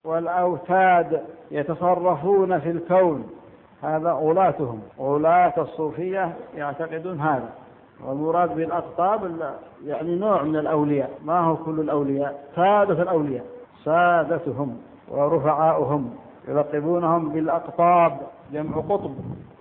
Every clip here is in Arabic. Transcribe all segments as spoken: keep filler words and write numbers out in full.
والأوتاد يتصرفون في الكون. هذا غلاتهم، غلاة الصوفية يعتقدون هذا. والمراد بالأقطاب يعني نوع من الأولياء، ما هو كل الأولياء، سادة الأولياء، سادتهم ورفعاؤهم يلقبونهم بالأقطاب جمع قطب،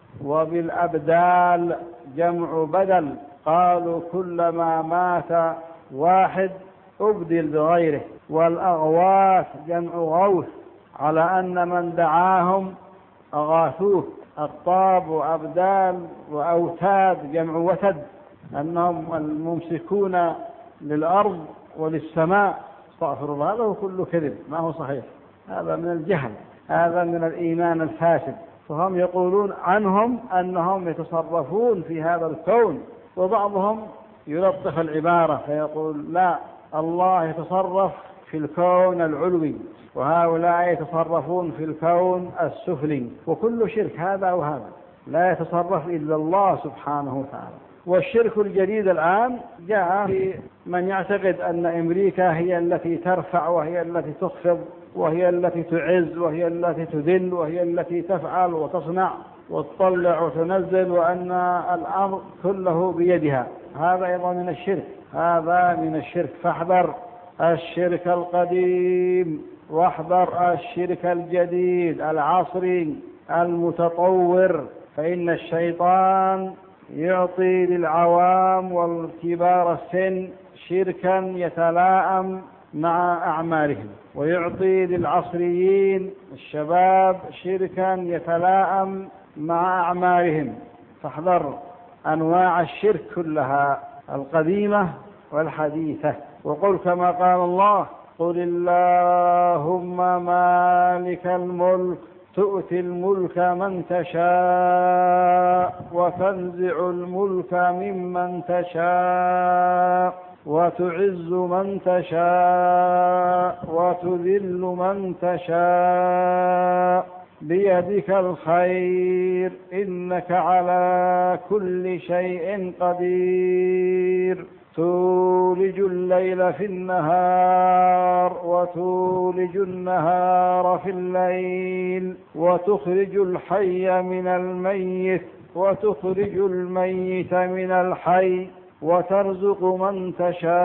وبالأبدال جمع بدل. قالوا كلما مات واحد أبدل بغيره. والأغواث جمع غوث، على أن من دعاهم أغاثوه. أقطاب وأبدال وأوتاد جمع وتد، أنهم الممسكون للأرض وللسماء. استغفر الله، هذا هو كله كذب، ما هو صحيح. هذا من الجهل، هذا من الإيمان الفاسد. فهم يقولون عنهم أنهم يتصرفون في هذا الكون، وبعضهم يلطف العبارة فيقول لا، الله يتصرف في الكون العلوي، وهؤلاء يتصرفون في الكون السفلي. وكل شرك هذا وهذا، لا يتصرف إلا الله سبحانه وتعالى. والشرك الجديد الآن جاء في من يعتقد أن أمريكا هي التي ترفع وهي التي تخفض وهي التي تعز وهي التي تذل وهي التي تفعل وتصنع وتطلع وتنزل، وأن الأمر كله بيدها. هذا أيضا من الشرك، هذا من الشرك. فاحذر الشرك القديم واحذر الشرك الجديد العصري المتطور، فإن الشيطان يعطي للعوام والكبار السن شركا يتلائم مع أعمالهم، ويعطي للعصريين الشباب شركا يتلائم مع أعمالهم. فاحذر أنواع الشرك كلها، القديمة والحديثة. وقل كما قال الله: قل اللهم مالك الملك تؤتي الملك من تشاء وتنزع الملك ممن تشاء وتعز من تشاء وتذل من تشاء بيدك الخير إنك على كل شيء قدير تولج الليل في النهار وتولج النهار في الليل وتخرج الحي من الميت وتخرج الميت من الحي وترزق من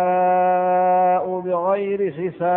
تشاء بغير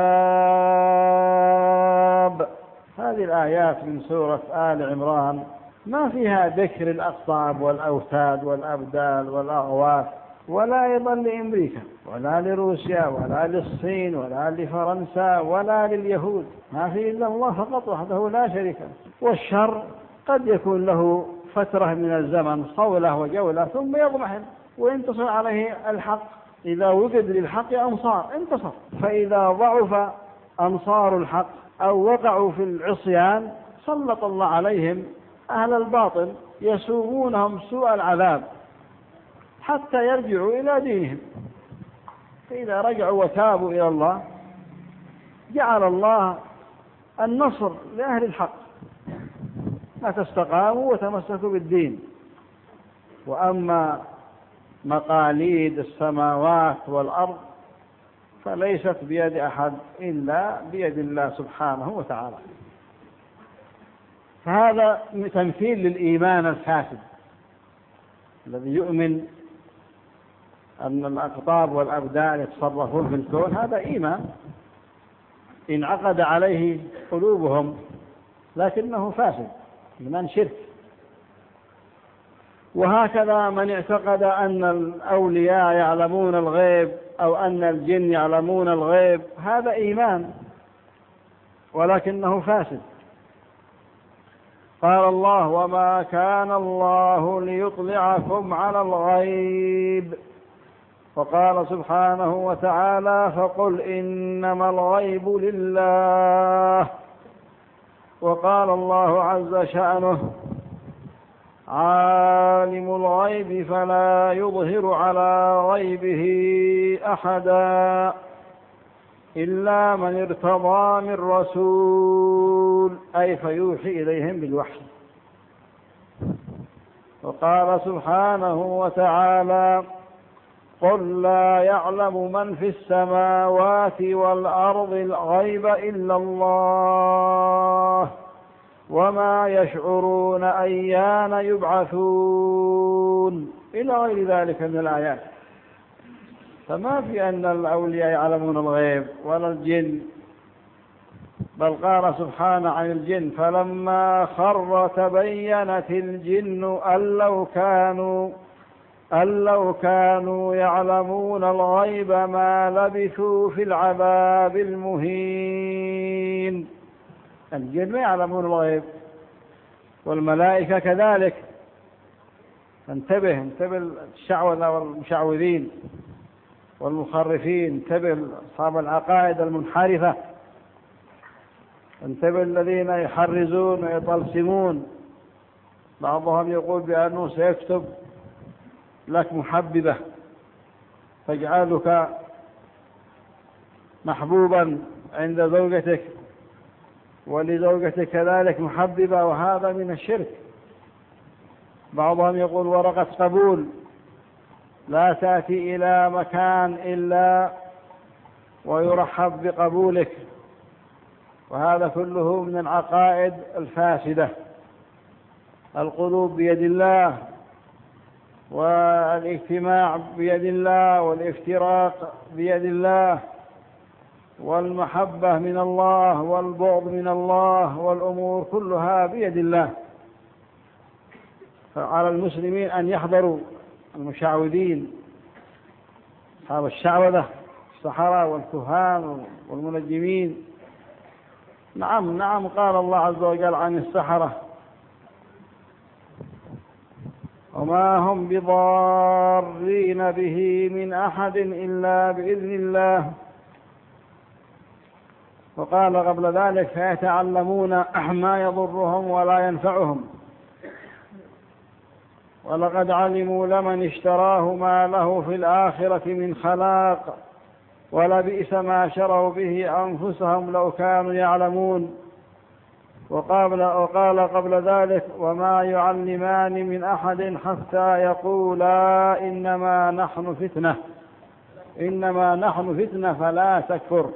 حساب. هذه الآيات من سورة آل عمران ما فيها ذكر الأقطاب والأوتاد والأبدال والأغواث، ولا أيضا لأمريكا ولا لروسيا ولا للصين ولا لفرنسا ولا لليهود. ما في إلا الله فقط وحده لا شريك له. والشر قد يكون له فترة من الزمن صولة وجولة ثم يضمحل وينتصر عليه الحق. إذا وجد للحق أنصار انتصر، فإذا ضعف أنصار الحق أو وقعوا في العصيان سلط الله عليهم أهل الباطل يسومونهم سوء العذاب حتى يرجعوا إلى دينهم. فإذا رجعوا وتابوا إلى الله جعل الله النصر لأهل الحق متى استقاموا وتمسكوا بالدين. وأما مقاليد السماوات والأرض فليست بيد أحد إلا بيد الله سبحانه وتعالى. فهذا تمثيل للإيمان الفاسد الذي يؤمن أن الأقطاب والأبدال يتصرفون في الكون. هذا إيمان انعقد عليه قلوبهم لكنه فاسد من شرك. وهكذا من اعتقد أن الأولياء يعلمون الغيب أو أن الجن يعلمون الغيب، هذا إيمان ولكنه فاسد. قال الله: وما كان الله ليطلعكم على الغيب. وقال سبحانه وتعالى: فقل إنما الغيب لله. وقال الله عز شأنه: عالم الغيب فلا يظهر على غيبه أحدا إلا من ارتضى من رسول، أي فيوحي إليهم بالوحي. وقال سبحانه وتعالى: قل لا يعلم من في السماوات والأرض الغيب إلا الله وما يشعرون أيان يبعثون إلى غير ذلك من الآيات. فما في أن الأولياء يعلمون الغيب ولا الجن، بل قال سبحانه عن الجن: فلما خر تبينت الجن أن لو كانوا أن لو كانوا يعلمون الغيب ما لبثوا في العذاب المهين. الجن ما يعلمون الغيب، والملائكة كذلك. انتبه انتبه الشعوذة والمشعوذين والمخرفين، انتبه أصحاب العقائد المنحرفة، انتبه الذين يحرزون ويطلسمون. بعضهم يقول بأنه سيكتب لك محببة تجعلك محبوبا عند زوجتك، ولزوجتك كذلك محببة، وهذا من الشرك. بعضهم يقول ورقة قبول لا تأتي إلى مكان إلا ويرحب بقبولك، وهذا كله من العقائد الفاسدة. القلوب بيد الله، والاجتماع بيد الله، والافتراق بيد الله، والمحبة من الله، والبغض من الله، والأمور كلها بيد الله. فعلى المسلمين أن يحذروا المشعوذين، أصحاب الشعوذة، السحرة والكهان والمنجمين. نعم نعم قال الله عز وجل عن السحرة: وما هم بضارين به من أحد إلا بإذن الله. وقال قبل ذلك: فيتعلمون ما يضرهم ولا ينفعهم ولقد علموا لمن اشتراه ما له في الآخرة من خلاق ولبئس ما شروا به أنفسهم لو كانوا يعلمون. وقال, وقال قبل ذلك: وما يعلمان من أحد حتى يقولا إنما نحن فتنة إنما نحن فتنة فلا تكفر.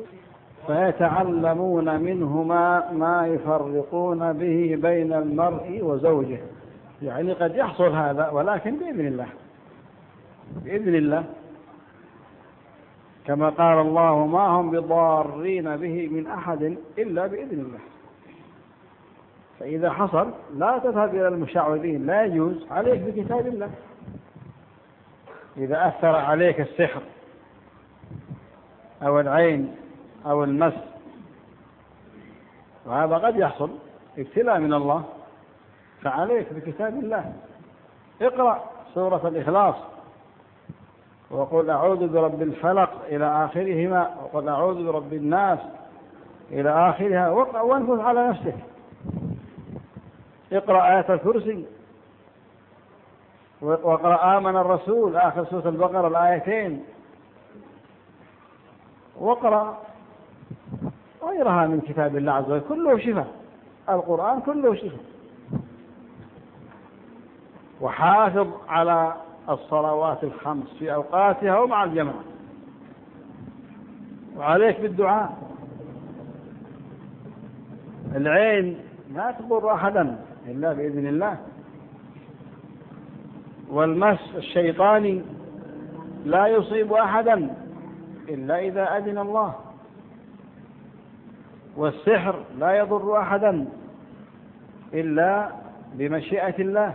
فيتعلمون منهما ما يفرقون به بين المرء وزوجه. يعني قد يحصل هذا، ولكن بإذن الله بإذن الله كما قال الله: ما هم بضارين به من أحد إلا بإذن الله. فإذا حصل لا تذهب إلى المشعوذين، لا يجوز، عليك بكتاب الله. إذا أثر عليك السحر أو العين أو المس، وهذا قد يحصل ابتلاء من الله، فعليك بكتاب الله. اقرأ سورة الإخلاص، وقل أعوذ برب الفلق إلى آخرهما، وقل أعوذ برب الناس إلى آخرها، وانفذ على نفسك. اقرأ آية الكرسي، واقرأ آمن الرسول آخر سورة البقرة الآيتين، واقرأ غيرها من كتاب الله عز وجل، كله شفاء. القرآن كله شفاء. وحافظ على الصلوات الخمس في أوقاتها ومع الجماعة، وعليك بالدعاء. العين لا تضر أحدا إلا بإذن الله، والمس الشيطاني لا يصيب أحدا إلا إذا أذن الله، والسحر لا يضر أحدا إلا بمشيئة الله،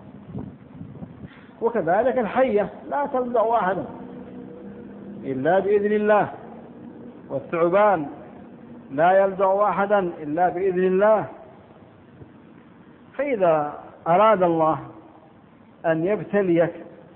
وكذلك الحية لا تلدغ أحدا إلا بإذن الله، والثعبان لا يلدغ أحدا إلا بإذن الله. فإذا أراد الله أن يبتليك،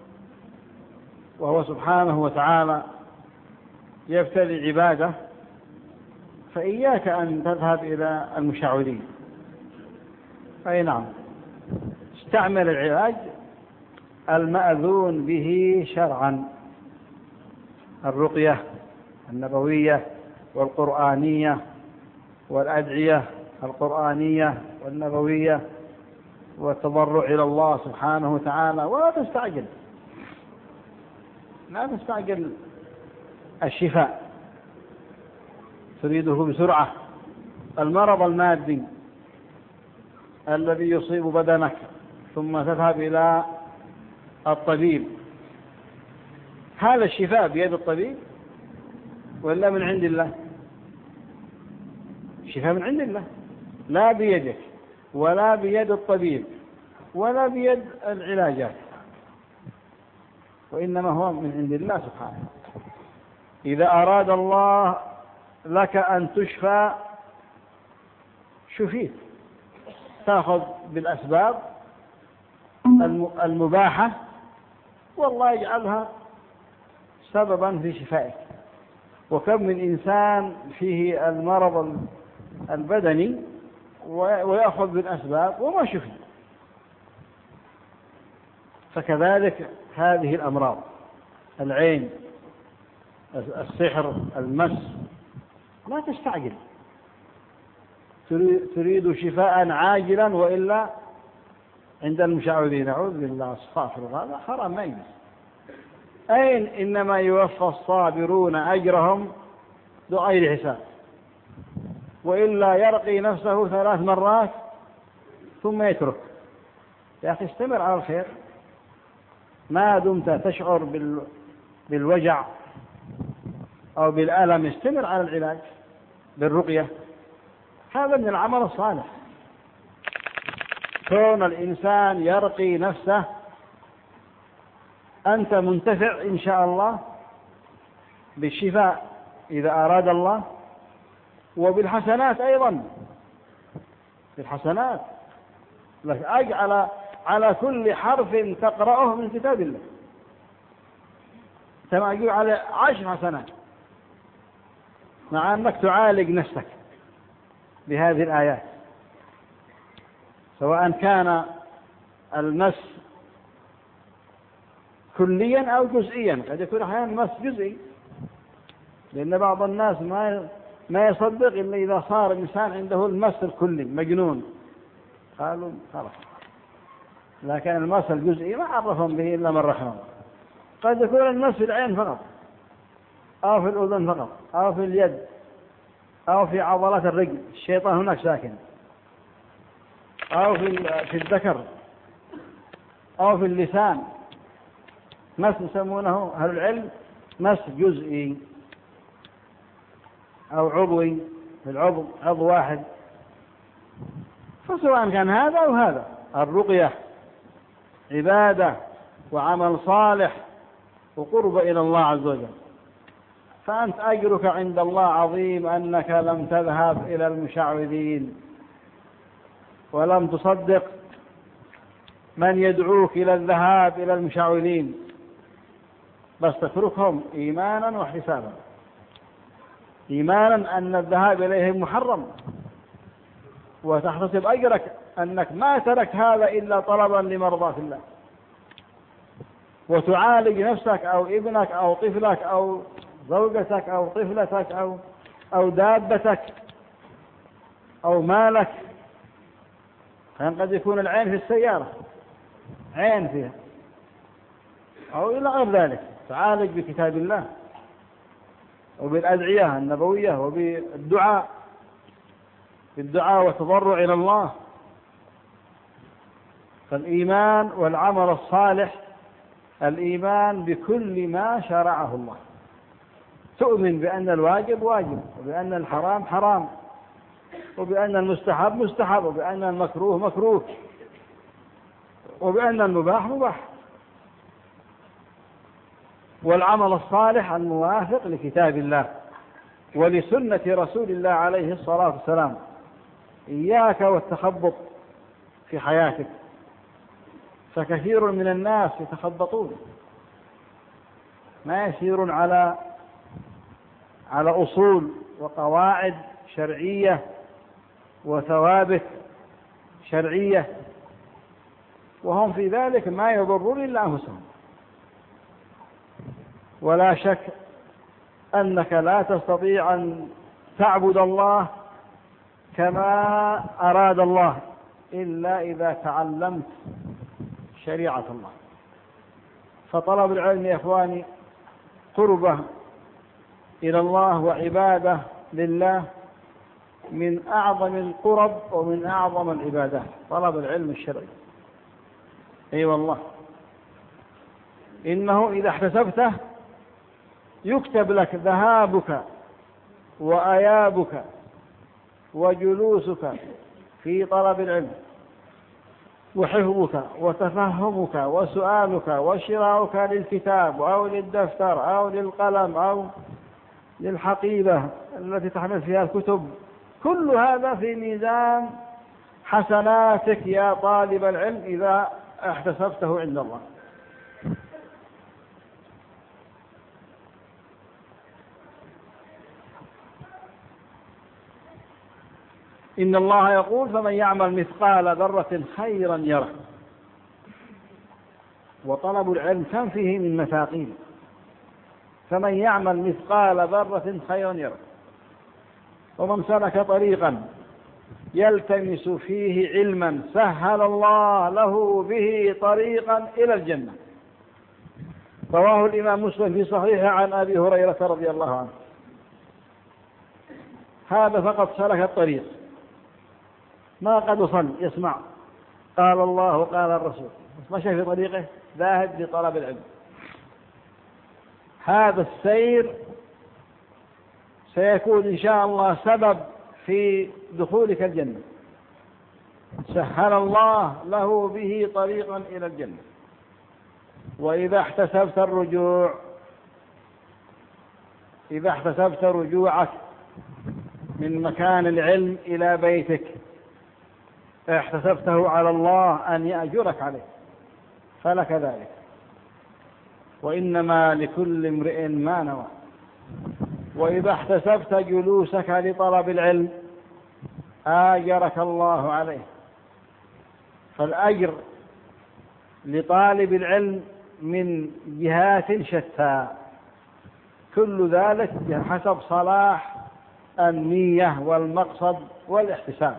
وهو سبحانه وتعالى يبتلي عباده، فإياك أن تذهب إلى المشعوذين. أي نعم، استعمل العلاج المأذون به شرعا: الرقية النبوية والقرآنية، والأدعية القرآنية والنبوية، والتضرع إلى الله سبحانه وتعالى. ولا تستعجل، لا تستعجل الشفاء، تريده بسرعة. المرض المادي الذي يصيب بدنك ثم تذهب إلى الطبيب، هذا الشفاء بيد الطبيب ولا من عند الله؟ الشفاء من عند الله، لا بيدك ولا بيد الطبيب ولا بيد العلاجات، وإنما هو من عند الله سبحانه. إذا أراد الله لك أن تشفى شفيت، تأخذ بالأسباب المباحة والله يجعلها سببا في شفائك. وكم من إنسان فيه المرض البدني ويأخذ بالأسباب وما شفي. فكذلك هذه الأمراض، العين، السحر، المس، لا تستعجل، تريد شفاء عاجلا وإلا عند المشعوذين، أعوذ بالله، استغفر الله، هذا حرام ما يجوز. أين إنما يوفى الصابرون أجرهم بغير حساب، وإلا يرقي نفسه ثلاث مرات ثم يترك. يا أخي استمر على الخير ما دمت تشعر بالوجع أو بالألم، استمر على العلاج بالرقية، هذا من العمل الصالح. كون الإنسان يرقي نفسه أنت منتفع إن شاء الله بالشفاء إذا أراد الله، وبالحسنات أيضا، بالحسنات لك أجعل على كل حرف تقرأه من كتاب الله كما أجيب على عشر حسنات، مع أنك تعالج نفسك بهذه الآيات، سواء كان المس كليا أو جزئيا. قد يكون أحيانا مس جزئي، لأن بعض الناس ما ما يصدق إلا إذا صار الإنسان عنده المس الكلي مجنون، قالوا خلاص. لكن المس الجزئي ما عرفهم به إلا من رحمه الله. قد يكون المس في العين فقط أو في الأذن فقط أو في اليد أو في عضلات الرجل، الشيطان هناك ساكن، أو في في الذكر أو في اللسان، مس يسمونه أهل العلم مس جزئي أو عضوي، في العضو عضو واحد. فسواء كان هذا أو هذا، الرقية عبادة وعمل صالح وقرب إلى الله عز وجل. فأنت أجرك عند الله عظيم أنك لم تذهب إلى المشعوذين ولم تصدق من يدعوك إلى الذهاب إلى المشعوذين، بس تتركهم إيمانا واحتسابا، إيمانا أن الذهاب إليهم محرم، وتحتسب أجرك أنك ما ترك هذا إلا طلبا لمرضاة الله، وتعالج نفسك أو ابنك أو طفلك أو زوجتك أو طفلتك أو أو دابتك أو مالك. كان قد يكون العين في السيارة عين فيها أو إلى غير ذلك، تعالج بكتاب الله وبالأدعية النبوية وبالدعاء، بالدعاء والتضرع إلى الله. فالإيمان والعمل الصالح، الإيمان بكل ما شرعه الله، تؤمن بأن الواجب واجب، وبأن الحرام حرام، وبأن المستحب مستحب، وبأن المكروه مكروه، وبأن المباح مباح. والعمل الصالح الموافق لكتاب الله ولسنة رسول الله عليه الصلاة والسلام. إياك والتخبط في حياتك، فكثير من الناس يتخبطون، ما يسيرون على على أصول وقواعد شرعية وثوابت شرعية، وهم في ذلك ما يضرون إلا أنفسهم. ولا شك أنك لا تستطيع أن تعبد الله كما أراد الله إلا إذا تعلمت شريعة الله. فطلب العلم يا إخواني قربة إلى الله وعبادة لله من أعظم القرب ومن أعظم العبادات طلب العلم الشرعي. أي أيوة والله، إنه إذا احتسبته يكتب لك ذهابك وأيابك وجلوسك في طلب العلم وحفظك وتفهمك وسؤالك وشراؤك للكتاب أو للدفتر أو للقلم أو للحقيبة التي تحمل فيها الكتب، كل هذا في ميزان حسناتك يا طالب العلم إذا احتسبته عند الله. إن الله يقول: فمن يعمل مثقال ذرة خيرا يره. وطلب العلم كم فيه من مثاقيل، فمن يعمل مثقال ذرة خيرا يره. ومن سلك طريقا يلتمس فيه علما سهل الله له به طريقا إلى الجنة. رواه الإمام مسلم في صحيحه عن أبي هريرة رضي الله عنه. هذا فقط سلك الطريق، ما قد وصل يسمع قال الله وقال الرسول، مشى في طريقه ذاهب لطلب العلم. هذا السير سيكون إن شاء الله سبب في دخولك الجنة، سهل الله له به طريقا إلى الجنة. وإذا احتسبت الرجوع إذا احتسبت رجوعك من مكان العلم إلى بيتك احتسبته على الله أن يأجرك عليه فلك ذلك، وإنما لكل امرئ ما نوى. وإذا احتسبت جلوسك لطلب العلم آجرك الله عليه، فالأجر لطالب العلم من جهات شتى، كل ذلك بحسب صلاح النية والمقصد والاحتساب.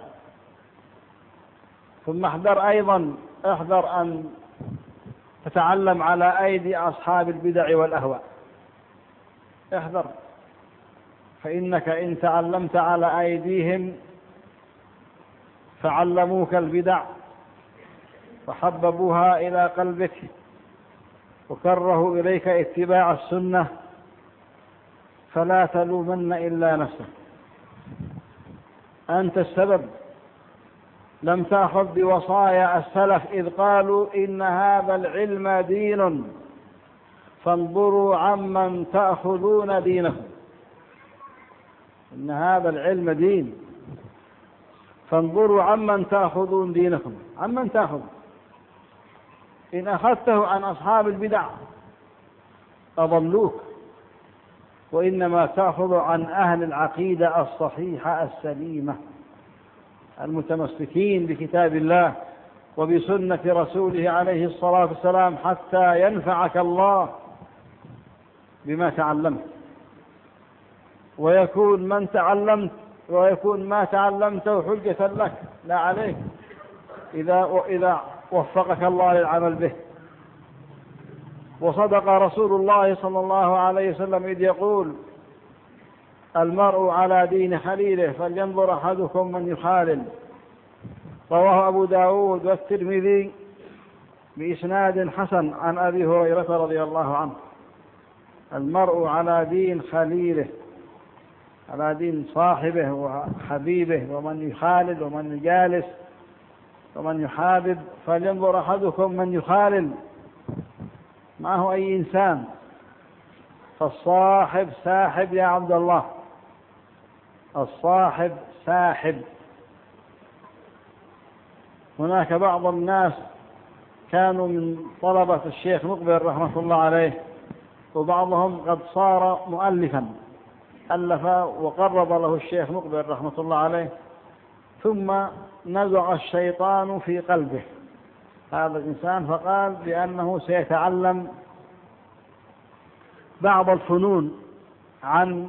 ثم احذر أيضا احذر أن تتعلم على أيدي أصحاب البدع والأهواء، احذر، فإنك إن تعلمت على أيديهم فعلموك البدع وحببوها إلى قلبك وكرهوا إليك اتباع السنة، فلا تلومن إلا نفسك، أنت السبب. لم تأخذ بوصايا السلف إذ قالوا إن هذا العلم دين فانظروا عمن تأخذون دينكم. إن هذا العلم دين فانظروا عمن تأخذون دينكم. عمن تأخذ؟ إن أخذته عن أصحاب البدع أضلوك، وإنما تأخذ عن أهل العقيدة الصحيحة السليمة المتمسكين بكتاب الله وبسنة رسوله عليه الصلاة والسلام، حتى ينفعك الله بما تعلمت، ويكون من تعلمت ويكون ما تعلمته حجة لك لا عليك إذا إذا وفقك الله للعمل به. وصدق رسول الله صلى الله عليه وسلم إذ يقول: المرء على دين خليله فلينظر أحدكم من يخالل. رواه أبو داود والترمذي بإسناد حسن عن أبي هريرة رضي الله عنه. المرء على دين خليله، على دين صاحبه وحبيبه، ومن يخالل ومن يجالس ومن يحابب. فلينظر أحدكم من يخالل، ما هو أي إنسان، فالصاحب ساحب يا عبد الله، الصاحب ساحب. هناك بعض الناس كانوا من طلبة الشيخ مقبل رحمة الله عليه، وبعضهم قد صار مؤلفا، ألف وقرب له الشيخ مقبل رحمة الله عليه، ثم نزع الشيطان في قلبه هذا الإنسان، فقال بأنه سيتعلم بعض الفنون عن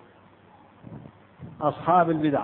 أصحاب البدع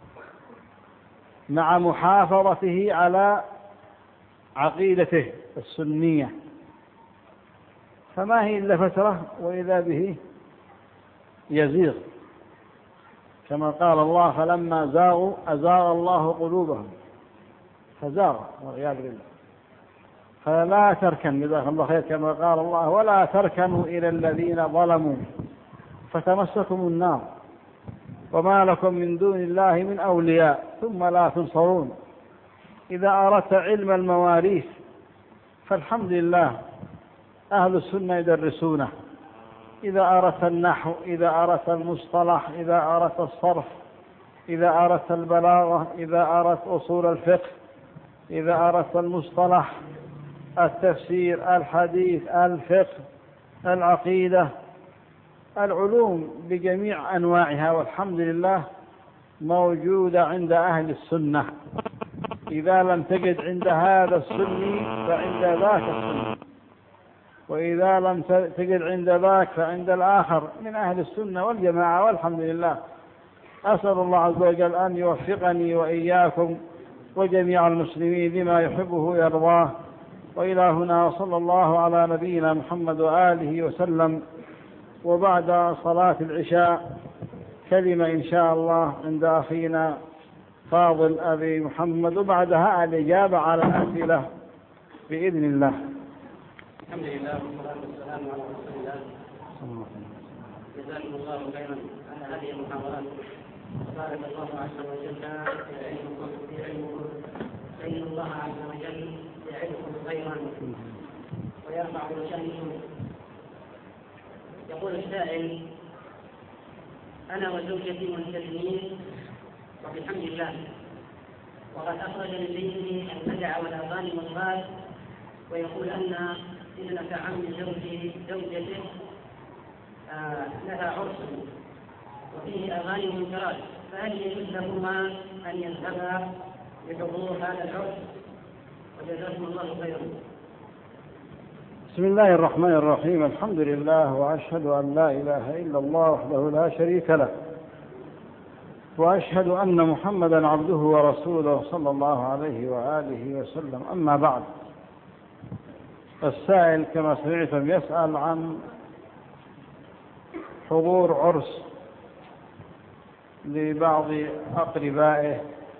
مع محافظته على عقيدته السنية. فما هي إلا فترة وإذا به يزيغ، كما قال الله فلما زاغوا أزاغ الله قلوبهم فزاغ والعياذ بالله. فلا تركن جزاك الله خير كما قال الله ولا تركنوا إلى الذين ظلموا فتمسكم النار وما لكم من دون الله من أولياء ثم لا تنصرون. إذا أردت علم المواريث فالحمد لله أهل السنة يدرسونه، إذا أردت النحو، إذا أردت المصطلح، إذا أردت الصرف، إذا أردت البلاغة، إذا أردت أصول الفقه، إذا أردت المصطلح، التفسير، الحديث، الفقه، العقيدة، العلوم بجميع أنواعها والحمد لله موجودة عند أهل السنة. إذا لم تجد عند هذا السني فعند ذاك السني، وإذا لم تجد عند ذاك فعند الآخر من أهل السنة والجماعة والحمد لله. أسأل الله عز وجل أن يوفقني وإياكم وجميع المسلمين لما يحبه ويرضاه. وإلى هنا وصلى الله على نبينا محمد وآله وسلم. وبعد صلاة العشاء كلمة إن شاء الله عند أخينا فاضل أبي محمد، وبعدها الإجابة على الأسئلة بإذن الله. الحمد لله والصلاة والسلام على رسول الله. جزاكم الله خيرا على هذه المحاضرات، بارك الله عز وجل في علمكم، سيد الله عز وجل يعلمكم خيرا ويرفع شأنكم. يقول السائل: أنا وزوجتي ملتزمين وبحمد الله، وقد أخرج من بيته البدع والأغاني والغاز، ويقول أن ابنة عم زوجي زوجته آه لها عرس وفيه أغاني منكرات، فهل يجوز لهما أن يذهبا لحضور هذا العرس؟ وجزاكم الله خيرا. بسم الله الرحمن الرحيم، الحمد لله وأشهد أن لا إله إلا الله وحده لا شريك له، وأشهد أن محمدا عبده ورسوله صلى الله عليه وآله وسلم. أما بعد، السائل كما سمعتم يسأل عن حضور عرس لبعض أقربائه،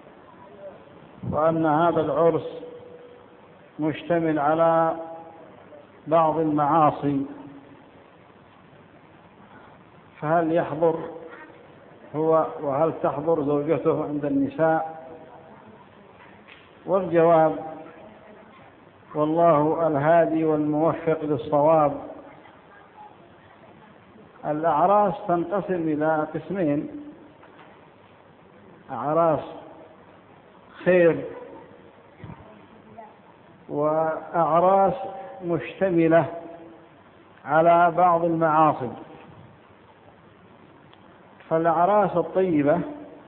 وأن هذا العرس مشتمل على بعض المعاصي، فهل يحضر هو وهل تحضر زوجته عند النساء؟ والجواب: والله الهادي والموفق للصواب. الأعراس تنقسم إلى قسمين: أعراس خير، وأعراس مشتملة على بعض المعاصي. فالأعراس الطيبة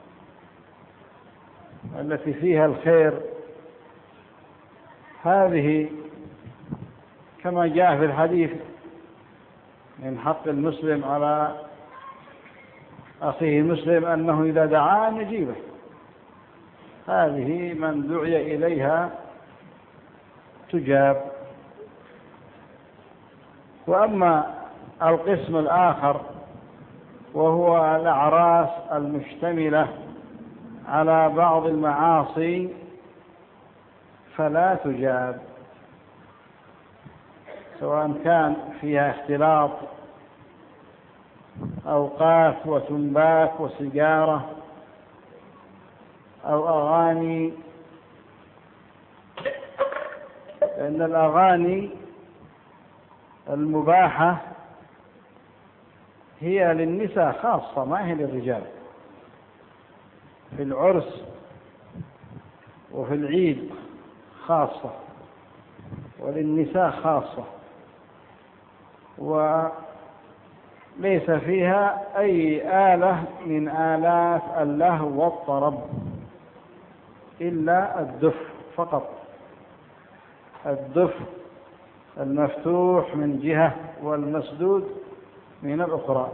التي فيها الخير هذه كما جاء في الحديث من حق المسلم على أخيه المسلم أنه إذا دعا أن يجيبه، هذه من دعي إليها تجاب. وأما القسم الآخر وهو الأعراس المشتملة على بعض المعاصي فلا تجاب، سواء كان فيها اختلاط أوقات وتنبات وسجارة أو أغاني، لأن الأغاني المباحة هي للنساء خاصة ما هي للرجال، في العرس وفي العيد خاصة وللنساء خاصة، وليس فيها أي آلة من آلات اللهو والطرب إلا الدف فقط، الدف المفتوح من جهة والمسدود من الأخرى،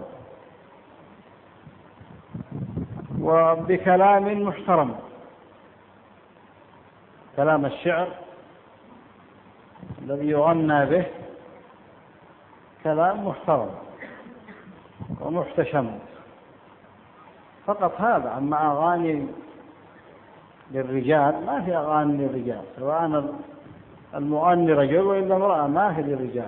وبكلام محترم، كلام الشعر الذي يغنى به كلام محترم ومحتشم فقط هذا. أما أغاني للرجال ما في أغاني للرجال، سواء المغني رجل وإلا امرأة، ما في للرجال،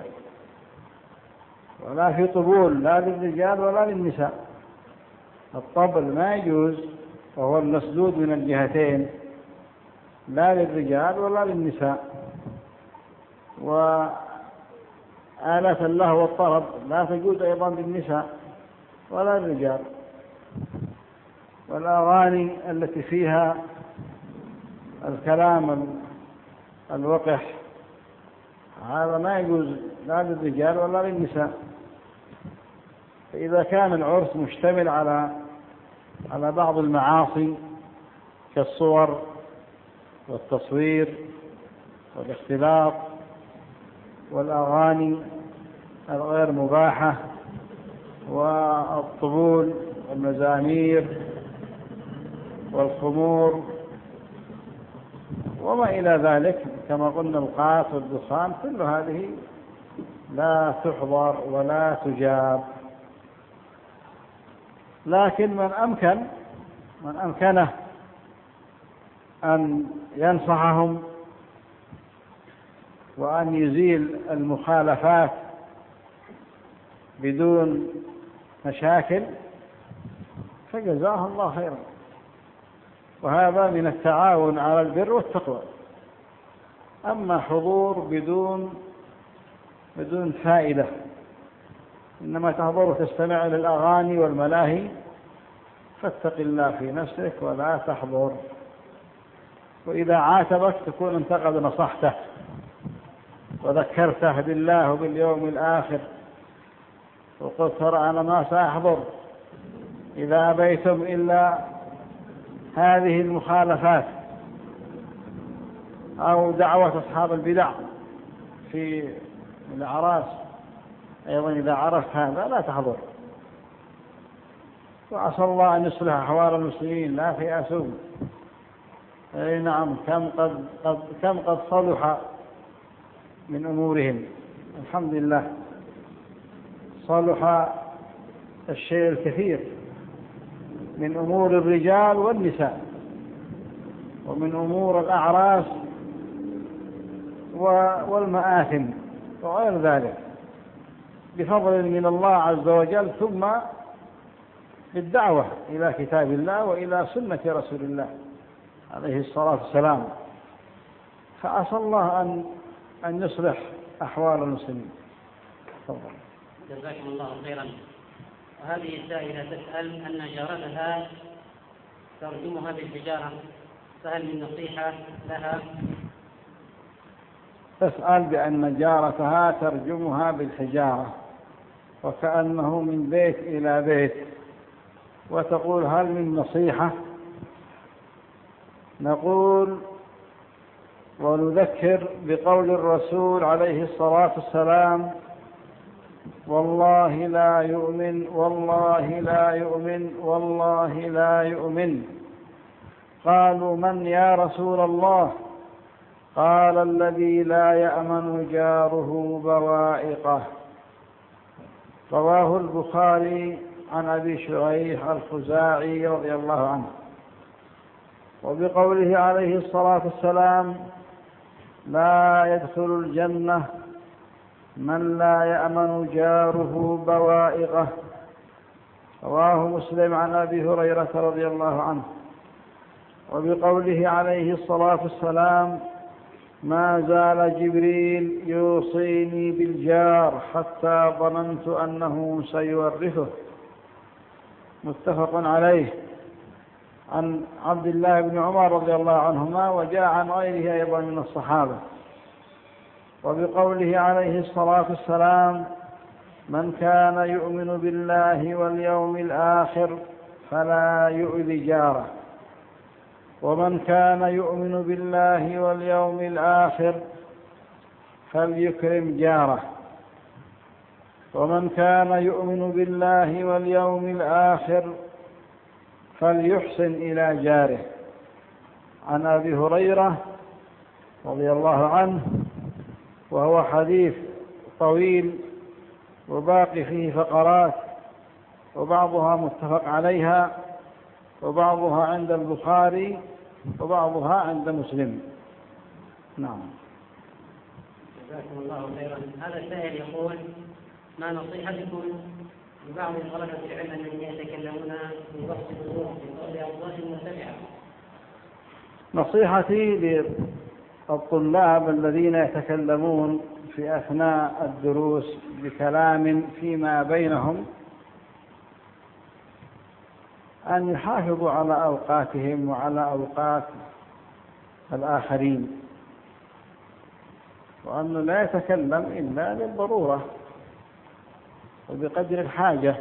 ولا في طبول لا للرجال ولا للنساء. الطبل ما يجوز، وهو المسدود من الجهتين، لا للرجال ولا للنساء. وآلة اللهو والطرب لا تجوز أيضا للنساء ولا للرجال. والأغاني التي فيها الكلام الوقح هذا ما يجوز لا للرجال ولا للنساء. فإذا كان العرس مشتمل على على بعض المعاصي كالصور والتصوير والاختلاط والأغاني الغير مباحة والطبول والمزامير والخمور وما إلى ذلك كما قلنا القاس والدخان، كل هذه لا تحضر ولا تجاب. لكن من أمكن من أمكنه أن ينصحهم وأن يزيل المخالفات بدون مشاكل فجزاه الله خيرا، وهذا من التعاون على البر والتقوى. أما حضور بدون بدون فائدة، إنما تحضر وتستمع للأغاني والملاهي، فاتق الله في نفسك ولا تحضر. وإذا عاتبك تكون أنت قد نصحته وذكرته بالله وباليوم الآخر وقلت ترى أنا ما سأحضر إذا أبيتم إلا هذه المخالفات، أو دعوة أصحاب البدع في الأعراس أيضا إذا عرفت هذا لا تحضر. وعسى الله أن يصلح أحوال المسلمين لا تيأسوا. أي نعم، كم قد, قد, كم قد صلح من أمورهم، الحمد لله صلح الشيء الكثير من أمور الرجال والنساء ومن أمور الأعراس والمآثم وغير ذلك بفضل من الله عز وجل، ثم بالدعوة إلى كتاب الله وإلى سنة رسول الله عليه الصلاة والسلام. فأسأل الله أن أن يصلح أحوال المسلمين. تفضل. جزاكم الله خيرا. وهذه السائلة تسأل أن جارتها ترجمها بالحجارة، فهل من نصيحة لها؟ تسأل بأن جارتها ترجمها بالحجارة وكأنه من بيت إلى بيت، وتقول هل من نصيحة؟ نقول ونذكر بقول الرسول عليه الصلاة والسلام: والله لا يؤمن والله لا يؤمن والله لا يؤمن. قالوا من يا رسول الله؟ قال الذي لا يأمن جاره بوائقه. رواه البخاري عن أبي شريح الخزاعي رضي الله عنه. وبقوله عليه الصلاة والسلام: لا يدخل الجنة من لا يأمن جاره بوائقه. رواه مسلم عن أبي هريرة رضي الله عنه. وبقوله عليه الصلاة والسلام: ما زال جبريل يوصيني بالجار حتى ظننت أنه سيورثه. متفق عليه، عن عبد الله بن عمر رضي الله عنهما، وجاء عن غيره أيضا من الصحابة. وبقوله عليه الصلاة والسلام: من كان يؤمن بالله واليوم الآخر فلا يؤذي جاره. ومن كان يؤمن بالله واليوم الآخر فليكرم جاره. ومن كان يؤمن بالله واليوم الآخر فليحسن إلى جاره. عن أبي هريرة رضي الله عنه، وهو حديث طويل وباقي فيه فقرات، وبعضها متفق عليها، وبعضها عند البخاري، وبعضها عند مسلم. نعم. جزاكم الله خيرا. هذا السائل يقول: ما نصيحتكم لبعض طلبة العلم الذين يتكلمون في وصف الوضوء بقول أفضل المتبعة؟ نصيحتي للطلاب الذين يتكلمون في أثناء الدروس بكلام فيما بينهم أن يحافظوا على أوقاتهم وعلى أوقات الآخرين، وأنه لا يتكلم إلا للضرورة وبقدر الحاجة،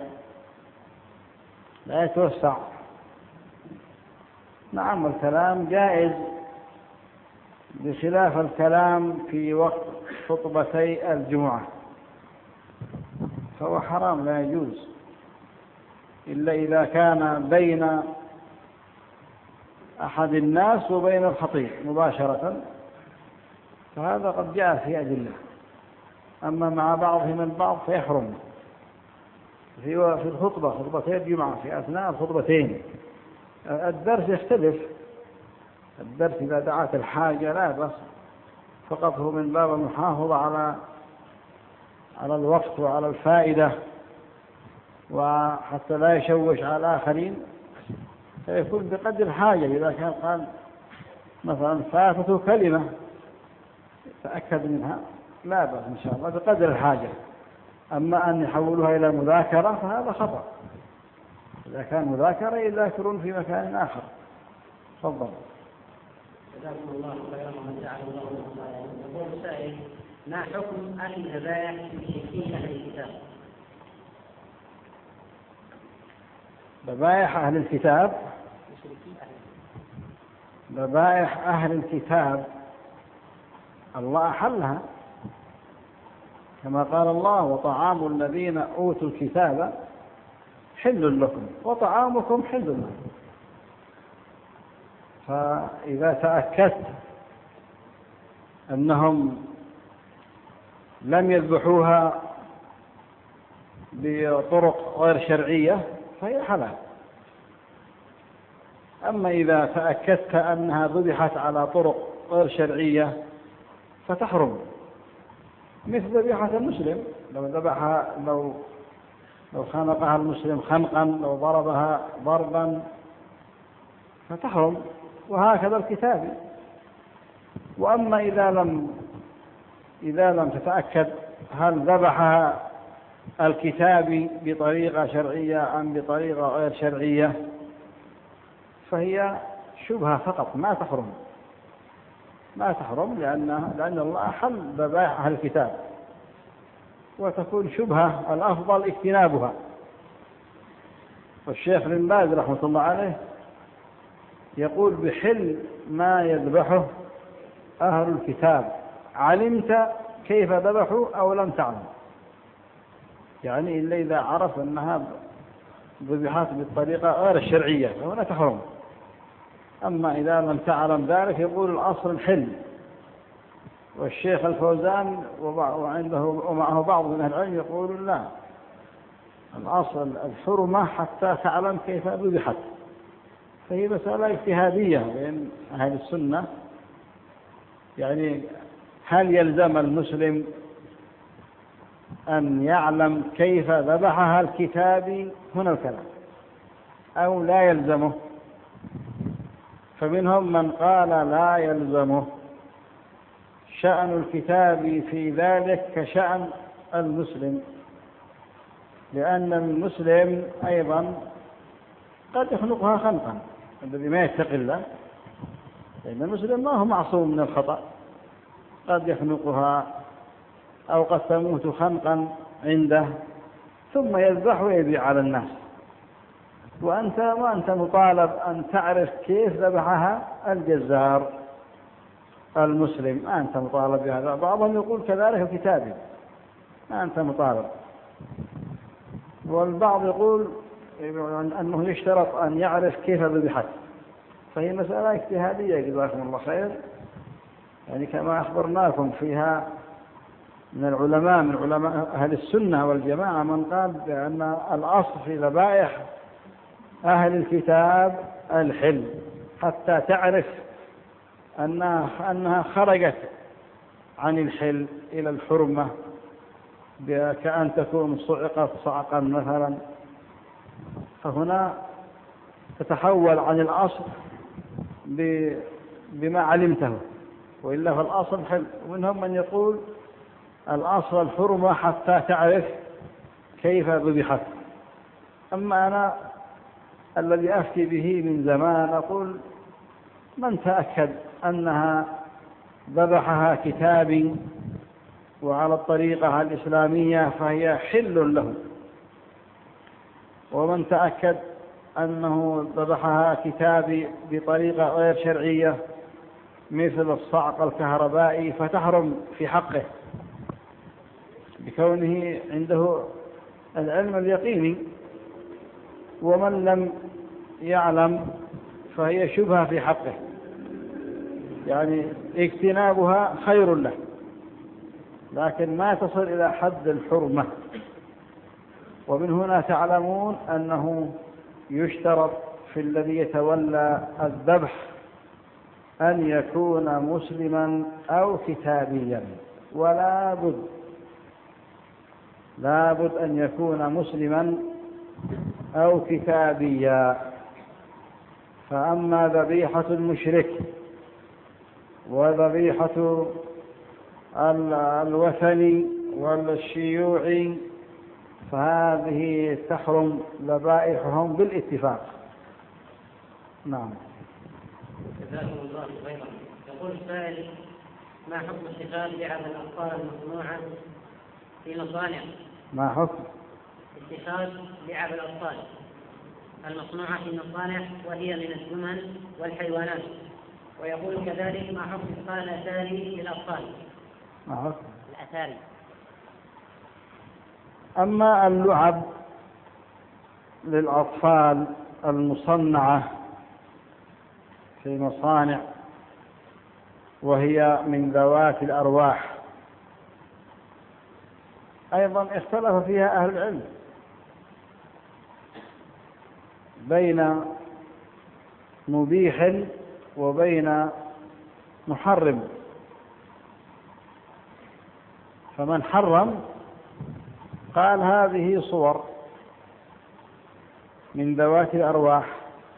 لا يتوسع. نعم الكلام جائز بخلاف الكلام في وقت خطبتي الجمعة، فهو حرام لا يجوز إلا إذا كان بين أحد الناس وبين الخطيب مباشرة، فهذا قد جاء في أدلة. أما مع بعضهم البعض فيحرم في الخطبة، خطبتي الجمعة، في أثناء الخطبتين. الدرس يختلف، الدرس إذا دعت الحاجة لا بس، فقط هو من باب المحافظة على على الوقت وعلى الفائدة، وحتى لا يشوش على الآخرين، فيكون بقدر الحاجة. إذا كان قال مثلا فاتته كلمة تأكد منها لا بأس إن شاء الله بقدر الحاجة. أما أن يحولوها إلى مذاكرة فهذا خطأ. إذا كان مذاكرة يذاكرون في مكان آخر. تفضل. جزاكم الله خيرا ومتعه الله. يقول السائل: ما حكم أكل الذبائح في أهل الكتاب؟ ذبائح أهل الكتاب، ذبائح أهل الكتاب الله أحلها، كما قال الله: وطعام الذين أوتوا الكتاب حل لكم وطعامكم حل لكم. فإذا تأكدت أنهم لم يذبحوها بطرق غير شرعية فهي حلال. أما إذا تأكدت أنها ذبحت على طرق غير شرعية فتحرم، مثل ذبيحة المسلم، لو ذبحها لو لو خنقها المسلم خنقا، لو ضربها ضربا فتحرم، وهكذا الكتابي. وأما إذا لم إذا لم تتأكد هل ذبحها الكتابي بطريقة شرعية أم بطريقة غير شرعية فهي شبهة فقط، ما تحرم ما تحرم لأن لأن الله أحل ذبائح أهل الكتاب، وتكون شبهة الأفضل اجتنابها. والشيخ بن باز رحمة الله عليه يقول: بحل ما يذبحه أهل الكتاب علمت كيف ذبحوا أو لم تعلم، يعني إلا إذا عرف أنها ذبحت بالطريقة غير الشرعية فهنا تحرم. أما إذا لم تعلم ذلك يقول الأصل الحل. والشيخ الفوزان وعنده ومعه بعض من العلم يقول لا، الأصل الحرمة حتى تعلم كيف ذبحت. فهي مسألة اجتهادية بين أهل السنة، يعني هل يلزم المسلم أن يعلم كيف ذبحها الكتابي؟ هنا الكلام، أو لا يلزمه؟ فمنهم من قال لا يلزمه، شأن الكتاب في ذلك كشأن المسلم، لأن المسلم أيضا قد يخنقها خنقا الذي ما يتقي الله، لأن المسلم ما هو معصوم من الخطأ، قد يخنقها أو قد تموت خنقا عنده ثم يذبح ويبيع على الناس، وأنت ما أنت مطالب أن تعرف كيف ذبحها الجزار المسلم، ما أنت مطالب بهذا. بعضهم يقول كذلك الكتابي، ما أنت مطالب. والبعض يقول أنه يشترط أن يعرف كيف ذبحت. فهي مسألة اجتهادية جزاكم الله خير، يعني كما أخبرناكم فيها من العلماء من علماء أهل السنة والجماعة من قال بأن الأصل في ذبائح أهل الكتاب الحل، حتى تعرف أنها, أنها خرجت عن الحل إلى الحرمة، كأن تكون صعقت صعقا مثلا، فهنا تتحول عن الأصل بما علمته، وإلا فالأصل حل. ومنهم من يقول الأصل الحرمة حتى تعرف كيف ذبحت. أما أنا الذي أفتي به من زمان أقول من تأكد أنها ذبحها كتابي وعلى الطريقة الإسلامية فهي حل له، ومن تأكد أنه ذبحها كتابي بطريقة غير شرعية مثل الصعق الكهربائي فتحرم في حقه بكونه عنده العلم اليقيني، ومن لم يعلم فهي شبهة في حقه، يعني اجتنابها خير له، لكن ما تصل إلى حد الحرمة. ومن هنا تعلمون أنه يشترط في الذي يتولى الذبح أن يكون مسلما أو كتابيا، ولا بد لا بد أن يكون مسلما أو كتابيا. فأما ذبيحة المشرك وذبيحة الوثني والشيوعي فهذه تحرم ذبائحهم بالاتفاق. نعم. جزاكم الله خيرا. يقول السائل: ما حكم اتخاذ لعب الأطفال المصنوعة في مصانع؟ ما حكم اتخاذ لعب الأطفال المصنوعة في مصانع وهي من الزمن والحيوانات؟ ويقول كذلك: ما حكم إدخال الأتاري للأطفال؟ ما حكم الأتاري؟ أما اللعب للأطفال المصنعة في مصانع وهي من ذوات الأرواح أيضا اختلف فيها أهل العلم بين مبيح وبين محرم. فمن حرم قال هذه صور من ذوات الأرواح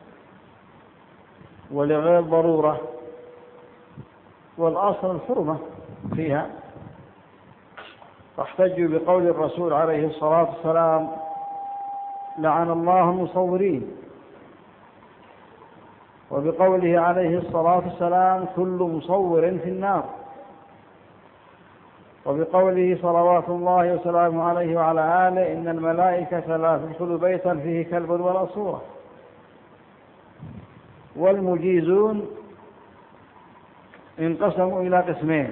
ولغير ضرورة، والأصل الحرمة فيها. واحتجوا بقول الرسول عليه الصلاة والسلام: لعن الله المصورين، وبقوله عليه الصلاة والسلام: كل مصور في النار، وبقوله صلوات الله وسلامه عليه وعلى آله: إن الملائكة لا تدخل بيتا فيه كلب ولا صورة. والمجيزون انقسموا إلى قسمين: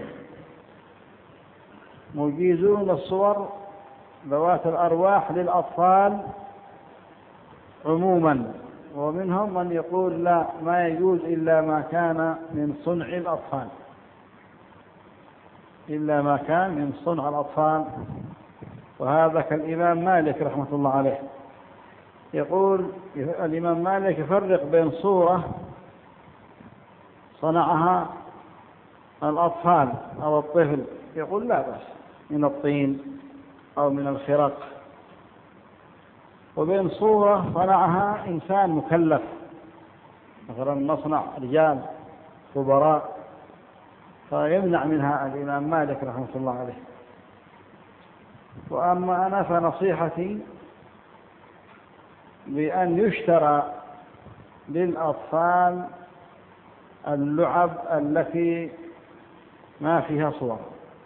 مجيزون الصور ذوات الأرواح للأطفال عموما، ومنهم من يقول لا، ما يجوز إلا ما كان من صنع الأطفال إلا ما كان من صنع الأطفال وهذا كالإمام مالك رحمة الله عليه. يقول الإمام مالك يفرق بين صورة صنعها الأطفال أو الطفل، يقول لا بأس من الطين أو من الخرق، وبين صورة صنعها إنسان مكلف، مثلا مصنع رجال خبراء، فيمنع منها الإمام مالك رحمة الله عليه. وأما أنا فنصيحتي بأن يشترى للأطفال اللعب التي ما فيها صور،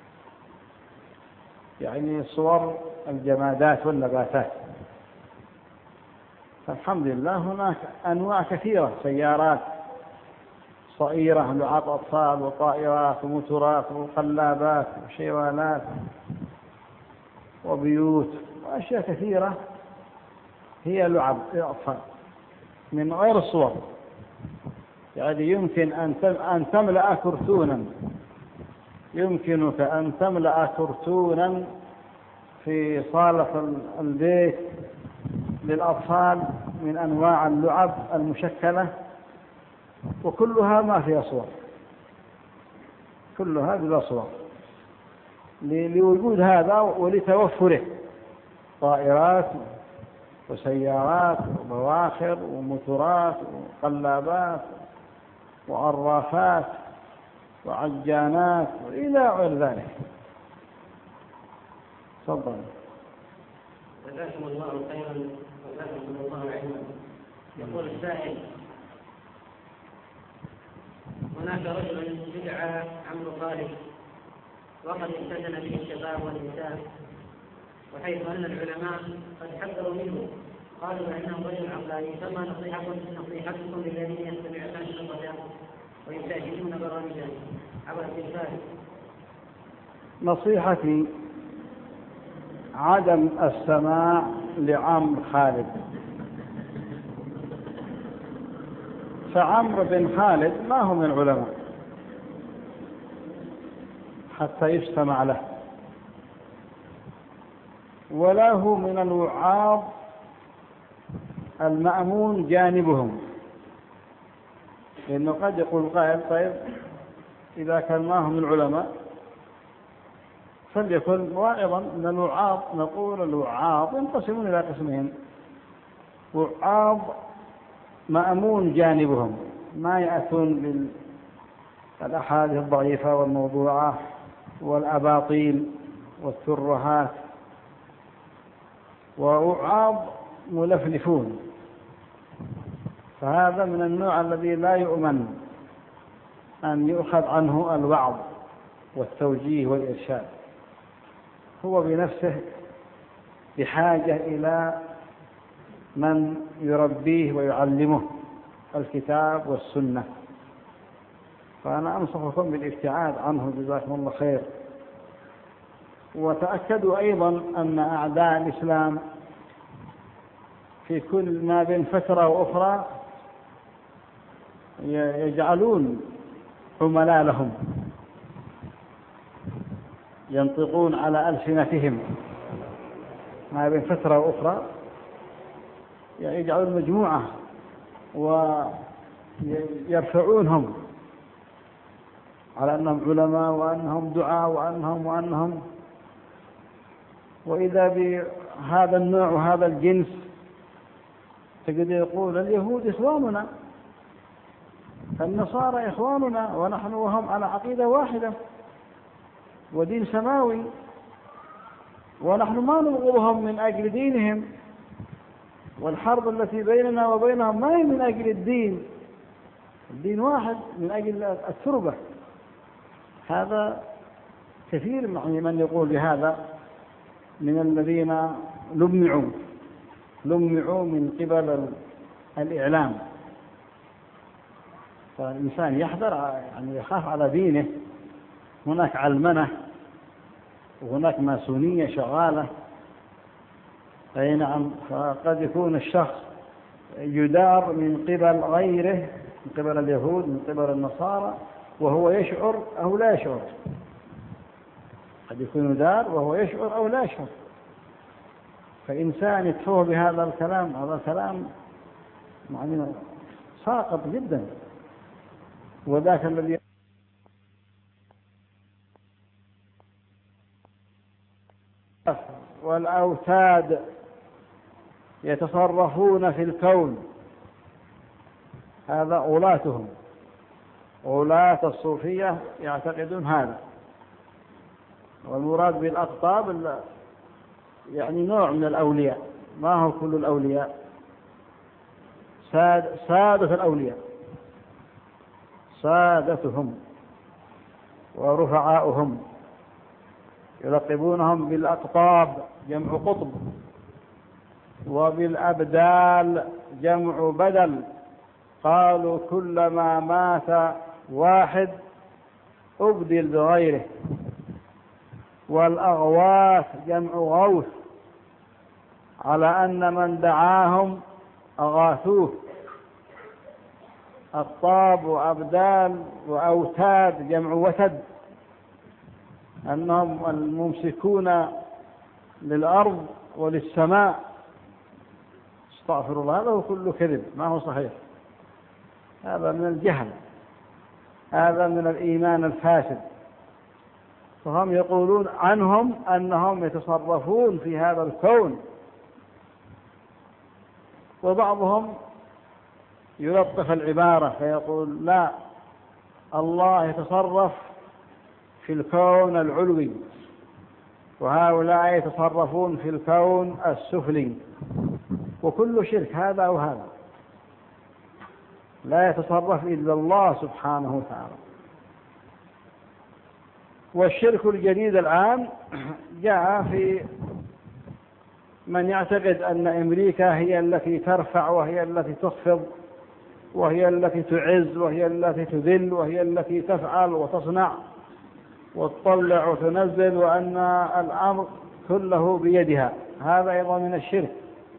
يعني صور الجمادات والنباتات. فالحمد لله هناك أنواع كثيرة، سيارات صغيرة لعب أطفال، وطائرات وموتورات وقلابات وشيوانات وبيوت وأشياء كثيرة هي لعب للأطفال من غير الصور. يعني يمكن أن تملأ كرتونا يمكنك أن تملأ كرتونا في صالة البيت للأطفال من أنواع اللعب المشكلة، وكلها ما فيها صور، كلها بلا صور، لوجود هذا ولتوفره طائرات وسيارات وبواخر وموتورات وقلابات وعرافات وعجانات وإلى غير ذلك. تفضل. جزاكم الله خيرا وجزاكم الله علما. يقول السائل: هناك رجل يدعى عمرو خالد وقد امتثل به الشباب والنساء، وحيث ان العلماء قد حذروا منه قالوا انه رجل عقلاني، فما نصيحتكم نصيحتكم للذين يستمعون الشرطه ويشاهدون برامجا عبر التلفاز؟ نصيحتي عدم السماع لعمرو خالد، فعمرو بن خالد ما هو من العلماء حتى يستمع له، ولا هو من الوعاظ المأمون جانبهم، لأنه قد يقول قائل: طيب إذا كان ما هو من العلماء فليكن واعظا. من الوعاظ نقول الوعاظ ينقسمون إلى قسمين: وعاظ مأمون جانبهم، ما يأتون بالأحاديث الضعيفة والموضوعة والأباطيل والترهات، ووعاظ ملفلفون، فهذا من النوع الذي لا يؤمن أن يؤخذ عنه الوعظ والتوجيه والإرشاد، هو بنفسه بحاجة إلى من يربيه ويعلمه الكتاب والسنة، فأنا أنصحكم بالابتعاد عنه جزاكم الله خير. وتأكدوا أيضا أن أعداء الإسلام في كل ما بين فترة وأخرى يجعلون عملاء لهم ينطقون على ألسنتهم ما بين فترة وأخرى، يجعلون مجموعة ويرفعونهم على أنهم علماء وأنهم دعاء وأنهم وأنهم وإذا بهذا النوع وهذا الجنس تجد يقول: اليهود إخواننا، النصارى إخواننا، ونحن وهم على عقيدة واحدة ودين سماوي، ونحن ما نبغضهم من أجل دينهم، والحرب التي بيننا وبينهم ما هي من أجل الدين، الدين واحد من أجل التربة. هذا كثير من يقول بهذا من الذين لمعوا لمعوا من قبل الإعلام، فالإنسان يحذر، يعني يخاف على دينه. هناك علمنة وهناك ماسونية شغالة، أي نعم، فقد يكون الشخص يدار من قبل غيره، من قبل اليهود، من قبل النصارى، وهو يشعر أو لا يشعر، قد يكون يدار وهو يشعر أو لا يشعر. فإنسان يكفوه بهذا الكلام، هذا كلام يعني ساقط جدا. وذاك الذي والأوتاد يتصرفون في الكون، هذا غلاتهم، غلاة الصوفية يعتقدون هذا. والمراد بالأقطاب يعني نوع من الأولياء، ما هو كل الأولياء، ساد سادة الأولياء، سادتهم ورفعاؤهم يلقبونهم بالأقطاب جمع قطب، وبالأبدال جمع بدل، قالوا كلما مات واحد أبدل بغيره. والأغواث جمع غوث، على أن من دعاهم أغاثوه. أقطاب وأبدال وأوتاد جمع وتد، أنهم الممسكون للأرض وللسماء. استغفر الله، هذا هو كله كذب، ما هو صحيح. هذا من الجهل، هذا من الإيمان الفاسد. فهم يقولون عنهم أنهم يتصرفون في هذا الكون، وبعضهم يلطف العبارة فيقول لا، الله يتصرف في الكون العلوي، وهؤلاء يتصرفون في الكون السفلي، وكل شرك هذا أو هذا، لا يتصرف إلا الله سبحانه وتعالى. والشرك الجديد الآن جاء في من يعتقد أن أمريكا هي التي ترفع وهي التي تخفض وهي التي تعز وهي التي تذل وهي التي تفعل وتصنع وتطلع وتنزل، وأن الأمر كله بيدها. هذا أيضا من الشرك،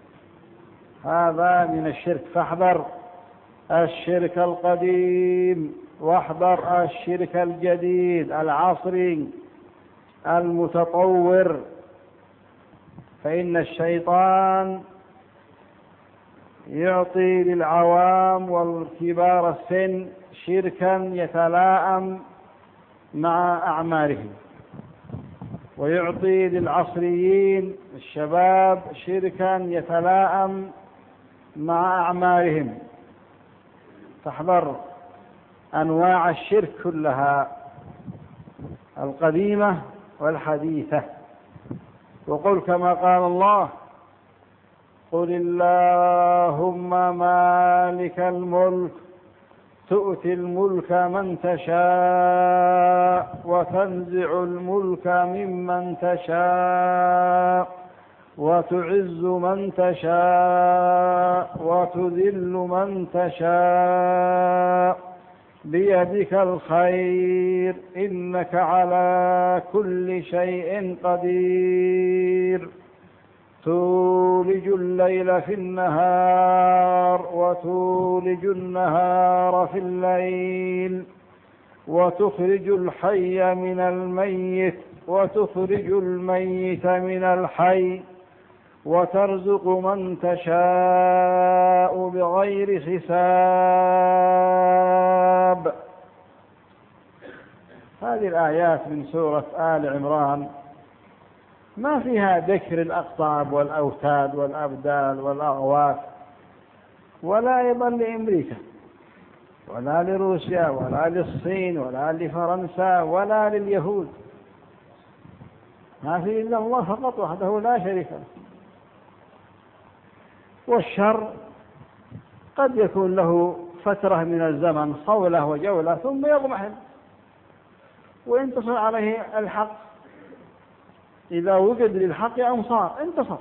هذا من الشرك. فاحذر الشرك القديم واحذر الشرك الجديد العصري المتطور، فإن الشيطان يعطي للعوام والكبار السن شركا يتلائم مع أعمارهم، ويعطي للعصريين الشباب شركا يتلائم مع أعمارهم. فاحذر أنواع الشرك كلها، القديمة والحديثة. وقل كما قال الله: قل اللهم مالك الملك تؤتي الملك من تشاء وتنزع الملك ممن تشاء وتعز من تشاء وتذل من تشاء بيدك الخير إنك على كل شيء قدير تولج الليل في النهار وتولج النهار في الليل وتخرج الحي من الميت وتخرج الميت من الحي وترزق من تشاء بغير حساب. هذه الآيات من سورة آل عمران ما فيها ذكر الأقطاب والأوتاد والأبدال والأغواث، ولا أيضا لأمريكا ولا لروسيا ولا للصين ولا لفرنسا ولا لليهود. ما في إلا الله فقط وحده لا شريك له. والشر قد يكون له فترة من الزمن صولة وجولة ثم يضمحل وينتصر عليه الحق. إذا وجد للحق أنصار انتصر،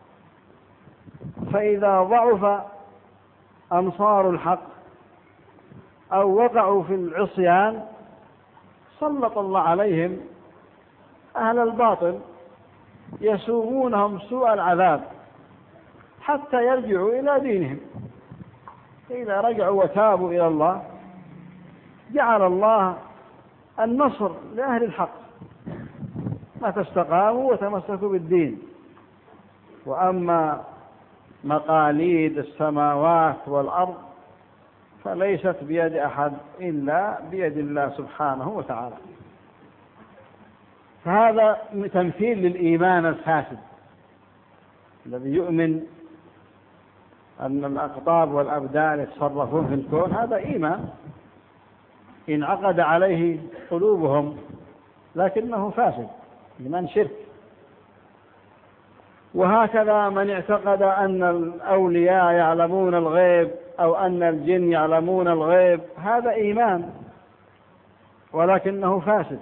فإذا ضعف أنصار الحق أو وقعوا في العصيان سلط الله عليهم أهل الباطل يسومونهم سوء العذاب حتى يرجعوا إلى دينهم. فإذا رجعوا وتابوا إلى الله جعل الله النصر لأهل الحق متى استقاموا وتمسكوا بالدين. وأما مقاليد السماوات والأرض فليست بيد أحد إلا بيد الله سبحانه وتعالى. فهذا تمثيل للإيمان الفاسد الذي يؤمن أن الأقطاب والأبدال يتصرفون في الكون. هذا إيمان انعقد عليه قلوبهم لكنه فاسد، إيمان شرك. وهكذا من اعتقد أن الأولياء يعلمون الغيب أو أن الجن يعلمون الغيب، هذا إيمان ولكنه فاسد.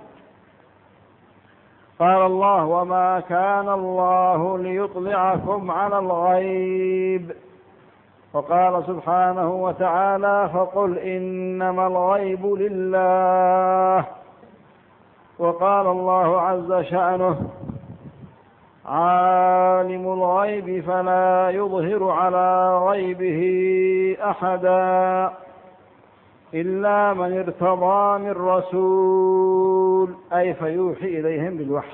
قال الله: وما كان الله ليطلعكم على الغيب. وقال سبحانه وتعالى: فقل إنما الغيب لله. وقال الله عز شأنه: عالم الغيب فلا يظهر على غيبه أحدا. إلا من ارتضى من رسول، أي فيوحي إليهم بالوحي.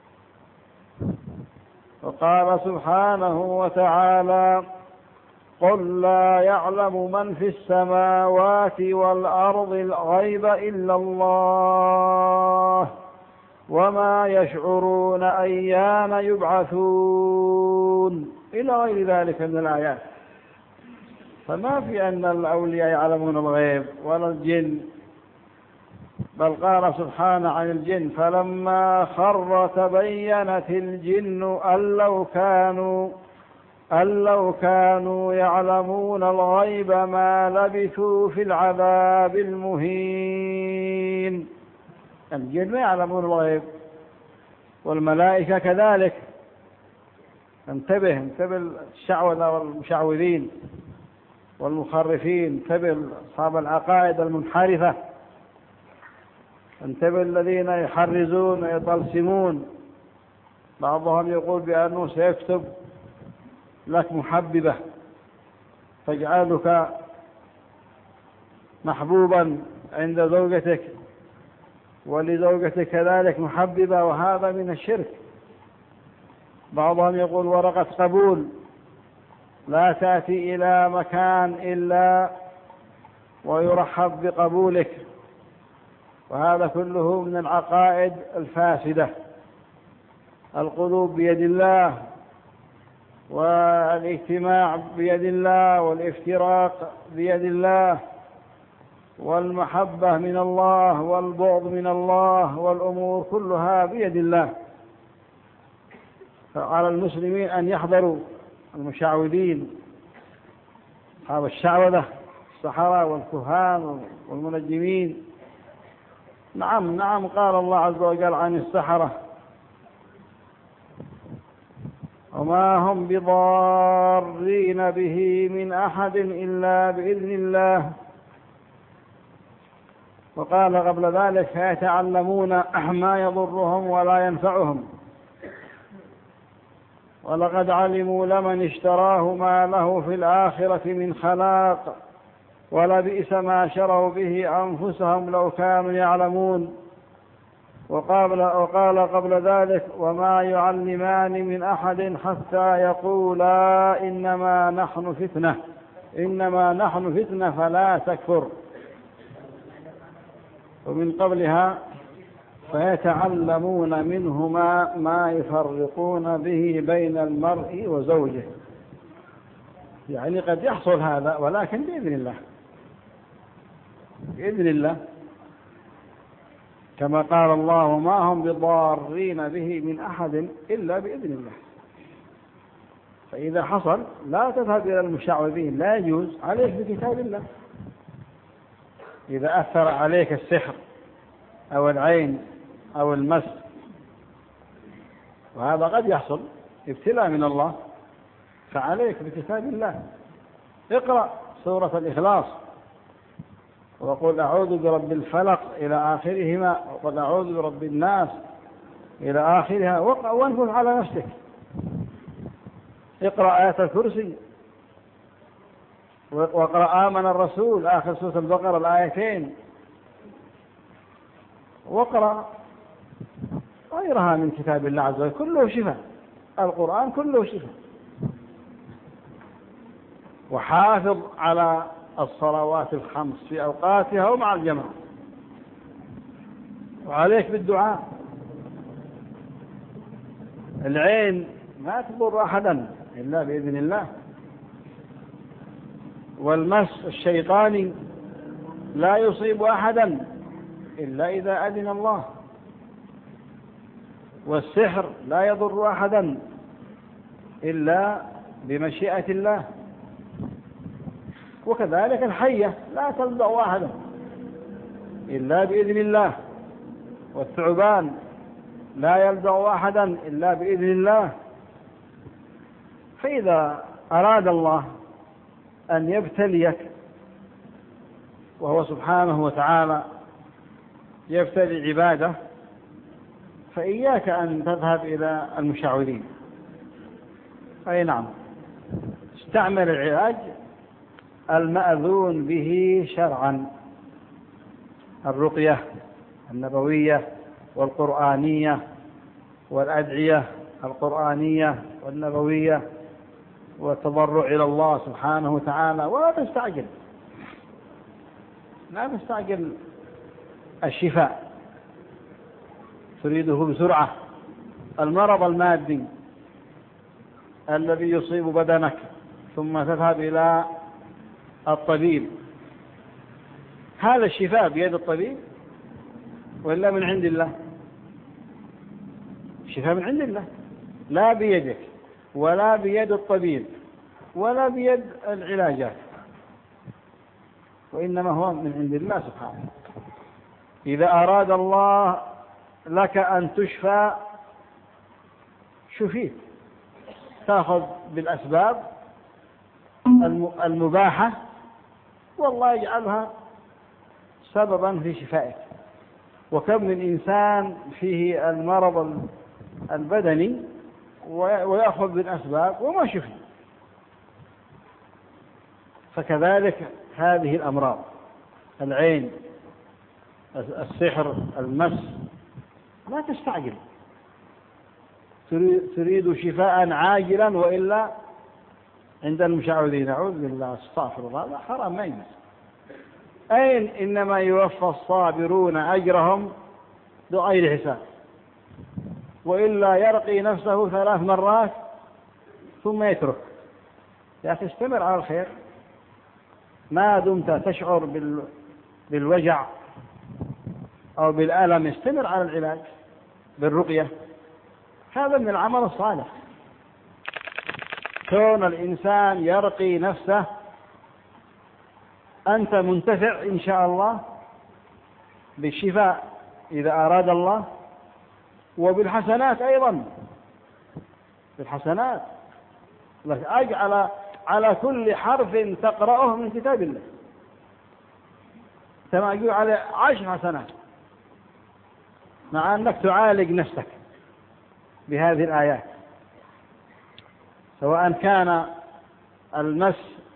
وقال سبحانه وتعالى: قل لا يعلم من في السماوات والأرض الغيب إلا الله وما يشعرون أيان يبعثون، إلى غير ذلك من الآيات. فما في أن الأولياء يعلمون الغيب ولا الجن، بل قال سبحانه عن الجن: فلما خر تبينت الجن أن لو كانوا أن لو كانوا يعلمون الغيب ما لبثوا في العذاب المهين. الجن ما يعلمون الغيب، والملائكة كذلك. انتبه انتبه الشعوذة والمشعوذين والمخرفين، انتبه أصحاب العقائد المنحرفة، انتبه الذين يحرزون ويطلسمون. بعضهم يقول بأنه سيكتب لك محببة تجعلك محبوبا عند زوجتك، ولزوجتك كذلك محببة، وهذا من الشرك. بعضهم يقول ورقة قبول لا تأتي إلى مكان إلا ويرحب بقبولك، وهذا كله من العقائد الفاسدة. القلوب بيد الله، والاجتماع بيد الله، والافتراق بيد الله، والمحبة من الله، والبغض من الله، والأمور كلها بيد الله. فعلى المسلمين أن يحذروا المشعوذين، أصحاب الشعوذة، السحرة والكهان والمنجمين. نعم نعم قال الله عز وجل عن السحرة: وما هم بضارين به من أحد إلا بإذن الله. وقال قبل ذلك: فيتعلمون ما يضرهم ولا ينفعهم ولقد علموا لمن اشتراه ما له في الآخرة من خلاق ولبئس ما شروا به أنفسهم لو كانوا يعلمون. وقال, وقال قبل ذلك: وما يعلمان من أحد حتى يقولا إنما نحن فتنة إنما نحن فتنة فلا تكفر. ومن قبلها: فيتعلمون منهما ما يفرقون به بين المرء وزوجه. يعني قد يحصل هذا، ولكن بإذن الله بإذن الله كما قال الله: وما هم بضارين به من أحد إلا بإذن الله. فإذا حصل لا تذهب إلى المشعوذين، لا يجوز، عليك بكتاب الله. إذا أثر عليك السحر أو العين أو المس، وهذا قد يحصل ابتلاء من الله، فعليك بكتاب الله. اقرأ سورة الإخلاص، وقل أعوذ برب الفلق إلى آخرهما، وقل أعوذ برب الناس إلى آخرها، وانفذ على نفسك. اقرأ آية الكرسي، واقرأ آمن الرسول آخر سورة البقرة الآيتين، واقرأ غيرها من كتاب الله عز وجل، كله شفاء. القرآن كله شفاء. وحافظ على الصلوات الخمس في أوقاتها ومع الجماعة، وعليك بالدعاء. العين ما تضر أحدا إلا بإذن الله، والمس الشيطاني لا يصيب أحدا إلا إذا أذن الله، والسحر لا يضر أحدا إلا بمشيئة الله، وكذلك الحية لا تلدغ أحدا إلا بإذن الله، والثعبان لا يلدغ أحدا إلا بإذن الله. فإذا أراد الله أن يبتليك، وهو سبحانه وتعالى يبتلي عباده، فإياك أن تذهب إلى المشعوذين. أي نعم، استعمل العلاج المأذون به شرعا، الرقية النبوية والقرآنية والأدعية القرآنية والنبوية والتضرع إلى الله سبحانه وتعالى. ولا تستعجل، لا تستعجل الشفاء، تريده بسرعة. المرض المادي الذي يصيب بدنك ثم تذهب إلى الطبيب، هذا الشفاء بيد الطبيب ولا من عند الله؟ الشفاء من عند الله، لا بيدك ولا بيد الطبيب ولا بيد العلاجات، وإنما هو من عند الله سبحانه. إذا أراد الله لك أن تشفى شفيت، تأخذ بالأسباب المباحة والله يجعلها سببا في شفائك. وكم من إنسان فيه المرض البدني ويأخذ بالأسباب وما شفي. فكذلك هذه الأمراض، العين، السحر، المس، لا تستعجل، تريد شفاء عاجلا وإلا عند المشعوذين أعوذ بالله استغفر الله، لا حرام ما يجوز. أين إنما يوفى الصابرون أجرهم بغير حساب، وإلا يرقي نفسه ثلاث مرات ثم يترك. يا أخي استمر على الخير ما دمت تشعر بالوجع أو بالألم، استمر على العلاج بالرقية، هذا من العمل الصالح. كون الإنسان يرقي نفسه أنت منتفع إن شاء الله بالشفاء إذا أراد الله، وبالحسنات أيضا، بالحسنات لك أجعل على كل حرف تقرأه من كتاب الله كما يقول على عشر حسنات، مع أنك تعالج نفسك بهذه الآيات، سواء كان المس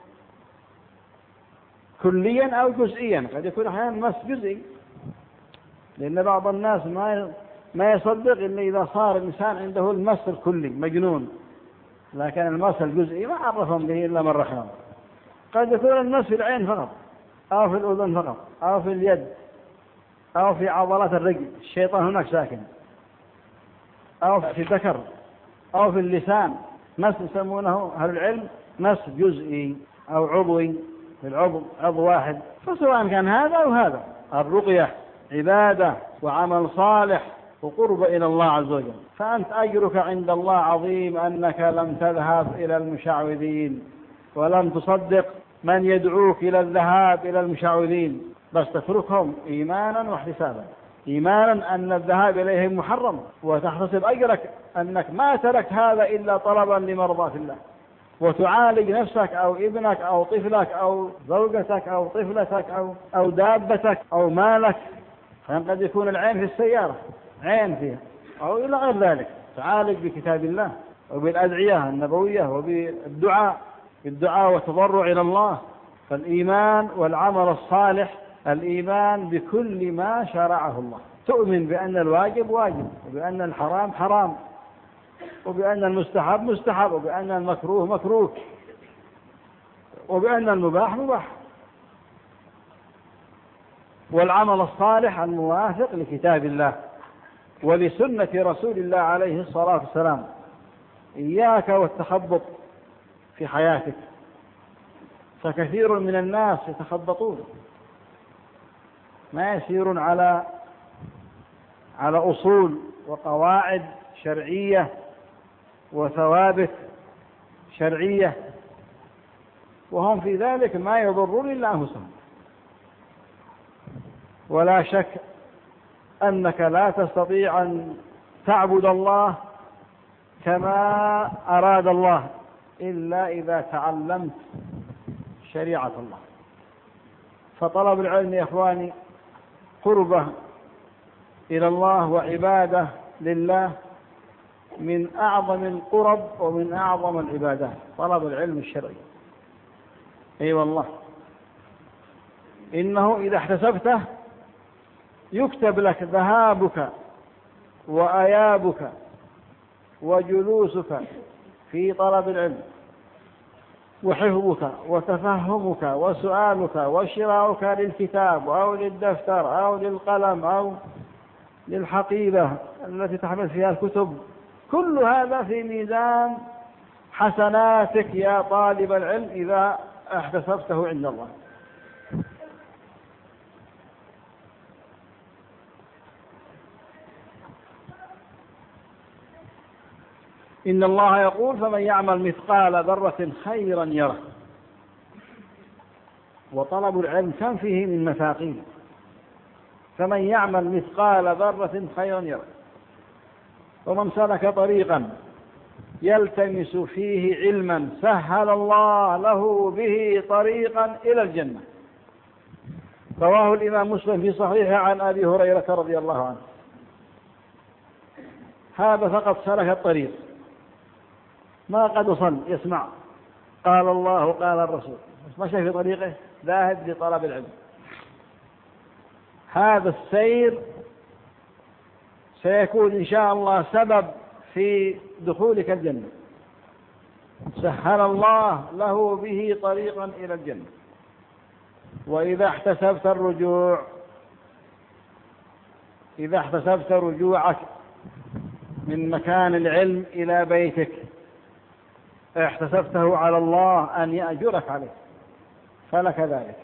كليا أو جزئيا. قد يكون أحيانا مس جزئي، لأن بعض الناس ما ما يصدق إلا إذا صار الإنسان عنده المس الكلي مجنون، لكن المس الجزئي ما عرفهم به إلا من رحمه الله. قد يكون المس في العين فقط أو في الأذن فقط أو في اليد أو في عضلات الرجل، الشيطان هناك ساكن، أو في الذكر أو في اللسان، مس يسمونه أهل العلم مس جزئي أو عضوي في العضو عضو واحد. فسواء كان هذا أو هذا، الرقية عبادة وعمل صالح وقرب إلى الله عز وجل. فأنت أجرك عند الله عظيم أنك لم تذهب إلى المشعوذين ولم تصدق من يدعوك إلى الذهاب إلى المشعوذين، بس تتركهم إيمانا واحتسابا، إيمانا أن الذهاب إليهم محرم، وتحتسب أجرك أنك ما تركت هذا إلا طلبا لمرضاة الله، وتعالج نفسك أو ابنك أو طفلك أو زوجتك أو طفلتك أو, أو دابتك أو مالك. فقد يكون العين في السيارة عين فيها أو إلى غير ذلك، تعالج بكتاب الله وبالأدعية النبوية وبالدعاء بالدعاء والتضرع إلى الله. فالإيمان والعمل الصالح، الإيمان بكل ما شرعه الله، تؤمن بأن الواجب واجب، وبأن الحرام حرام، وبأن المستحب مستحب، وبأن المكروه مكروه، وبأن المباح مباح. والعمل الصالح الموافق لكتاب الله ولسنة رسول الله عليه الصلاة والسلام. إياك والتخبط في حياتك، فكثير من الناس يتخبطون، ما يسيرون على على أصول وقواعد شرعية وثوابت شرعية، وهم في ذلك ما يضرون إلا أنفسهم. ولا شك أنك لا تستطيع أن تعبد الله كما أراد الله إلا إذا تعلمت شريعة الله. فطلب العلم يا إخواني قربة إلى الله وعبادة لله من أعظم القرب ومن أعظم العبادات، طلب العلم الشرعي. أي والله إنه إذا احتسبته يكتب لك ذهابك وأيابك وجلوسك في طلب العلم وحفظك وتفهمك وسؤالك وشراؤك للكتاب أو للدفتر أو للقلم أو للحقيبة التي تحمل فيها الكتب، كل هذا في ميزان حسناتك يا طالب العلم إذا احتسبته عند الله. إن الله يقول: فمن يعمل مثقال ذرة خيرا يره. وطلب العلم كم فيه من مثاقيل. فمن يعمل مثقال ذرة خيرا يره. ومن سلك طريقا يلتمس فيه علما سهل الله له به طريقا إلى الجنة. رواه الإمام مسلم في صحيحه عن أبي هريرة رضي الله عنه. هذا فقط سلك الطريق، ما قد وصل يسمع قال الله قال الرسول، مشى في طريقه ذاهب لطلب العلم. هذا السير سيكون إن شاء الله سبب في دخولك الجنة، سهل الله له به طريقا إلى الجنة. وإذا احتسبت الرجوع إذا احتسبت رجوعك من مكان العلم إلى بيتك احتسبته على الله أن يأجرك عليه، فلك ذلك،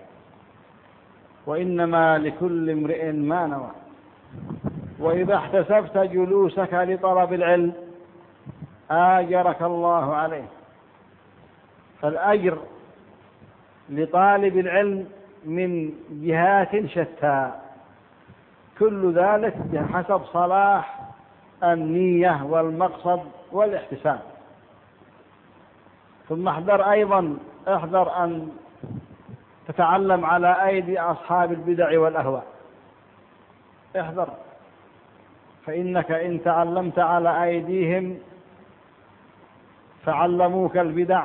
وإنما لكل امرئ ما نوى. وإذا احتسبت جلوسك لطلب العلم آجرك الله عليه. فالأجر لطالب العلم من جهات شتى، كل ذلك بحسب صلاح النية والمقصد والاحتساب. ثم احذر أيضا احذر أن تتعلم على أيدي أصحاب البدع والأهواء، احذر، فإنك إن تعلمت على أيديهم فعلموك البدع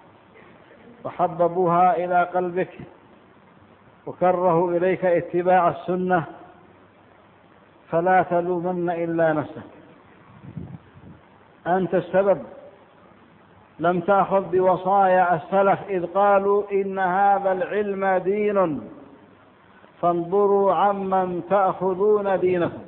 وحببوها إلى قلبك وكرهوا إليك اتباع السنة، فلا تلومن إلا نفسك، أنت السبب. لم تأخذ بوصايا السلف إذ قالوا إن هذا العلم دين فانظروا عمن تأخذون دينكم.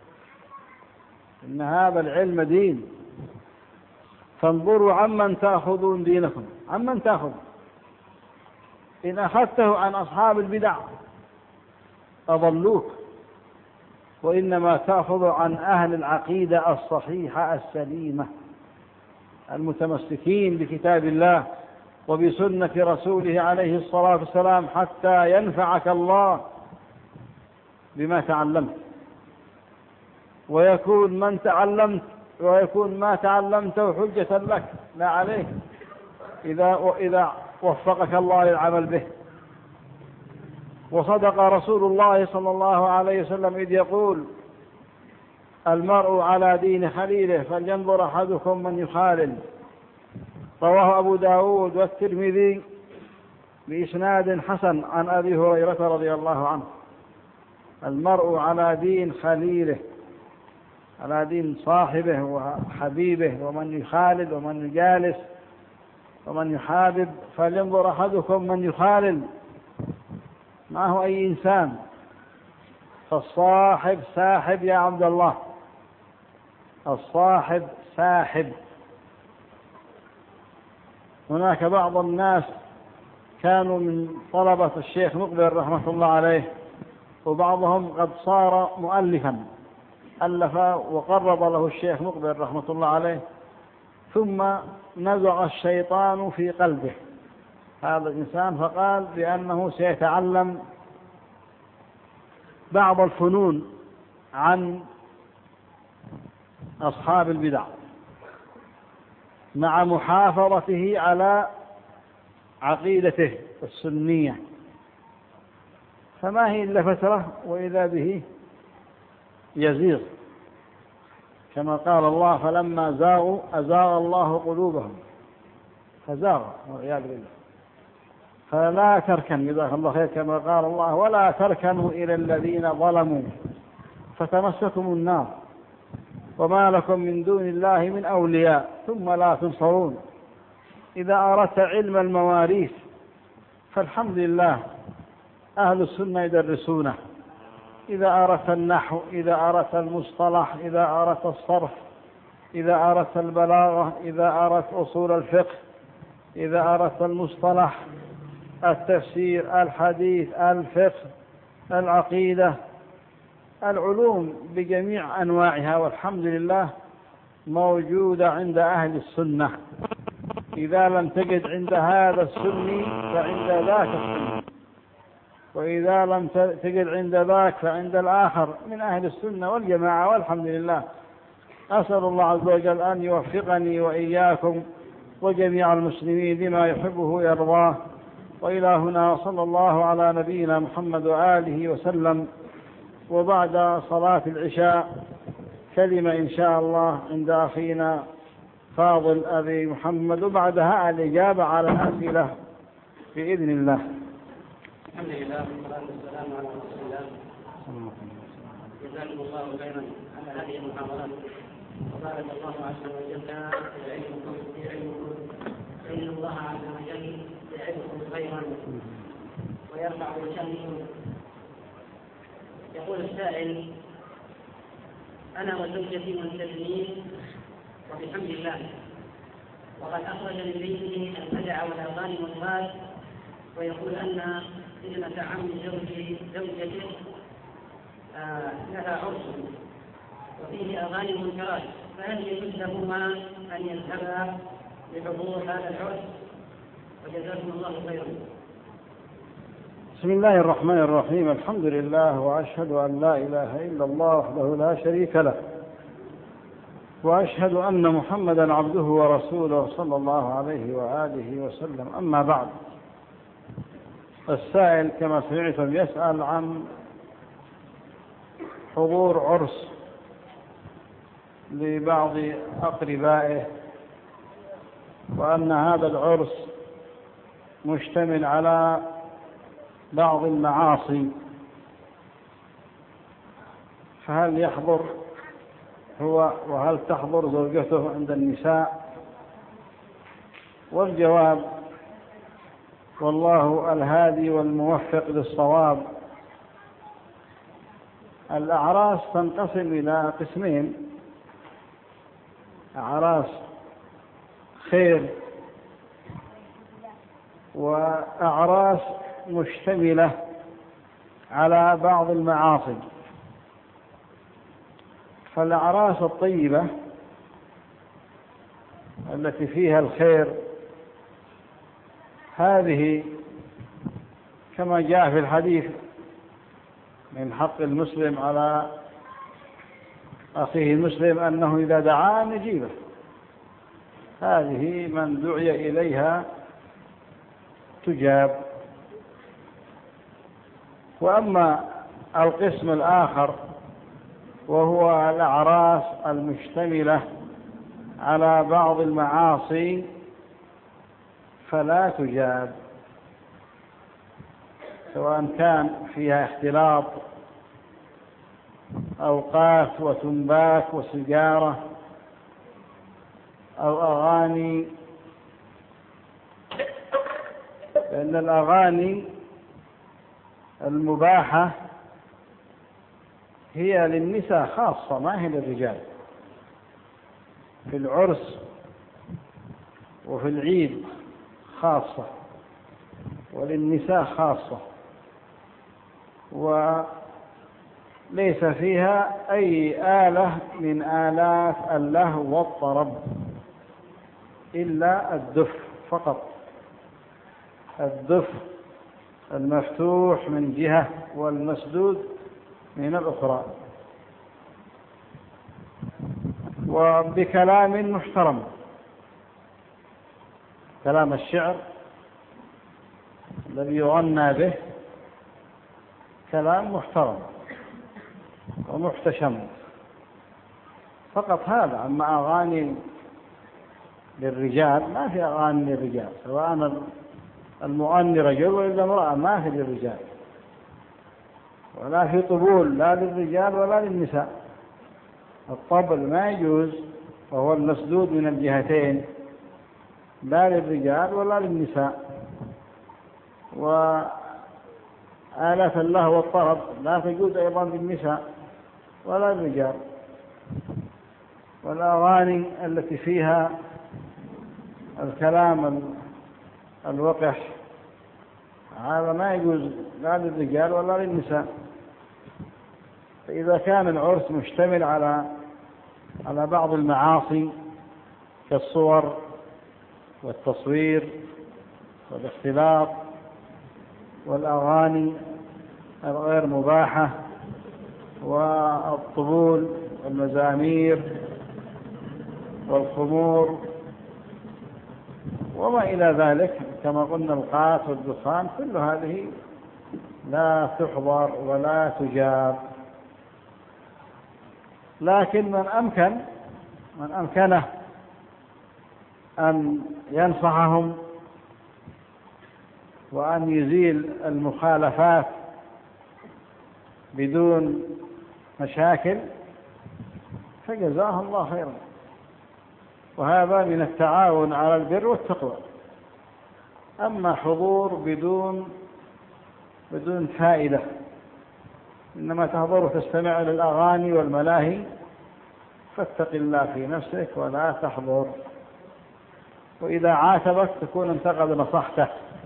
إن هذا العلم دين فانظروا عمن تأخذون دينكم. عمن تأخذ؟ إن أخذته عن أصحاب البدع أضلوك، وإنما تأخذ عن أهل العقيدة الصحيحة السليمة المتمسكين بكتاب الله وبسنة رسوله عليه الصلاة والسلام، حتى ينفعك الله بما تعلمت، ويكون من تعلمت ويكون ما تعلمته حجة لك لا عليك إذا إذا وفقك الله للعمل به. وصدق رسول الله صلى الله عليه وسلم إذ يقول: المرء على دين خليله فلينظر أحدكم من يخالل. رواه أبو داود والترمذي بإسناد حسن عن أبي هريرة رضي الله عنه. المرء على دين خليله، على دين صاحبه وحبيبه، ومن يخالل ومن يجالس ومن يحابب. فلينظر أحدكم من يخالل، معه أي إنسان، فالصاحب ساحب يا عبد الله، الصاحب ساحب. هناك بعض الناس كانوا من طلبة الشيخ مقبل رحمة الله عليه، وبعضهم قد صار مؤلفا، ألف وقرب له الشيخ مقبل رحمة الله عليه، ثم نزغ الشيطان في قلبه هذا الإنسان، فقال بأنه سيتعلم بعض الفنون عن أصحاب البدع مع محافظته على عقيدته السنية. فما هي إلا فترة وإذا به يزيغ، كما قال الله: فلما زاغوا أزاغ الله قلوبهم فزاغوا، والعياذ بالله. فلا تركن، جزاك الله خير، كما قال الله: ولا تركنوا إلى الذين ظلموا فتمسكم النار وما لكم من دون الله من أولياء ثم لا تنصرون. إذا أردت علم المواريث فالحمد لله أهل السنة يدرسونه. إذا أردت النحو، إذا أردت المصطلح، إذا أردت الصرف، إذا أردت البلاغة، إذا أردت أصول الفقه، إذا أردت المصطلح، التفسير، الحديث، الفقه، العقيدة، العلوم بجميع أنواعها والحمد لله موجودة عند أهل السنة. إذا لم تجد عند هذا السني فعند ذاك السني، وإذا لم تجد عند ذاك فعند الآخر من أهل السنة والجماعة والحمد لله. أسأل الله عز وجل أن يوفقني وإياكم وجميع المسلمين لما يحبه ويرضاه. وإلى هنا صلى الله على نبينا محمد وآله وسلم. وبعد صلاة العشاء كلمة إن شاء الله عند أخينا فاضل أبي محمد، وبعدها الإجابة على الأسئلة بإذن الله. الحمد لله والصلاة والسلام على رسول الله. جزاكم الله خيرا على هذه المحاضرات، وبارك الله عز وجل في علمكم في علمكم فإن الله عز وجل يعدكم خيرا ويرفع شأنكم. يقول السائل: أنا وزوجتي ملتزمين وبحمد الله، وقد أخرج من بيته البدع والأغاني والغاز، ويقول أن ابنة عم زوجي زوجته آه لها عرس وفيه أغاني منكرات، فهل يجوز لهما أن يذهبا لحضور هذا العرس؟ وجزاكم الله خيرا. بسم الله الرحمن الرحيم. الحمد لله، وأشهد أن لا إله إلا الله وحده لا شريك له، وأشهد أن محمدا عبده ورسوله صلى الله عليه وآله وسلم. أما بعد، السائل كما سمعتم يسأل عن حضور عرس لبعض أقربائه، وأن هذا العرس مشتمل على بعض المعاصي، فهل يحضر هو وهل تحضر زوجته عند النساء؟ والجواب: والله الهادي والموفق للصواب. الأعراس تنقسم إلى قسمين: أعراس خير، وأعراس مشتملة على بعض المعاصي. فالأعراس الطيبة التي فيها الخير هذه كما جاء في الحديث: من حق المسلم على أخيه المسلم أنه إذا دعا أن يجيبه. هذه من دعي إليها تجاب. وأما القسم الآخر وهو الأعراس المشتملة على بعض المعاصي فلا تجاب، سواء كان فيها اختلاط أوقات وتنبات وسجارة أو أغاني، لأن الأغاني المباحة هي للنساء خاصة، ما هي للرجال. في العرس وفي العيد خاصة، وللنساء خاصة، وليس فيها أي آلة من آلات اللهو والطرب إلا الدف فقط. الدف المفتوح من جهة والمسدود من الأخرى، وبكلام محترم. كلام الشعر الذي يغنى به كلام محترم ومحتشم فقط هذا. أما أغاني للرجال ما في أغاني للرجال، سواء المغني رجل وإلا امرأة، ما في للرجال. ولا في طبول لا للرجال ولا للنساء. الطبل ما يجوز، وهو المسدود من الجهتين، لا للرجال ولا للنساء. وآلة اللهو والطرب لا تجوز أيضا للنساء ولا للرجال. والأغاني التي فيها الكلام الوقح هذا ما يجوز لا للرجال ولا للنساء. فإذا كان العرس مشتمل على على بعض المعاصي كالصور والتصوير والاختلاط والأغاني الغير مباحة والطبول والمزامير والخمور وما إلى ذلك كما قلنا القات والدخان، كل هذه لا تحضر ولا تجاب. لكن من أمكن من أمكنه أن ينصحهم وأن يزيل المخالفات بدون مشاكل فجزاه الله خيرا، وهذا من التعاون على البر والتقوى. أما حضور بدون بدون فائدة، إنما تحضر وتستمع للأغاني والملاهي، فاتق الله في نفسك ولا تحضر. وإذا عاتبك تكون انت قد نصحته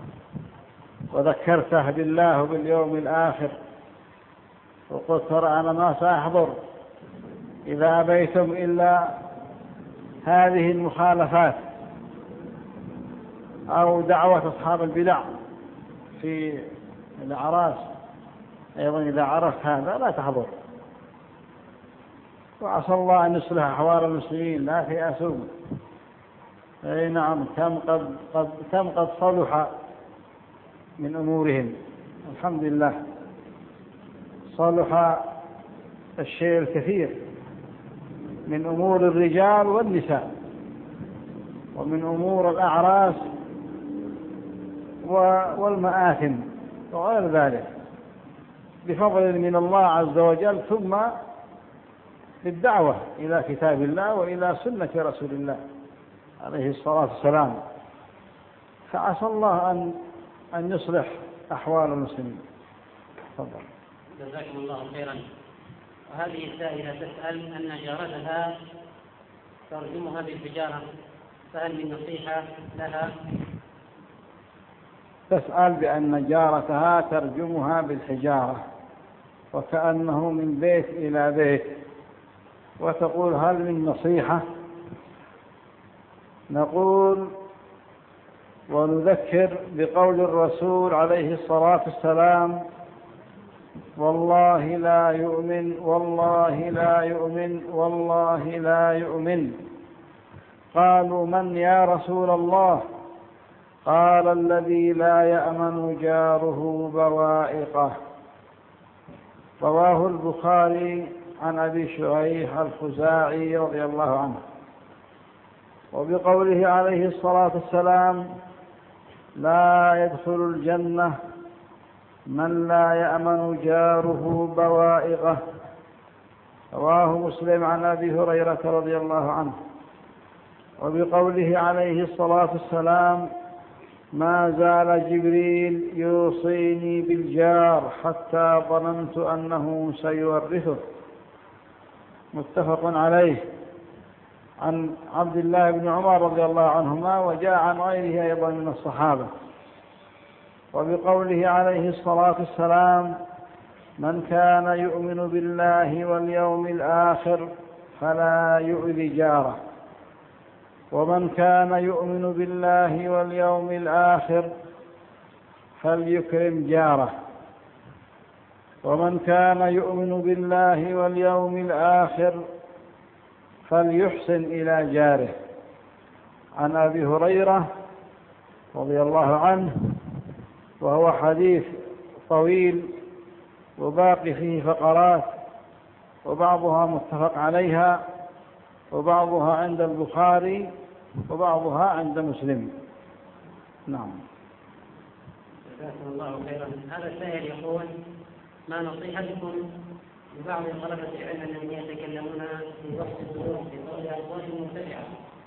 وذكرته بالله وباليوم الآخر وقلت ترى أنا ما سأحضر إذا أبيتم إلا هذه المخالفات، أو دعوة أصحاب البدع في الأعراس أيضا إذا عرفت هذا لا تحضر. وعسى الله أن يصلح أحوال المسلمين لا تيأسوا. أي نعم، كم قد, قد, كم قد صلح من أمورهم، الحمد لله صلح الشيء الكثير من أمور الرجال والنساء ومن أمور الأعراس والمآثم وغير ذلك بفضل من الله عز وجل، ثم بالدعوة إلى كتاب الله وإلى سنة رسول الله عليه الصلاة والسلام. فعسى الله أن أن يصلح أحوال المسلمين. تفضل. جزاكم الله خيرا. وهذه السائلة تسأل أن جارتها ترجمها بالحجارة، فهل من نصيحة لها؟ تسأل بأن جارتها ترجمها بالحجارة وكأنه من بيت إلى بيت، وتقول هل من نصيحة؟ نقول ونذكر بقول الرسول عليه الصلاة والسلام: والله لا يؤمن والله لا يؤمن والله لا يؤمن. قالوا من يا رسول الله؟ قال الذي لا يأمن جاره بوائقه. رواه البخاري عن أبي شريح الخزاعي رضي الله عنه. وبقوله عليه الصلاة والسلام: لا يدخل الجنة من لا يأمن جاره بوائقه. رواه مسلم عن أبي هريرة رضي الله عنه. وبقوله عليه الصلاة والسلام: ما زال جبريل يوصيني بالجار حتى ظننت أنه سيورثه. متفق عليه، عن عبد الله بن عمر رضي الله عنهما، وجاء عن غيره أيضا من الصحابة. وبقوله عليه الصلاة والسلام: من كان يؤمن بالله واليوم الآخر فلا يؤذي جاره. ومن كان يؤمن بالله واليوم الآخر فليكرم جاره. ومن كان يؤمن بالله واليوم الآخر فليحسن إلى جاره. عن أبي هريرة رضي الله عنه، وهو حديث طويل وباقي فيه فقرات، وبعضها متفق عليها وبعضها عند البخاري وبعضها عند مسلم. نعم. جزاكم الله خيرا. هذا السائل يقول: ما نصيحتكم لبعض طلبة العلم الذين يتكلمون في وقت الدروس بقول أصوات مبتدعة؟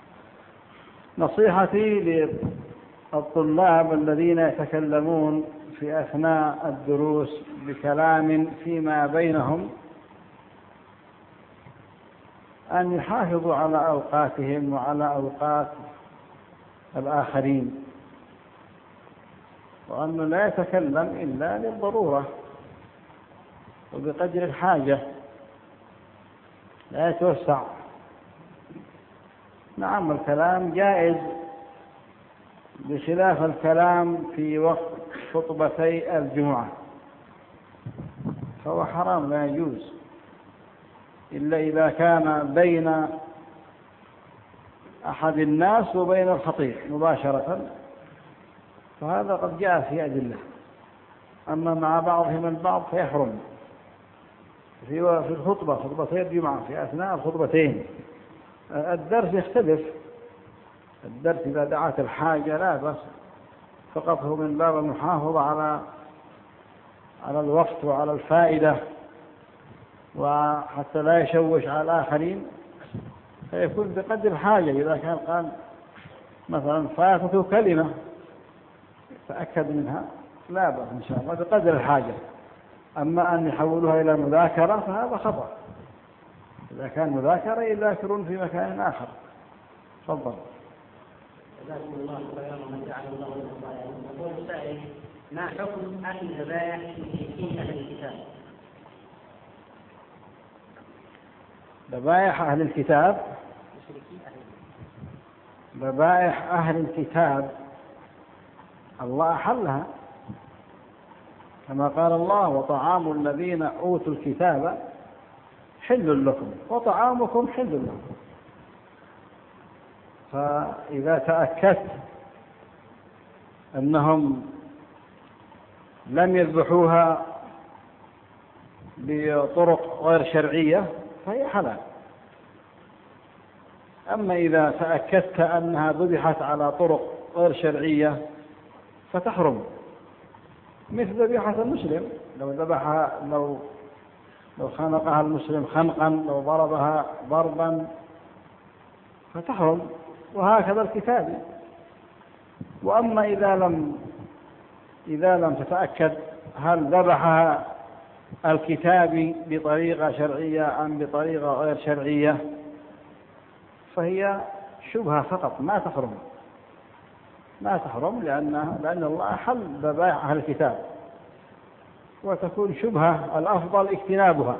نصيحتي للطلاب الذين يتكلمون في أثناء الدروس بكلام فيما بينهم أن يحافظوا على أوقاتهم وعلى أوقات الآخرين، وأنه لا يتكلم إلا للضرورة وبقدر الحاجة، لا يتوسع. نعم الكلام جائز بخلاف الكلام في وقت خطبتي الجمعة، فهو حرام لا يجوز إلا إذا كان بين أحد الناس وبين الخطيب مباشرة، فهذا قد جاء في أدلة. أما مع بعضهم البعض فيحرم في الخطبة خطبتي الجمعة في أثناء الخطبتين. الدرس يختلف، الدرس إذا دعت الحاجة لا بس، فقط هو من باب المحافظة على على الوقت وعلى الفائدة، وحتى لا يشوش على الآخرين، فيكون بقدر الحاجة. إذا كان قال مثلا فاتته كلمة تأكد منها لا بأس إن شاء الله بقدر الحاجة. أما أن يحولها إلى مذاكرة فهذا خطأ. إذا كان مذاكرة يذاكرون في مكان آخر. تفضل. جزاكم الله خيرا ومن جعل الله خيرا. يقول السائل: ما حكم أكل الذبائح في أهل الكتاب؟ ذبائح أهل الكتاب ذبائح أهل الكتاب الله أحلها، كما قال الله: وطعام الذين أوتوا الكتاب حل لكم وطعامكم حل لكم. فإذا تأكدت أنهم لم يذبحوها بطرق غير شرعية فهي حلال. أما إذا تأكدت أنها ذبحت على طرق غير شرعية فتحرم، مثل ذبيحة المسلم، لو ذبحها لو لو خنقها المسلم خنقا، لو ضربها ضربا فتحرم، وهكذا الكتابي. وأما إذا لم إذا لم تتأكد هل ذبحها الكتابي بطريقة شرعية أم بطريقة غير شرعية فهي شبهة فقط، ما تحرم ما تحرم لأن لأن الله حل ذبائح أهل الكتاب، وتكون شبهة الأفضل اجتنابها.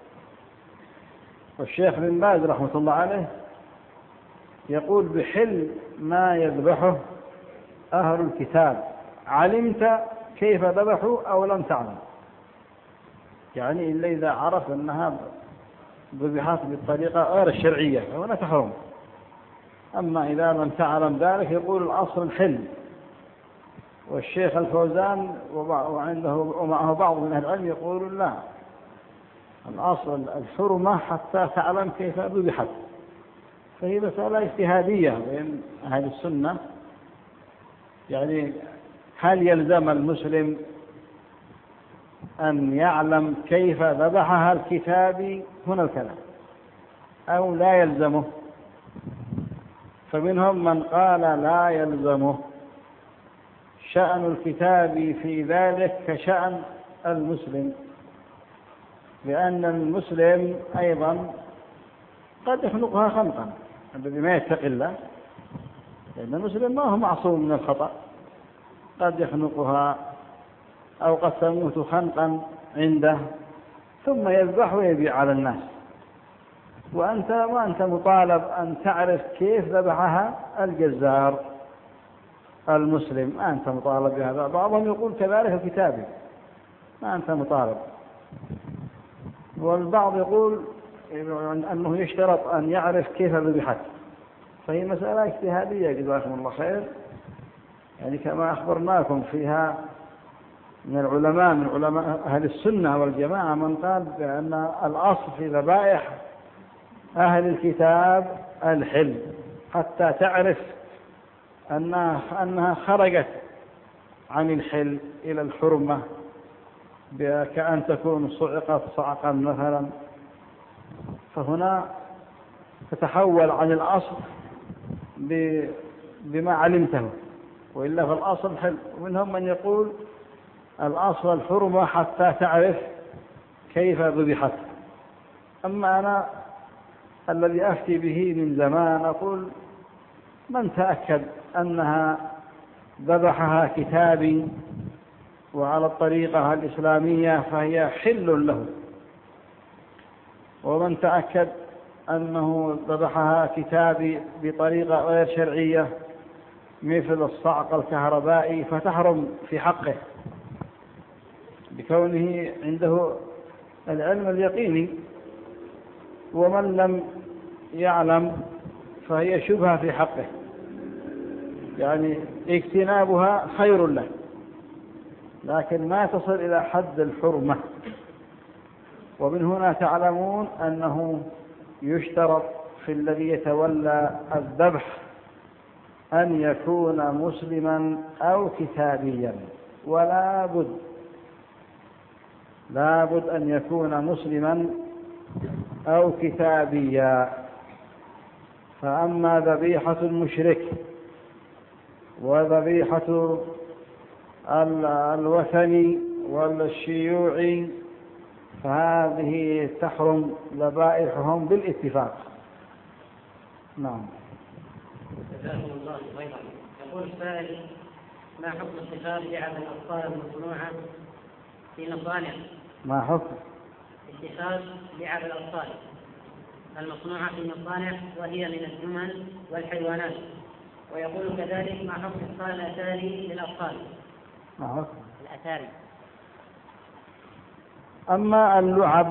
والشيخ بن باز رحمة الله عليه يقول: بحل ما يذبحه أهل الكتاب علمت كيف ذبحوا أو لم تعلم، يعني إلا إذا عرف أنها ذبحت بالطريقة غير الشرعية فهنا تحرم. أما إذا لم تعلم ذلك يقول الأصل الحل. والشيخ الفوزان وعنده ومعه بعض من أهل العلم يقول لا، الأصل الحرمة حتى تعلم كيف ذبحت. فهي مسألة اجتهادية بين أهل السنة، يعني هل يلزم المسلم أن يعلم كيف ذبحها الكتابي؟ هنا الكلام، أو لا يلزمه. فمنهم من قال لا يلزمه، شأن الكتاب في ذلك كشأن المسلم، لأن المسلم أيضا قد يخنقها خنقا الذي ما يتقي الله، لأن المسلم ما هو معصوم من الخطأ، قد يخنقها أو قد تموت خنقا عنده ثم يذبح ويبيع على الناس، وأنت ما أنت مطالب أن تعرف كيف ذبحها الجزار المسلم، ما أنت مطالب بهذا. بعضهم يقول كذلك الكتابي، ما أنت مطالب. والبعض يقول أنه يشترط أن يعرف كيف ذبحت. فهي مسألة اجتهادية جزاكم الله خير، يعني كما أخبرناكم فيها من العلماء من علماء أهل السنة والجماعة من قال بأن الأصل في ذبائح أهل الكتاب الحل حتى تعرف أنها, أنها خرجت عن الحل إلى الحرمة كأن تكون صعقت صعقا مثلا، فهنا تتحول عن الأصل بما علمته، وإلا في الأصل حل. ومنهم من يقول الأصل الحرمة حتى تعرف كيف ذبحت. أما أنا الذي أفتي به من زمان أقول من تأكد أنها ذبحها كتابي وعلى الطريقة الإسلامية فهي حل له، ومن تأكد أنه ذبحها كتابي بطريقة غير شرعية مثل الصعق الكهربائي فتحرم في حقه بكونه عنده العلم اليقيني، ومن لم يعلم فهي شبهة في حقه، يعني اجتنابها خير له، لكن ما تصل إلى حد الحرمة. ومن هنا تعلمون أنه يشترط في الذي يتولى الذبح أن يكون مسلما أو كتابيا، ولا بد لا بد أن يكون مسلما أو كتابيا. فأما ذبيحة المشرك وذبيحة الوثني والشيوعي فهذه تحرم ذبائحهم بالاتفاق. نعم. جزاكم الله خيرا. يقول السائل: ما حكم اتخاذ لعب الأطفال المصنوعة في مصانع؟ ما حكم اتخاذ لعب الأطفال المصنوعة في مصانع وهي من الجمل والحيوانات؟ ويقول كذلك: ما حكم إدخال الأتاري للأطفال؟ ما حكم الأتاري؟ أما اللعب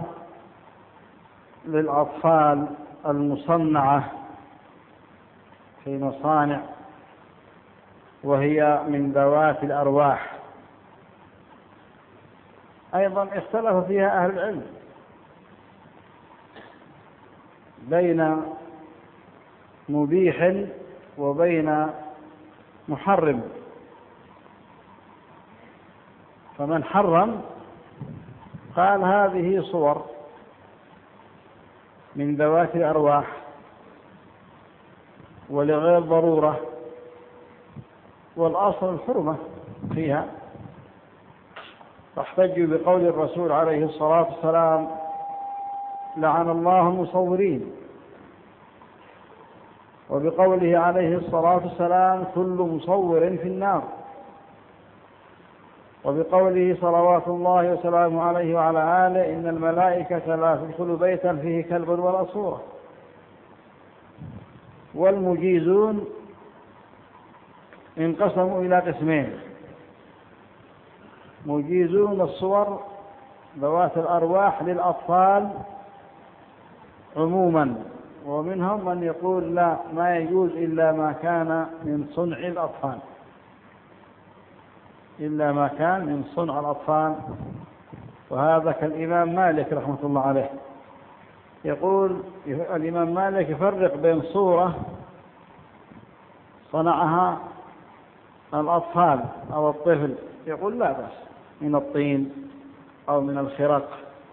للأطفال المصنعة في مصانع وهي من ذوات الأرواح أيضا اختلف فيها أهل العلم بين مبيح وبين محرم. فمن حرم قال هذه صور من ذوات الأرواح ولغير ضرورة، والأصل الحرمة فيها. فاحتجوا بقول الرسول عليه الصلاة والسلام: لعن الله المصورين، وبقوله عليه الصلاة والسلام: كل مصور في النار، وبقوله صلوات الله وسلامه عليه وعلى آله: إن الملائكة لا تدخل بيتا فيه كلب ولا صورة. والمجيزون انقسموا إلى قسمين: مجيزون الصور ذوات الأرواح للأطفال عموما، ومنهم من يقول لا، ما يجوز إلا ما كان من صنع الأطفال إلا ما كان من صنع الأطفال وهذا كالإمام مالك رحمة الله عليه. يقول الإمام مالك يفرق بين صورة صنعها الأطفال أو الطفل، يقول لا بأس من الطين أو من الخرق،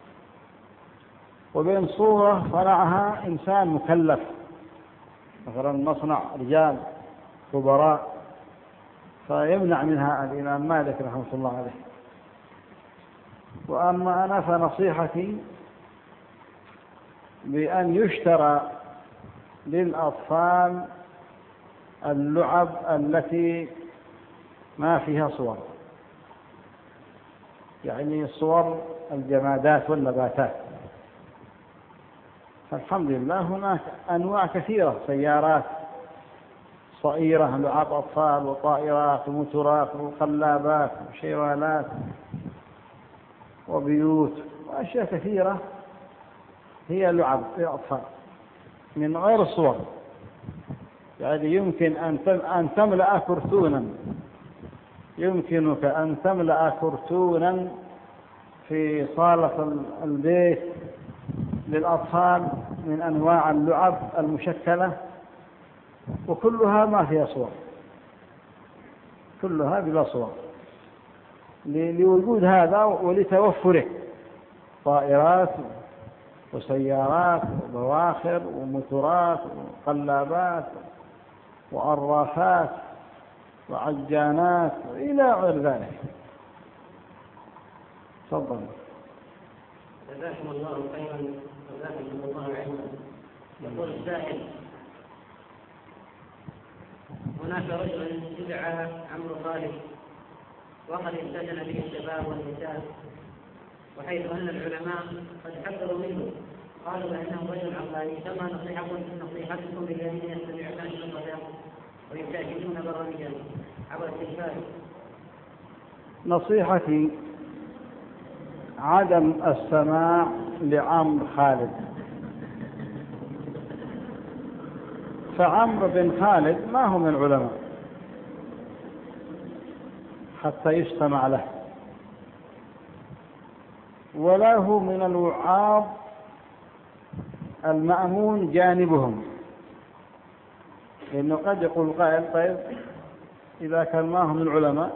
وبين صورة صنعها إنسان مكلف مثلا مصنع رجال كبراء، فيمنع منها الإمام مالك رحمه الله عليه. وأما أنا فنصيحتي بأن يشترى للأطفال اللعب التي ما فيها صور، يعني صور الجمادات والنباتات. فالحمد لله هناك أنواع كثيرة، سيارات صغيرة لعب أطفال، وطائرات وموتورات وقلابات وشيوالات وبيوت وأشياء كثيرة هي لعب للأطفال من غير الصور. يعني يمكن أن تملأ كرتونا يمكنك أن تملأ كرتونا في صالة البيت للأطفال من أنواع اللعب المشكلة، وكلها ما فيها صور، كلها بلا صور. لوجود هذا ولتوفره، طائرات وسيارات وبواخر وموتورات وقلابات وأرافات وعجانات إلى غير ذلك. تفضل. جزاكم الله خيرا وجزاكم الله علما. يقول السائل: هناك رجل يدعى عمرو خالد وقد استجن به الشباب والنساء، وحيث ان العلماء قد حذروا منه قالوا انه رجل عقلاني، كما نصيحكم نصيحتكم للذين يستمعون الشرطه ويشاهدون برامجا عبر التلفاز. نصيحتي عدم السماع لعمرو خالد، فعمرو بن خالد ما هو من العلماء حتى يستمع له، ولا هو من الوعاظ المأمون جانبهم، لأنه قد يقول قائل: طيب إذا كان ما هو من العلماء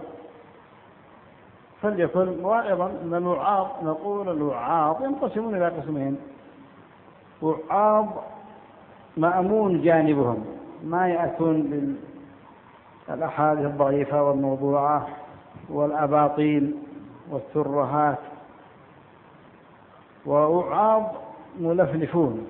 فليكن واعظا. من الوعاظ نقول الوعاظ ينقسمون إلى قسمين: وعاظ مأمون جانبهم، ما يأتون بالأحاديث الضعيفة والموضوعة والأباطيل والترهات، ووعاظ ملفلفون،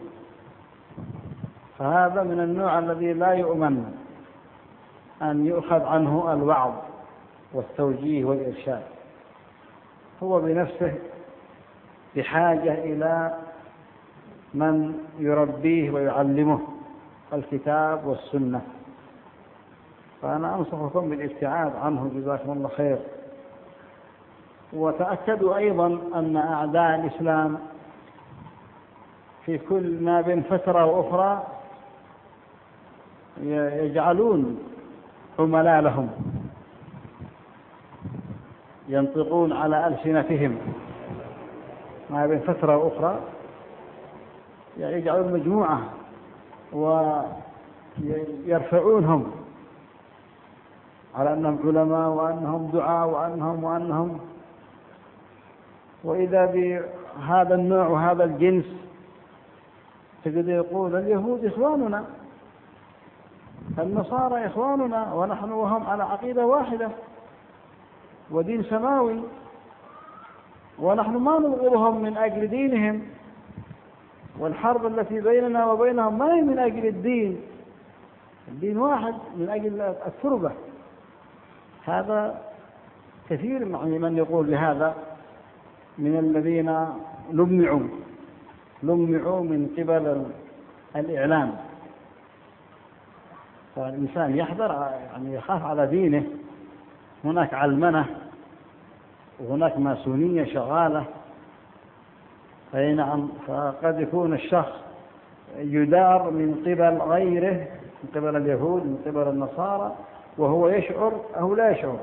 فهذا من النوع الذي لا يؤمن أن يؤخذ عنه الوعظ والتوجيه والإرشاد، هو بنفسه بحاجة إلى من يربيه ويعلمه الكتاب والسنة، فأنا أنصحكم بالابتعاد عنه جزاكم الله خير. وتأكدوا أيضا أن أعداء الإسلام في كل ما بين فترة وأخرى يجعلون عملاء لهم ينطقون على ألسنتهم، ما بين فترة وأخرى يجعلون مجموعة ويرفعونهم على أنهم علماء وأنهم دعاء وأنهم وأنهم وإذا بهذا النوع وهذا الجنس تجد يقول: اليهود إخواننا، النصارى إخواننا، ونحن وهم على عقيدة واحدة ودين سماوي، ونحن ما نبغضهم من أجل دينهم، والحرب التي بيننا وبينهم ما هي من أجل الدين، الدين واحد من أجل التربة. هذا كثير من يقول بهذا من الذين لمعوا لمعوا من قبل الإعلام، فالإنسان يحذر، يعني يخاف على دينه. هناك علمنة وهناك ماسونية شغالة، أي نعم، فقد يكون الشخص يدار من قبل غيره، من قبل اليهود، من قبل النصارى، وهو يشعر أو لا يشعر،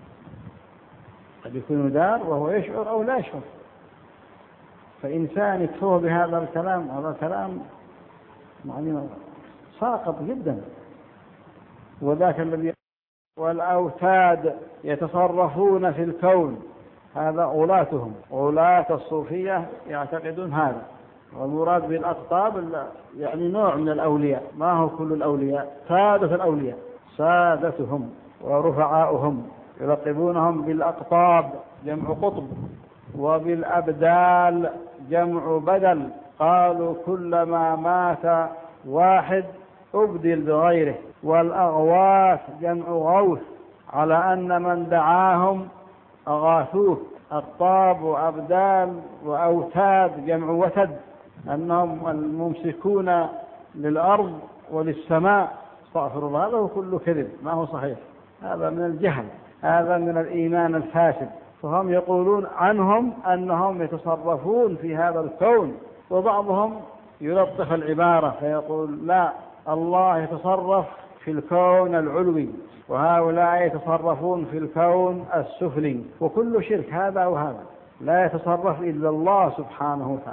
قد يكون يدار وهو يشعر أو لا يشعر. فإنسان يكفوه بهذا الكلام، هذا كلام يعني ساقط جدا. وذاك الذي والأوتاد يتصرفون في الكون، هذا غلاتهم، غلاة الصوفية يعتقدون هذا. والمراد بالأقطاب يعني نوع من الأولياء، ما هو كل الأولياء، سادة الأولياء، سادتهم ورفعاؤهم يلقبونهم بالأقطاب جمع قطب، وبالأبدال جمع بدل، قالوا كلما مات واحد أبدل بغيره. والأغواث جمع غوث، على أن من دعاهم أغاثوه. أقطاب وأبدال وأوتاد جمع وتد، أنهم الممسكون للأرض وللسماء. استغفر الله، هذا هو كله كذب، ما هو صحيح، هذا من الجهل، هذا من الإيمان الفاسد. فهم يقولون عنهم أنهم يتصرفون في هذا الكون، وبعضهم يلطف العبارة فيقول: لا، الله يتصرف في الكون العلوي، وهؤلاء يتصرفون في الكون السفلي، وكل شرك هذا وهذا، لا يتصرف إلا الله سبحانه وتعالى.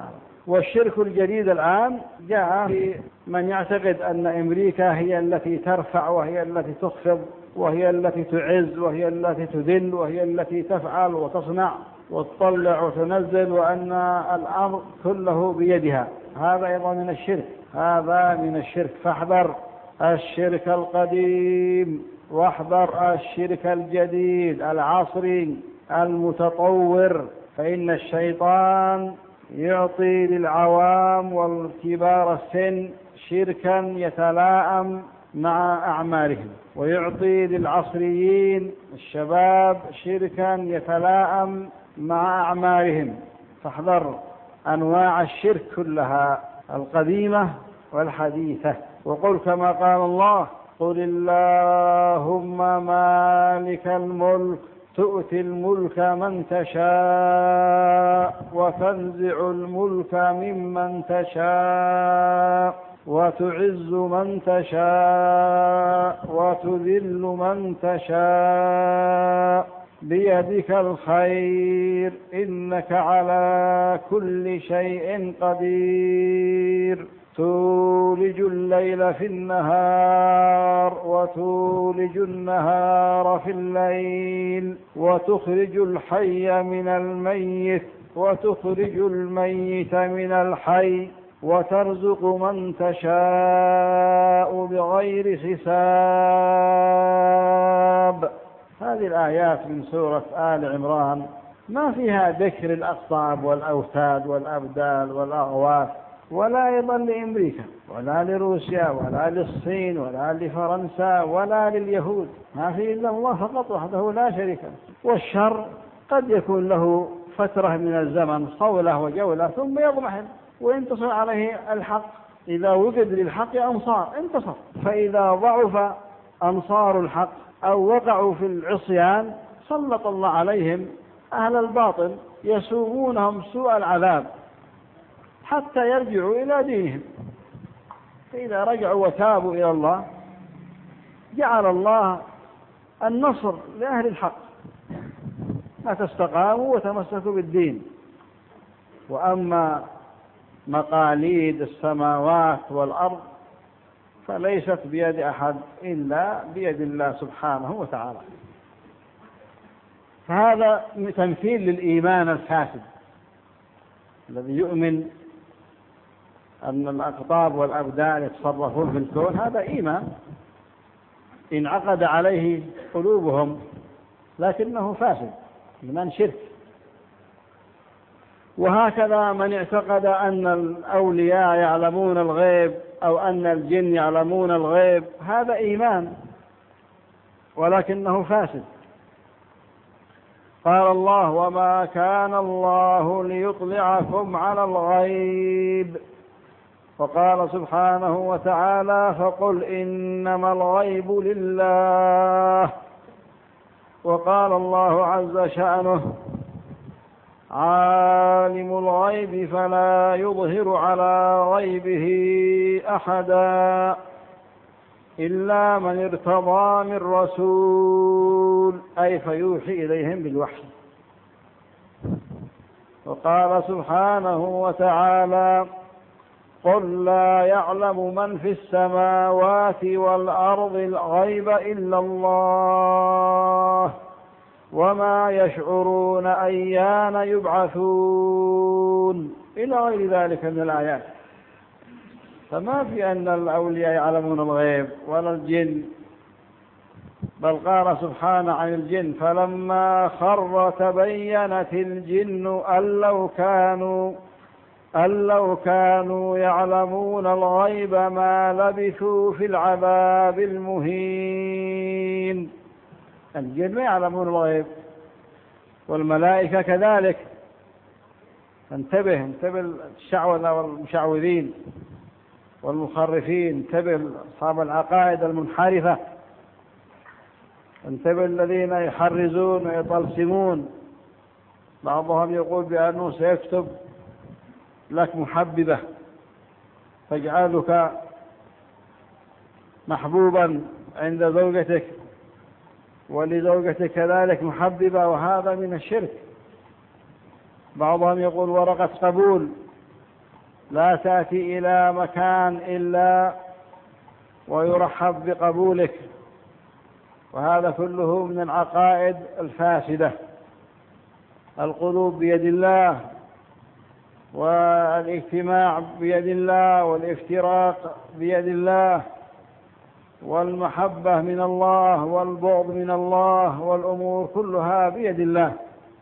والشرك الجديد الآن جاء في من يعتقد أن أمريكا هي التي ترفع وهي التي تخفض وهي التي تعز وهي التي تذل وهي التي تفعل وتصنع وتطلع وتنزل، وأن الأمر كله بيدها. هذا أيضا من الشرك، هذا من الشرك. فاحذر الشرك القديم واحذر الشرك الجديد العصري المتطور، فإن الشيطان يعطي للعوام والكبار السن شركا يتلائم مع أعمالهم، ويعطي للعصريين الشباب شركا يتلائم مع أعمالهم. فاحذر أنواع الشرك كلها القديمة والحديثة، وقل كما قال الله: قل اللهم مالك الملك تؤتي الملك من تشاء وتنزع الملك ممن تشاء وتعز من تشاء وتذل من تشاء بيدك الخير إنك على كل شيء قدير تولج الليل في النهار وتولج النهار في الليل وتخرج الحي من الميت وتخرج الميت من الحي وترزق من تشاء بغير حساب. هذه الآيات من سورة آل عمران ما فيها ذكر الأقطاب والأوتاد والأبدال والأغواث، ولا أيضا لأمريكا ولا لروسيا ولا للصين ولا لفرنسا ولا لليهود، ما في إلا الله فقط وحده لا شريك له. والشر قد يكون له فترة من الزمن صولة وجولة ثم يضمحل وينتصر عليه الحق. إذا وجد للحق أنصار انتصر، فإذا ضعف أنصار الحق أو وقعوا في العصيان سلط الله عليهم أهل الباطل يسومونهم سوء العذاب حتى يرجعوا إلى دينهم. فإذا رجعوا وتابوا إلى الله جعل الله النصر لأهل الحق ما تستقاموا وتمسكوا بالدين. وأما مقاليد السماوات والأرض فليست بيد أحد إلا بيد الله سبحانه وتعالى. فهذا تمثيل للإيمان الفاسد الذي يؤمن أن الأقطاب والأبدال يتصرفون في الكون. هذا إيمان انعقد عليه قلوبهم لكنه فاسد، إيمان شرك. وهكذا من اعتقد أن الأولياء يعلمون الغيب أو أن الجن يعلمون الغيب، هذا إيمان ولكنه فاسد. قال الله: وما كان الله ليطلعكم على الغيب. وقال سبحانه وتعالى: فقل إنما الغيب لله. وقال الله عز شأنه: عالم الغيب فلا يظهر على غيبه أحدا إلا من ارتضى من رسول، أي فيوحي إليهم بالوحي. وقال سبحانه وتعالى: قل لا يعلم من في السماوات والأرض الغيب إلا الله وما يشعرون أيان يبعثون، إلى غير ذلك من الآيات. فما في أن الأولياء يعلمون الغيب ولا الجن، بل قال سبحانه عن الجن: فلما خر تبينت الجن أن لو كانوا أن لو كانوا يعلمون الغيب ما لبثوا في العذاب المهين. الجن ما يعلمون الغيب والملائكة كذلك. انتبه انتبه الشعوذة والمشعوذين والمخرفين، انتبه أصحاب العقائد المنحرفة، انتبه الذين يحرزون ويطلسمون. بعضهم يقول بأنه سيكتب لك محببة تجعلك محبوبا عند زوجتك ولزوجتك كذلك محببة، وهذا من الشرك. بعضهم يقول ورقة قبول لا تأتي إلى مكان إلا ويرحب بقبولك، وهذا كله من العقائد الفاسدة. القلوب بيد الله، والاجتماع بيد الله، والافتراق بيد الله، والمحبة من الله، والبغض من الله، والأمور كلها بيد الله.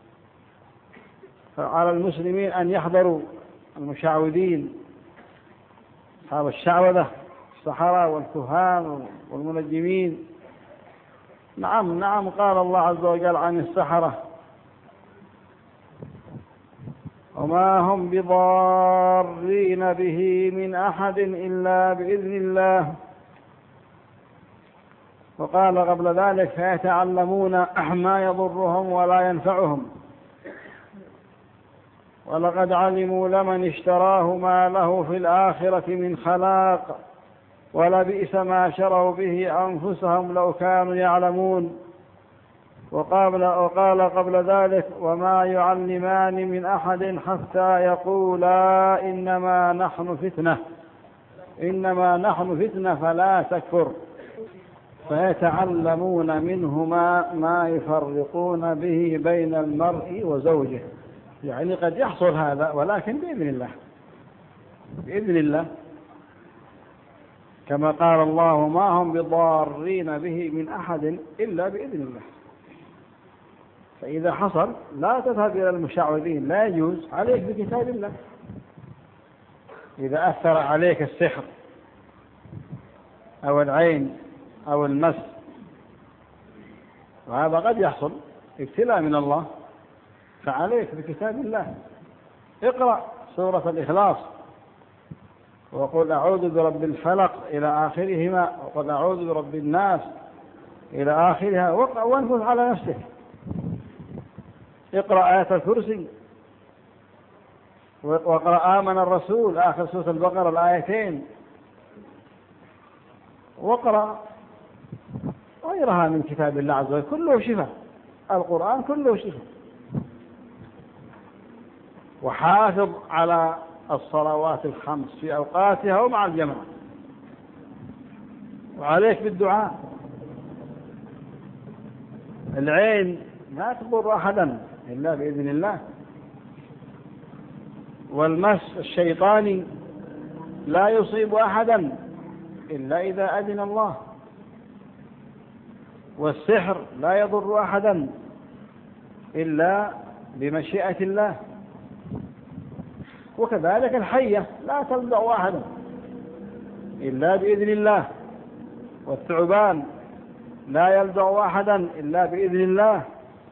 فعلى المسلمين أن يحذروا المشعوذين، أصحاب الشعوذة، السحرة والكهان والمنجمين. نعم نعم قال الله عز وجل عن السحرة: وما هم بضارين به من أحد إلا بإذن الله. وقال قبل ذلك: فيتعلمون ما يضرهم ولا ينفعهم ولقد علموا لمن اشتراه ما له في الآخرة من خلاق ولبئس ما شروا به أنفسهم لو كانوا يعلمون. وقال, وقال قبل ذلك: وما يعلمان من أحد حتى يقولا إنما نحن فتنة إنما نحن فتنة فلا تكفر. فيتعلمون منهما ما يفرقون به بين المرء وزوجه. يعني قد يحصل هذا ولكن بإذن الله بإذن الله كما قال الله: ما هم بضارين به من أحد إلا بإذن الله. فإذا حصل لا تذهب إلى المشعوذين، لا يجوز، عليك بكتاب الله. إذا أثر عليك السحر أو العين أو المس، وهذا قد يحصل ابتلاء من الله، فعليك بكتاب الله. اقرأ سورة الإخلاص، وقل أعوذ برب الفلق إلى آخرهما، وقل أعوذ برب الناس إلى آخرها، وانفذ على نفسك. اقرأ آية الكرسي، واقرأ آمن الرسول آخر سورة البقرة الآيتين، واقرأ غيرها من كتاب الله عز وجل، كله شفاء. القرآن كله شفاء. وحافظ على الصلوات الخمس في أوقاتها ومع الجماعة، وعليك بالدعاء. العين لا تضر أحدا إلا بإذن الله، والمس الشيطاني لا يصيب أحدا إلا إذا أذن الله، والسحر لا يضر أحدا إلا بمشيئة الله، وكذلك الحية لا تلدغ أحدا إلا بإذن الله، والثعبان لا يلدغ أحدا إلا بإذن الله.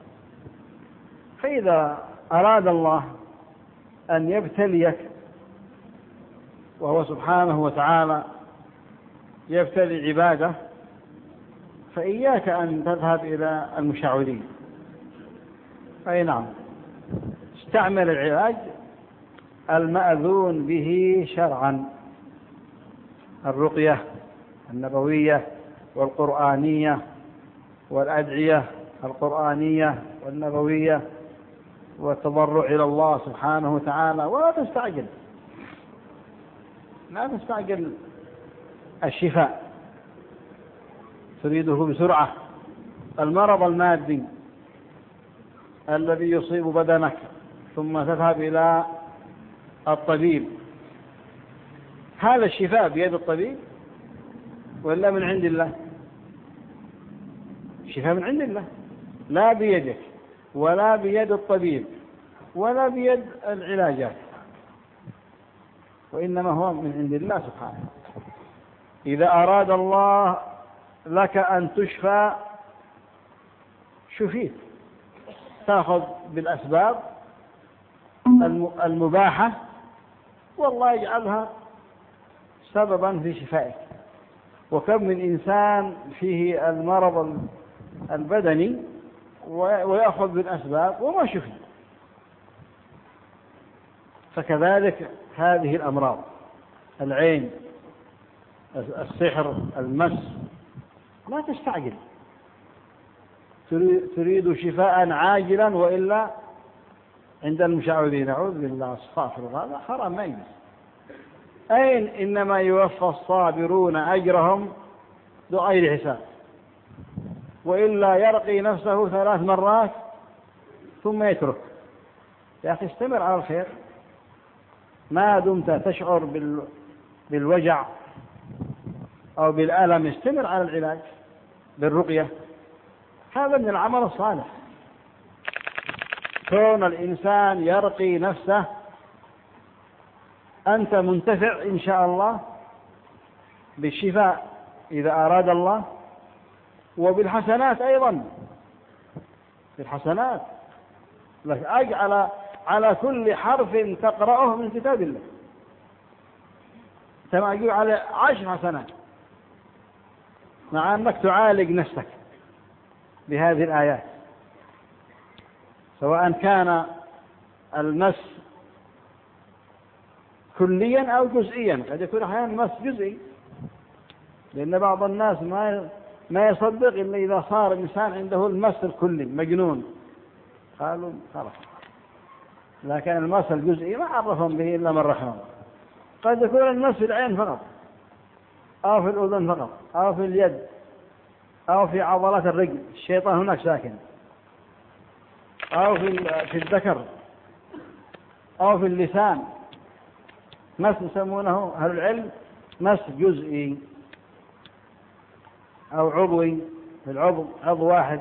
فإذا أراد الله أن يبتليك، وهو سبحانه وتعالى يبتلي عباده، فإياك أن تذهب إلى المشعوذين. أي نعم، استعمل العلاج المأذون به شرعا: الرقية النبوية والقرآنية، والأدعية القرآنية والنبوية، والتضرع إلى الله سبحانه وتعالى. ولا تستعجل لا تستعجل الشفاء، تريده بسرعة. المرض المادي الذي يصيب بدنك ثم تذهب إلى الطبيب، هذا الشفاء بيد الطبيب ولا من عند الله؟ الشفاء من عند الله، لا بيدك ولا بيد الطبيب ولا بيد العلاجات، وإنما هو من عند الله سبحانه. إذا أراد الله لك أن تشفى شفيت، تأخذ بالأسباب المباحة، والله يجعلها سببا في شفائك. وكم من إنسان فيه المرض البدني ويأخذ بالأسباب وما شفي. فكذلك هذه الأمراض، العين، السحر، المس، لا تستعجل، تريد شفاء عاجلا، وإلا عند المشعوذين، أعوذ بالله، استغفر الله، هذا حرام ما يجوز. أين إنما يوفى الصابرون أجرهم بغير حساب، وإلا يرقي نفسه ثلاث مرات ثم يترك. يا أخي استمر على الخير ما دمت تشعر بالوجع أو بالألم، استمر على العلاج بالرقية، هذا من العمل الصالح. كون الإنسان يرقي نفسه أنت منتفع إن شاء الله بالشفاء إذا أراد الله، وبالحسنات أيضا، بالحسنات لك أجعل على كل حرف تقرأه من كتاب الله كما أجيب على عشر حسنات، مع أنك تعالج نفسك بهذه الآيات، سواء كان المس كليا أو جزئيا. قد يكون أحيانا مس جزئي، لأن بعض الناس ما ما يصدق إلا إذا صار الإنسان عنده المس الكلي مجنون، قالوا خلاص. لكن المس الجزئي ما عرفهم به إلا من رحمه الله. قد يكون المس في العين فقط، أو في الأذن فقط، أو في اليد، أو في عضلات الرجل، الشيطان هناك ساكن، أو في في الذكر، أو في اللسان. مس يسمونه أهل العلم مس جزئي أو عضوي، في العضو عضو واحد.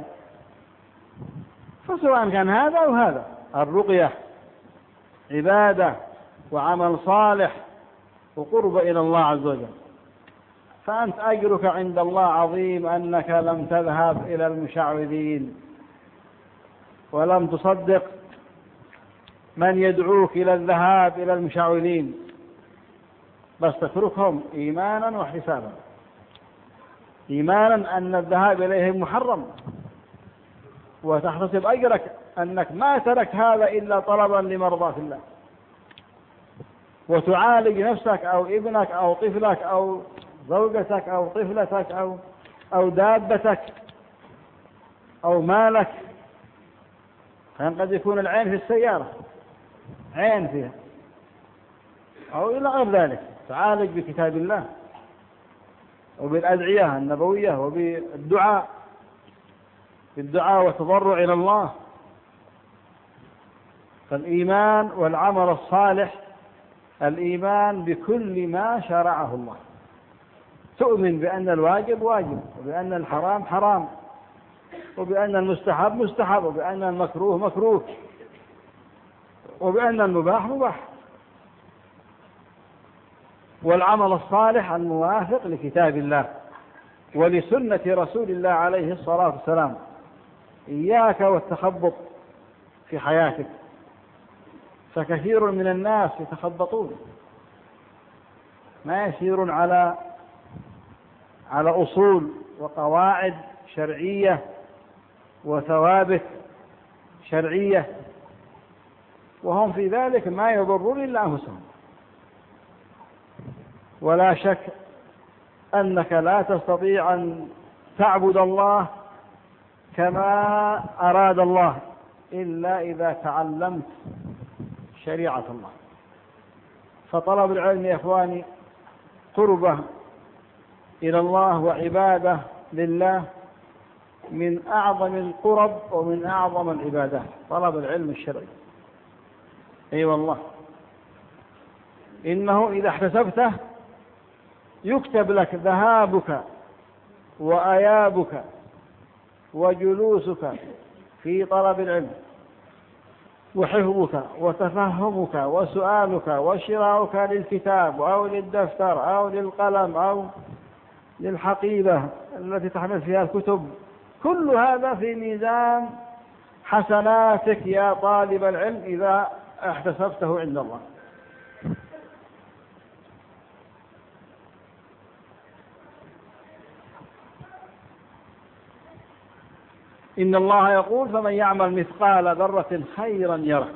فسواء كان هذا أو هذا، الرقية عبادة وعمل صالح وقرب إلى الله عز وجل. فأنت أجرك عند الله عظيم أنك لم تذهب إلى المشعوذين ولم تصدق من يدعوك إلى الذهاب إلى المشعوذين، بس تتركهم إيمانا واحتسابا، إيمانا أن الذهاب إليهم محرم، وتحتسب أجرك أنك ما ترك هذا إلا طلبا لمرضاة الله، وتعالج نفسك أو ابنك أو طفلك أو زوجتك أو طفلتك أو أو دابتك أو مالك. كان قد يكون العين في السيارة عين فيها أو إلى غير ذلك، تعالج بكتاب الله وبالأدعية النبوية وبالدعاء، بالدعاء والتضرع إلى الله. فالإيمان والعمل الصالح، الإيمان بكل ما شرعه الله، تؤمن بأن الواجب واجب، وبأن الحرام حرام، وبأن المستحب مستحب، وبأن المكروه مكروه، وبأن المباح مباح. والعمل الصالح الموافق لكتاب الله ولسنة رسول الله عليه الصلاة والسلام. إياك والتخبط في حياتك، فكثير من الناس يتخبطون، ما يسيرون على على أصول وقواعد شرعية وثوابت شرعية، وهم في ذلك ما يضرون إلا أنفسهم. ولا شك أنك لا تستطيع أن تعبد الله كما أراد الله إلا إذا تعلمت شريعة الله. فطلب العلم يا إخواني قربة إلى الله وعبادة لله من أعظم القرب ومن أعظم العبادات، طلب العلم الشرعي. أي أيوة والله، إنه إذا احتسبته يكتب لك ذهابك وأيابك وجلوسك في طلب العلم، وحفظك وتفهمك وسؤالك وشراؤك للكتاب أو للدفتر أو للقلم أو للحقيبة التي تحمل فيها الكتب. كل هذا في ميزان حسناتك يا طالب العلم إذا احتسبته عند الله. إن الله يقول: فمن يعمل مثقال ذرة خيرا يره.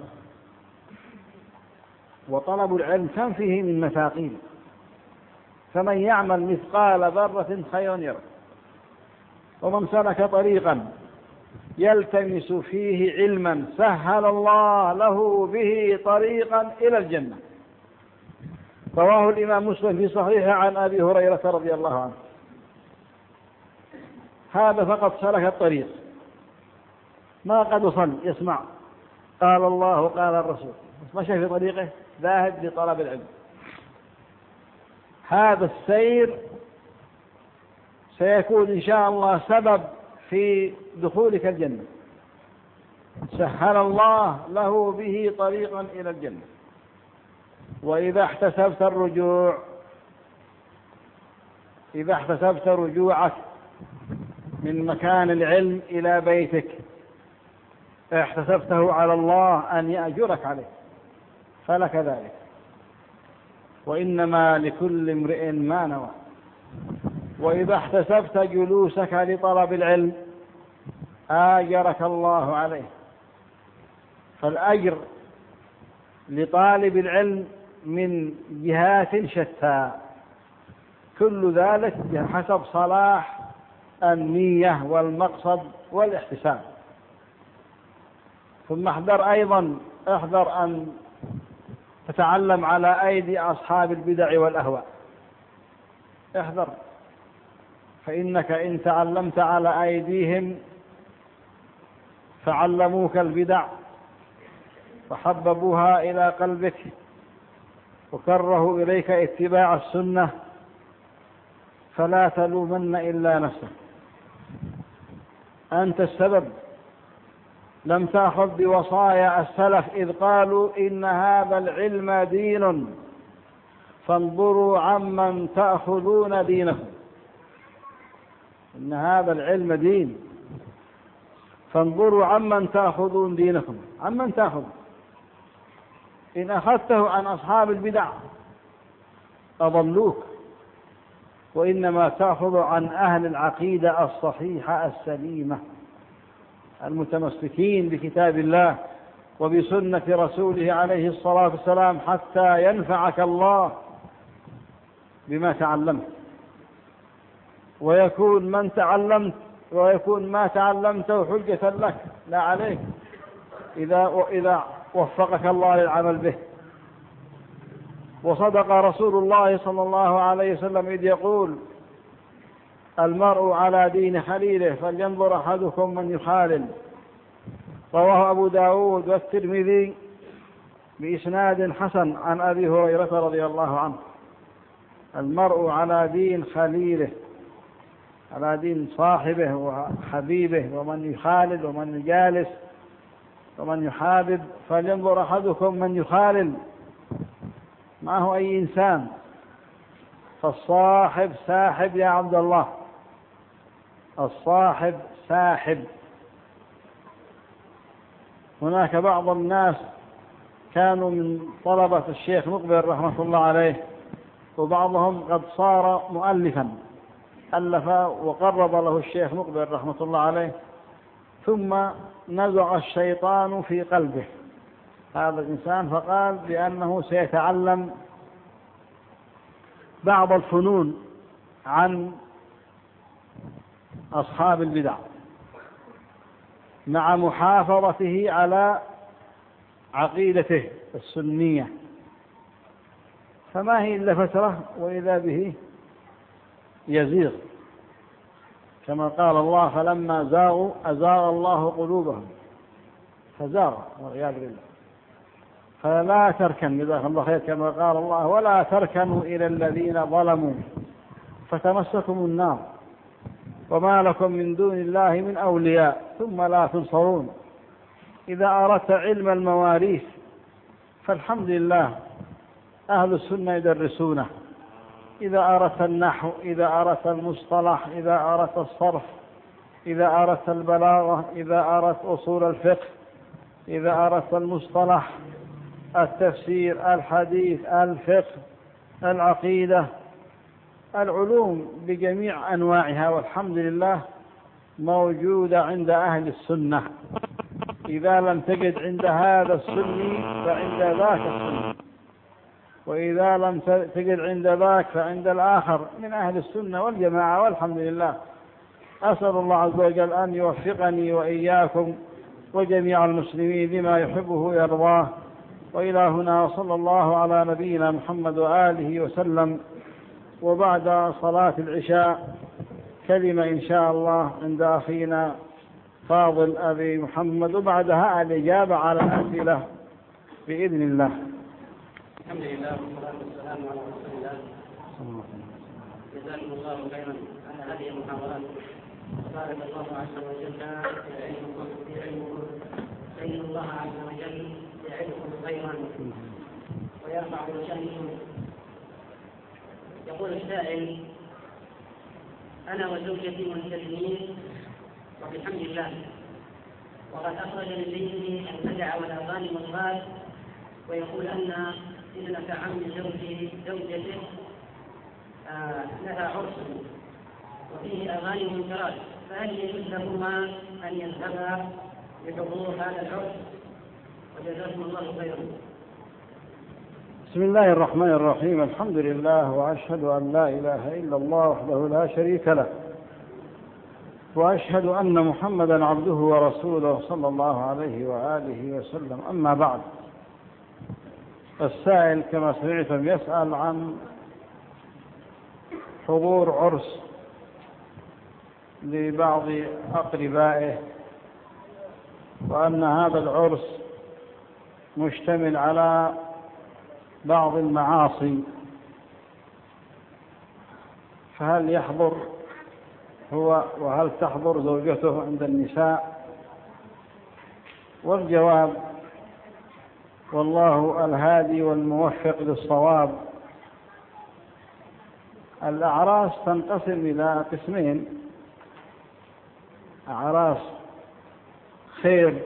وطلب العلم كم فيه من مثاقيل. فمن يعمل مثقال ذرة خيرا يره. ومن سلك طريقا يلتمس فيه علما سهل الله له به طريقا إلى الجنة. رواه الإمام مسلم في صحيحه عن أبي هريرة رضي الله عنه. هذا فقط سلك الطريق، ما قد وصل يسمع قال الله وقال الرسول، مشى في طريقه ذاهب لطلب العلم. هذا السير سيكون إن شاء الله سبب في دخولك الجنة، سهل الله له به طريقا إلى الجنة. وإذا احتسبت الرجوع إذا احتسبت رجوعك من مكان العلم إلى بيتك احتسبته على الله أن يأجرك عليه، فلك ذلك، وإنما لكل امرئ ما نوى. وإذا احتسبت جلوسك لطلب العلم آجرك الله عليه، فالأجر لطالب العلم من جهات شتى، كل ذلك بحسب صلاح النية والمقصد والاحتساب. ثم احذر أيضا احذر أن تتعلم على أيدي أصحاب البدع والأهواء، احذر، فإنك إن تعلمت على أيديهم فعلموك البدع وحببوها إلى قلبك وكرهوا إليك اتباع السنة، فلا تلومن إلا نفسك، أنت السبب. لم تأخذ بوصايا السلف إذ قالوا إن هذا العلم دين فانظروا عمن تأخذون دينكم، إن هذا العلم دين فانظروا عمن تأخذون دينكم. عمن تأخذ؟ إن أخذته عن أصحاب البدع أضلوك، وإنما تأخذ عن أهل العقيدة الصحيحة السليمة المتمسكين بكتاب الله وبسنة رسوله عليه الصلاة والسلام، حتى ينفعك الله بما تعلمت، ويكون من تعلمت ويكون ما تعلمته حجة لك لا عليك إذا إذا وفقك الله للعمل به. وصدق رسول الله صلى الله عليه وسلم إذ يقول المرء على دين خليله فلينظر أحدكم من يخالل. رواه أبو داود والترمذي بإسناد حسن عن أبي هريرة رضي الله عنه. المرء على دين خليله، على دين صاحبه وحبيبه، ومن يخالل ومن يجالس ومن يحابب. فلينظر أحدكم من يخالل، معه أي إنسان، فالصاحب ساحب يا عبد الله، الصاحب ساحب. هناك بعض الناس كانوا من طلبة الشيخ مقبل رحمة الله عليه، وبعضهم قد صار مؤلفا، ألف وقرب له الشيخ مقبل رحمة الله عليه، ثم نزع الشيطان في قلبه هذا الإنسان، فقال بأنه سيتعلم بعض الفنون عن أصحاب البدع مع محافظته على عقيدته السنية. فما هي إلا فترة وإذا به يزيغ، كما قال الله فلما زاغوا أزاغ الله قلوبهم فزاغ والعياذ بالله. فلا تركن، جزاك الله خير، كما قال الله ولا تركنوا إلى الذين ظلموا فتمسكم النار وما لكم من دون الله من أولياء ثم لا تنصرون. إذا أردت علم المواريث فالحمد لله أهل السنة يدرسونه. إذا أردت النحو، إذا أردت المصطلح، إذا أردت الصرف، إذا أردت البلاغة، إذا أردت أصول الفقه، إذا أردت المصطلح، التفسير، الحديث، الفقه، العقيدة، العلوم بجميع أنواعها والحمد لله موجودة عند أهل السنة. إذا لم تجد عند هذا السني فعند ذاك السني، وإذا لم تجد عند ذاك فعند الآخر من أهل السنة والجماعة والحمد لله. أسأل الله عز وجل أن يوفقني وإياكم وجميع المسلمين لما يحبه ويرضاه، وإلى هنا، صلى الله على نبينا محمد وآله وسلم. وبعد صلاة العشاء كلمة إن شاء الله عند أخينا فاضل أبي محمد، وبعدها الإجابة على الأسئلة بإذن الله. الحمد لله والصلاة والسلام على رسول الله. جزاكم الله خيرا على هذه المحاضرات. بارك الله عز وجل في علمكم في علمكم سيد الله عز وجل يعلمكم خيرا ويرفع شأنكم. يقول السائل: أنا وزوجتي ملتزمين وبحمد الله، وقد أخرج من بيته البدع والأغاني والغاز، ويقول أن ابنة عم زوجي زوجته آه لها عرس وفيه أغاني منكرات، فهل يجوز لهما أن يذهبا لحضور هذا العرس؟ وجزاكم الله خيرا. بسم الله الرحمن الرحيم. الحمد لله، وأشهد أن لا إله إلا الله وحده لا شريك له، وأشهد أن محمدا عبده ورسوله صلى الله عليه وآله وسلم. أما بعد، السائل كما سمعتم يسأل عن حضور عرس لبعض أقربائه، وأن هذا العرس مشتمل على بعض المعاصي، فهل يحضر هو وهل تحضر زوجته عند النساء؟ والجواب: والله الهادي والموفق للصواب. الأعراس تنقسم إلى قسمين: أعراس خير،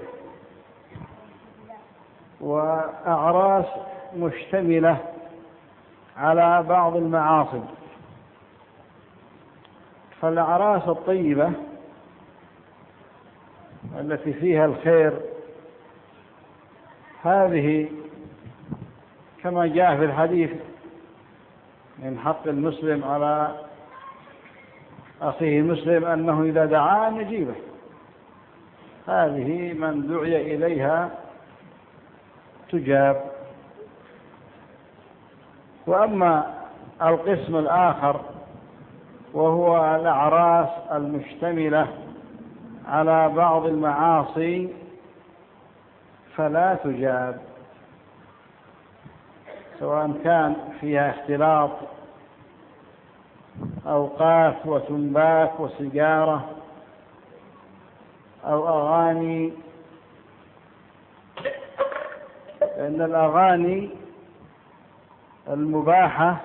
وأعراس مشتملة على بعض المعاصي. فالأعراس الطيبة التي فيها الخير هذه كما جاء في الحديث: من حق المسلم على أخيه المسلم أنه إذا دعا أن يجيبه. هذه من دعي إليها تجاب. وأما القسم الآخر وهو الأعراس المشتملة على بعض المعاصي فلا تجاب، سواء كان فيها اختلاط أوقات وتنبات وسجارة أو أغاني، لأن الأغاني المباحة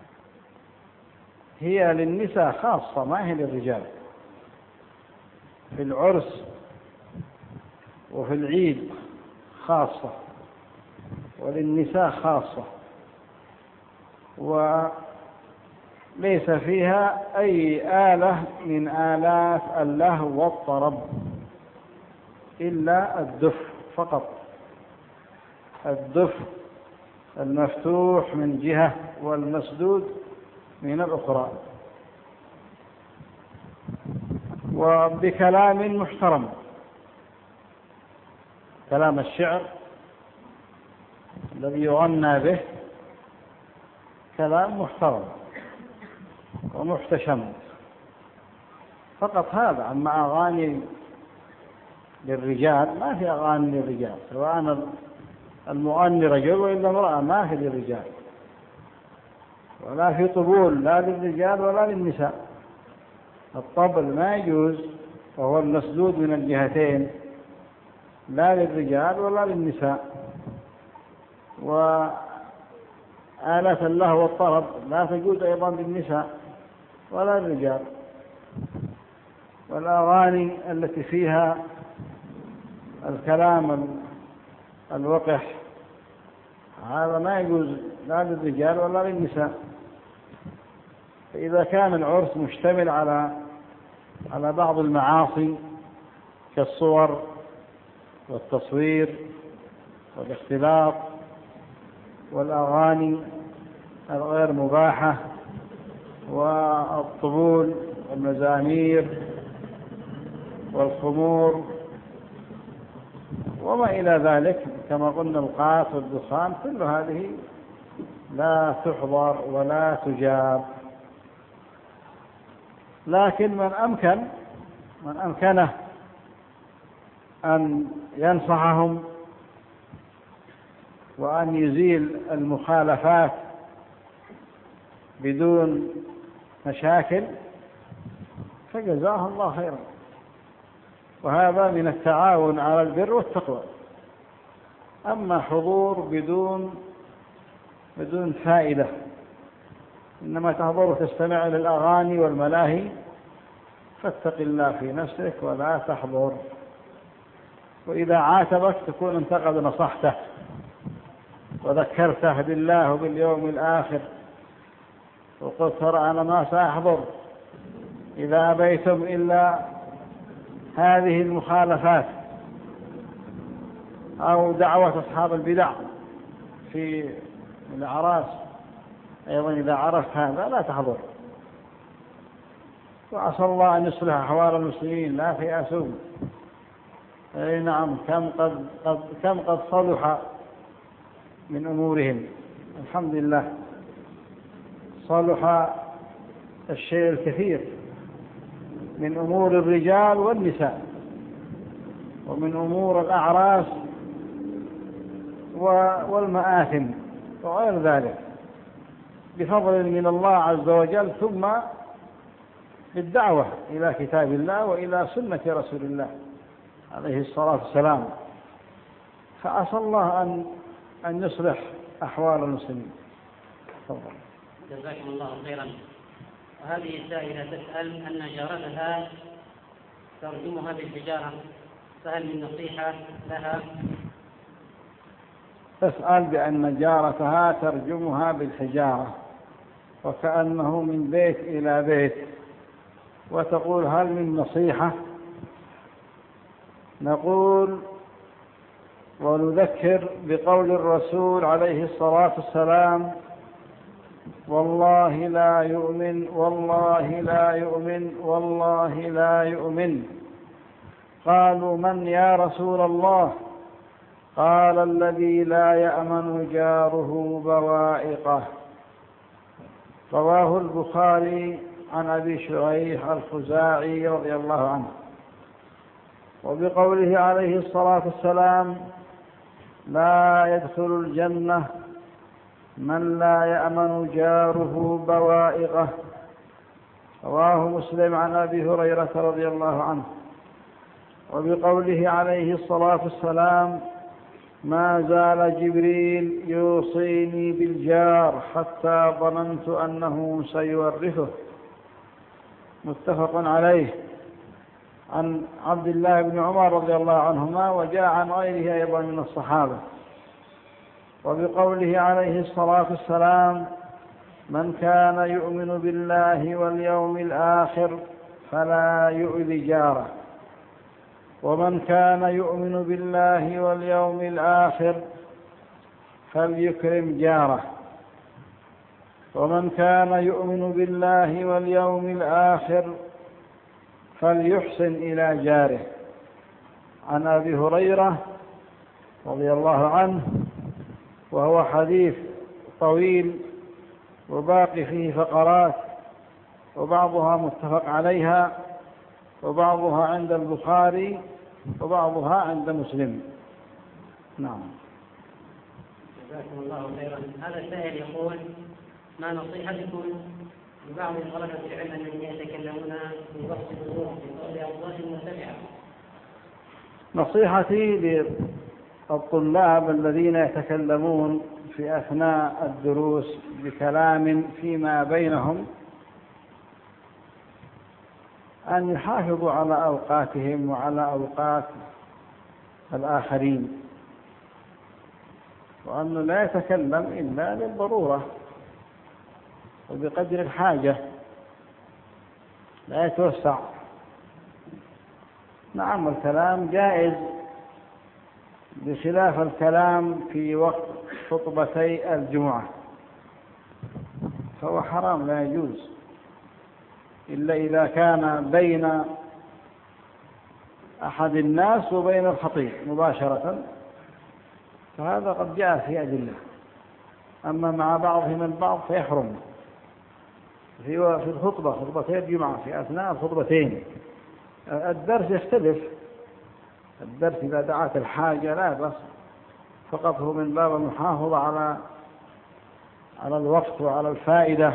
هي للنساء خاصة، ما هي للرجال. في العرس وفي العيد خاصة، وللنساء خاصة، وليس فيها أي آلة من آلات اللهو والطرب إلا الدف فقط. الدف المفتوح من جهة والمسدود من الأخرى، وبكلام محترم. كلام الشعر الذي يغنى به كلام محترم ومحتشم فقط هذا. أما أغاني للرجال ما في أغاني للرجال، سواء المغني رجل وإلا امرأة، ما في للرجال، ولا في طبول لا للرجال ولا للنساء. الطبل ما يجوز، وهو المسدود من الجهتين، لا للرجال ولا للنساء. وآلة اللهو والطرب لا تجوز أيضا للنساء ولا للرجال. والأغاني التي فيها الكلام الوقح هذا ما يجوز لا للرجال ولا للنساء. فإذا كان العرس مشتمل على على بعض المعاصي كالصور والتصوير والاختلاط والأغاني الغير مباحة والطبول والمزامير والخمور وما إلى ذلك كما قلنا القاس والدخان كل هذه لا تحضر ولا تجاب. لكن من أمكن من أمكنه أن ينصحهم وأن يزيل المخالفات بدون مشاكل فجزاه الله خيرا، وهذا من التعاون على البر والتقوى. أما حضور بدون بدون فائدة، إنما تحضر وتستمع للأغاني والملاهي، فاتق الله في نفسك ولا تحضر. وإذا عاتبك تكون أنت قد نصحته وذكرته بالله وباليوم الآخر وقلت ترى أنا ما سأحضر إذا أبيتم إلا هذه المخالفات، أو دعوة أصحاب البدع في الأعراس أيضا إذا عرفت هذا لا تحضر. وعسى الله أن يصلح أحوال المسلمين لا تيأسوا. أي نعم، كم قد, قد, كم قد صلح من أمورهم، الحمد لله صلح الشيء الكثير من أمور الرجال والنساء ومن أمور الأعراس والمآثم وغير ذلك بفضل من الله عز وجل، ثم بالدعوة إلى كتاب الله وإلى سنة رسول الله عليه الصلاة والسلام. فعسى الله أن أن يصلح أحوال المسلمين. تفضل. جزاكم الله خيرا. وهذه السائلة تسأل أن جارتها ترجمها بالحجارة، فهل من نصيحة لها؟ تسأل بأن جارتها ترجمها بالحجارة وكأنه من بيت إلى بيت، وتقول هل من نصيحة؟ نقول ونذكر بقول الرسول عليه الصلاة والسلام: والله لا يؤمن والله لا يؤمن والله لا يؤمن. قالوا من يا رسول الله؟ قال الذي لا يأمن جاره بوائقه. رواه البخاري عن أبي شريح الخزاعي رضي الله عنه. وبقوله عليه الصلاة والسلام: لا يدخل الجنة من لا يأمن جاره بوائقه. رواه مسلم عن أبي هريرة رضي الله عنه. وبقوله عليه الصلاة والسلام: ما زال جبريل يوصيني بالجار حتى ظننت أنه سيورثه. متفق عليه، عن عبد الله بن عمر رضي الله عنهما، وجاء عن غيره أيضا من الصحابة. وبقوله عليه الصلاة والسلام: من كان يؤمن بالله واليوم الآخر فلا يؤذي جاره. ومن كان يؤمن بالله واليوم الآخر فليكرم جاره. ومن كان يؤمن بالله واليوم الآخر فليحسن إلى جاره. عن أبي هريرة رضي الله عنه، وهو حديث طويل وباقي فيه فقرات، وبعضها متفق عليها وبعضها عند البخاري وبعضها عند مسلم. نعم. جزاكم الله خيرا. هذا السائل يقول: ما نصيحتكم لبعض طلبة العلم الذين يتكلمون في وقت الظهور بقول أصوات مرتفعة؟ نصيحتي للطلاب الذين يتكلمون في أثناء الدروس بكلام فيما بينهم أن يحافظوا على أوقاتهم وعلى أوقات الآخرين، وأنه لا يتكلم إلا للضرورة وبقدر الحاجة، لا يتوسع. نعم، الكلام جائز بخلاف الكلام في وقت خطبتي الجمعة، فهو حرام لا يجوز إلا إذا كان بين أحد الناس وبين الخطيب مباشرة، فهذا قد جاء في أدلة. أما مع بعضهم البعض فيحرم في في الخطبة، خطبتين الجمعة، في أثناء الخطبتين. الدرس يختلف، الدرس إذا دعت الحاجة لا بس، فقط هو من باب المحافظة على على الوقت وعلى الفائدة،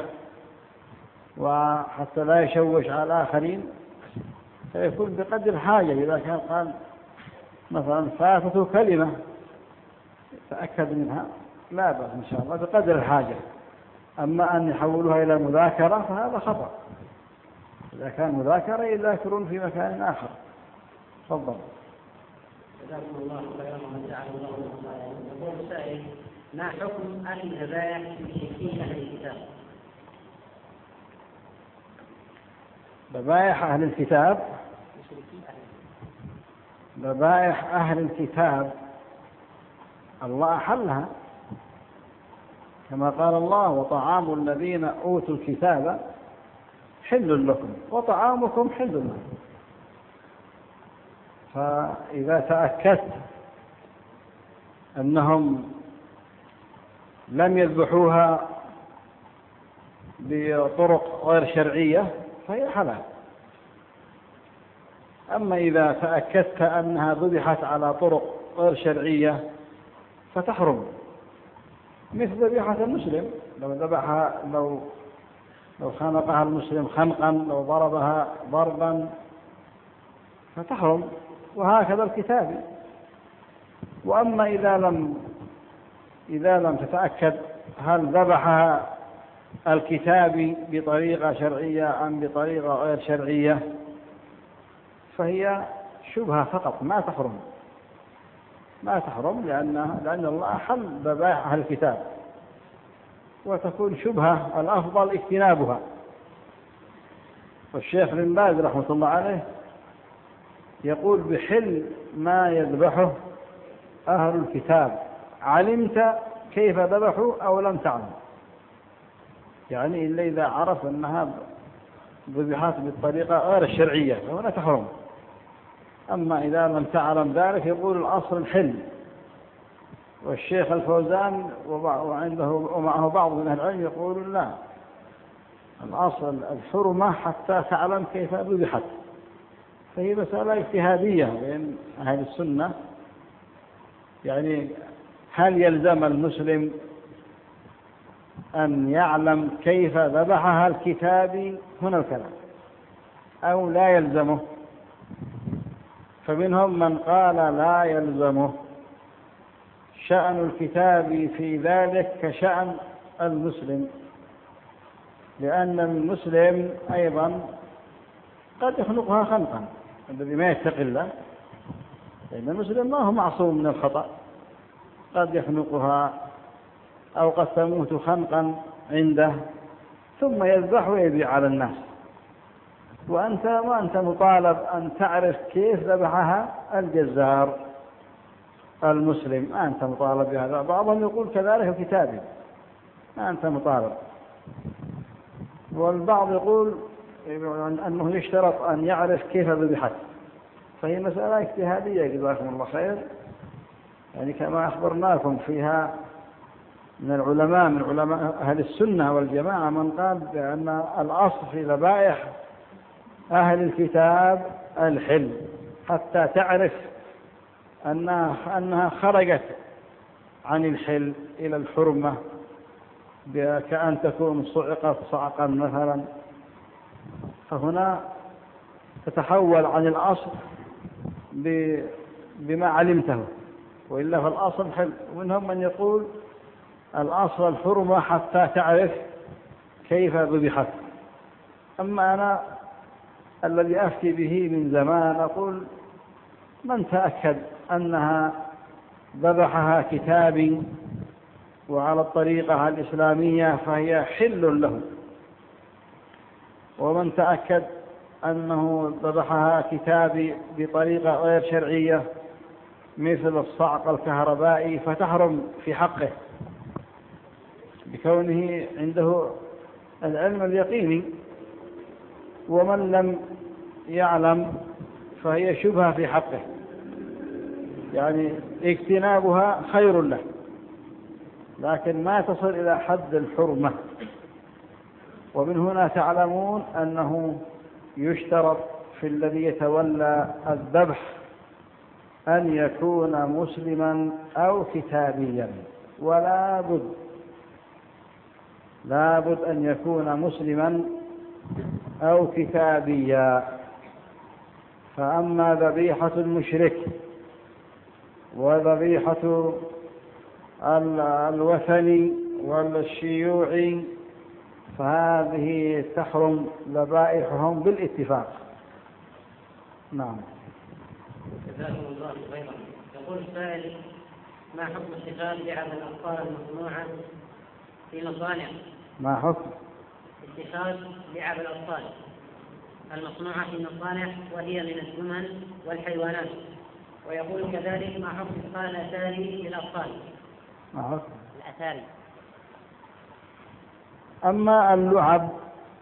وحتى لا يشوش على الآخرين، فيكون بقدر الحاجة. إذا كان قال مثلا فاتته كلمة تأكد منها لا بأس إن شاء الله بقدر الحاجة. أما أن يحولوها إلى مذاكرة فهذا خطأ. إذا كان مذاكرة يذاكرون في مكان آخر. تفضل. جزاكم الله خيرا وجزاكم الله خيرا. يقول السائل: ما حكم الذبائح في أهل الكتاب؟ ذبائح أهل الكتاب، ذبائح أهل الكتاب الله أحلها، كما قال الله: وطعام الذين أوتوا الكتاب حل لكم وطعامكم حل لكم. فإذا تأكدت أنهم لم يذبحوها بطرق غير شرعية فهي حلال. أما إذا تأكدت أنها ذبحت على طرق غير شرعية فتحرم، مثل ذبيحة المسلم، لو ذبحها لو لو خنقها المسلم خنقا، لو ضربها ضربا فتحرم، وهكذا الكتابي. وأما إذا لم إذا لم تتأكد هل ذبحها الكتابي بطريقة شرعية أم بطريقة غير شرعية فهي شبهة فقط، ما تحرم ما تحرم لأن لأن الله أحل ذبائح أهل الكتاب، وتكون شبهة الأفضل اجتنابها. والشيخ بن باز رحمة الله عليه يقول: بحل ما يذبحه أهل الكتاب علمت كيف ذبحوا أو لم تعلم، يعني إلا إذا عرف أنها ذبحات بالطريقة غير الشرعية فهنا تحرم. أما إذا لم تعلم ذلك يقول الأصل الحل. والشيخ الفوزان وعنده ومعه بعض من أهل العلم يقول لا، الأصل الحرمة حتى تعلم كيف ذبحت. فهي مسألة اجتهادية بين أهل السنة، يعني هل يلزم المسلم أن يعلم كيف ذبحها الكتابي؟ هنا الكلام، أو لا يلزمه. فمنهم من قال لا يلزمه، شأن الكتاب في ذلك كشأن المسلم، لأن المسلم أيضا قد يخلقها خلقا الذي ما يتقي الله، لأن المسلم ما هو معصوم من الخطأ، قد يخلقها أو قد تموت خنقا عنده ثم يذبح ويبيع على الناس، وأنت ما أنت مطالب أن تعرف كيف ذبحها الجزار المسلم، ما أنت مطالب بهذا. بعضهم يقول كذلك الكتابي، ما أنت مطالب. والبعض يقول أنه يشترط أن يعرف كيف ذبحت. فهي مسألة اجتهادية جزاكم الله خير، يعني كما أخبرناكم فيها من العلماء من علماء أهل السنة والجماعة من قال بأن الأصل في ذبائح أهل الكتاب الحل حتى تعرف أنها, أنها خرجت عن الحل إلى الحرمة، كأن تكون صعقت صعقا مثلا، فهنا تتحول عن الأصل بما علمته، وإلا فالأصل حل. ومنهم من يقول الأصل الحرمة حتى تعرف كيف ذبحت. أما أنا الذي أفتي به من زمان أقول من تأكد أنها ذبحها كتابي وعلى الطريقة الإسلامية فهي حل له، ومن تأكد أنه ذبحها كتابي بطريقة غير شرعية مثل الصعق الكهربائي فتحرم في حقه بكونه عنده العلم اليقيني. ومن لم يعلم فهي شبهة في حقه، يعني اجتنابها خير له، لكن ما تصل إلى حد الحرمة. ومن هنا تعلمون أنه يشترط في الذي يتولى الذبح أن يكون مسلما أو كتابيا، ولا بد لا بد أن يكون مسلما أو كتابيا. فأما ذبيحة المشرك وذبيحة الوثني والشيوعي فهذه تحرم ذبائحهم بالاتفاق. نعم. جزاكم الله خيرا. يقول السائل: ما حكم اتخاذ لعب الأطفال المصنوعة في مصانع؟ ما حكم اتخاذ لعب الأطفال المصنوعة في مصانع وهي من الزمن والحيوانات؟ ويقول كذلك: ما حكم اتخاذ الأتاري للأطفال؟ ما حكم الأتاري. أما اللعب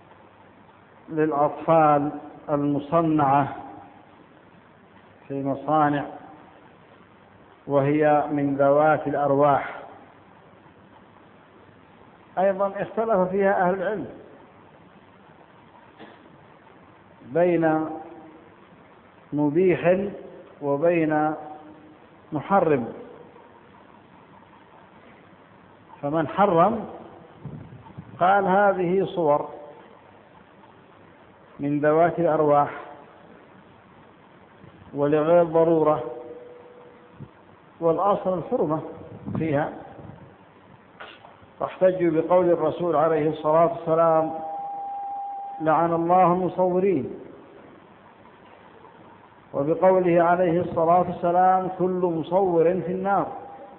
للأطفال المصنعة في مصانع وهي من ذوات الأرواح أيضا اختلف فيها أهل العلم بين مبيح وبين محرم. فمن حرم قال هذه صور من ذوات الأرواح ولغير ضرورة، والأصل الحرمة فيها. فاحتجوا بقول الرسول عليه الصلاة والسلام: لعن الله المصورين، وبقوله عليه الصلاة والسلام: كل مصور في النار،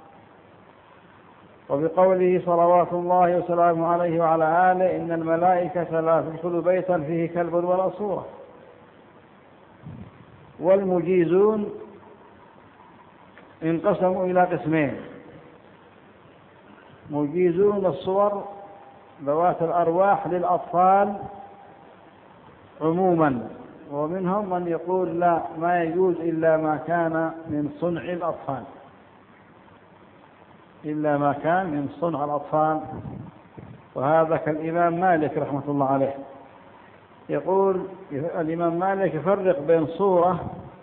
وبقوله صلوات الله وسلامه عليه وعلى آله: إن الملائكة لا تدخل بيتا فيه كلب ولا صورة. والمجيزون انقسموا إلى قسمين: مجيزون الصور ذوات الأرواح للأطفال عموما، ومنهم من يقول لا، ما يجوز إلا ما كان من صنع الأطفال، إلا ما كان من صنع الأطفال. وهذا كالإمام مالك رحمة الله عليه، يقول الإمام مالك يفرق بين صورة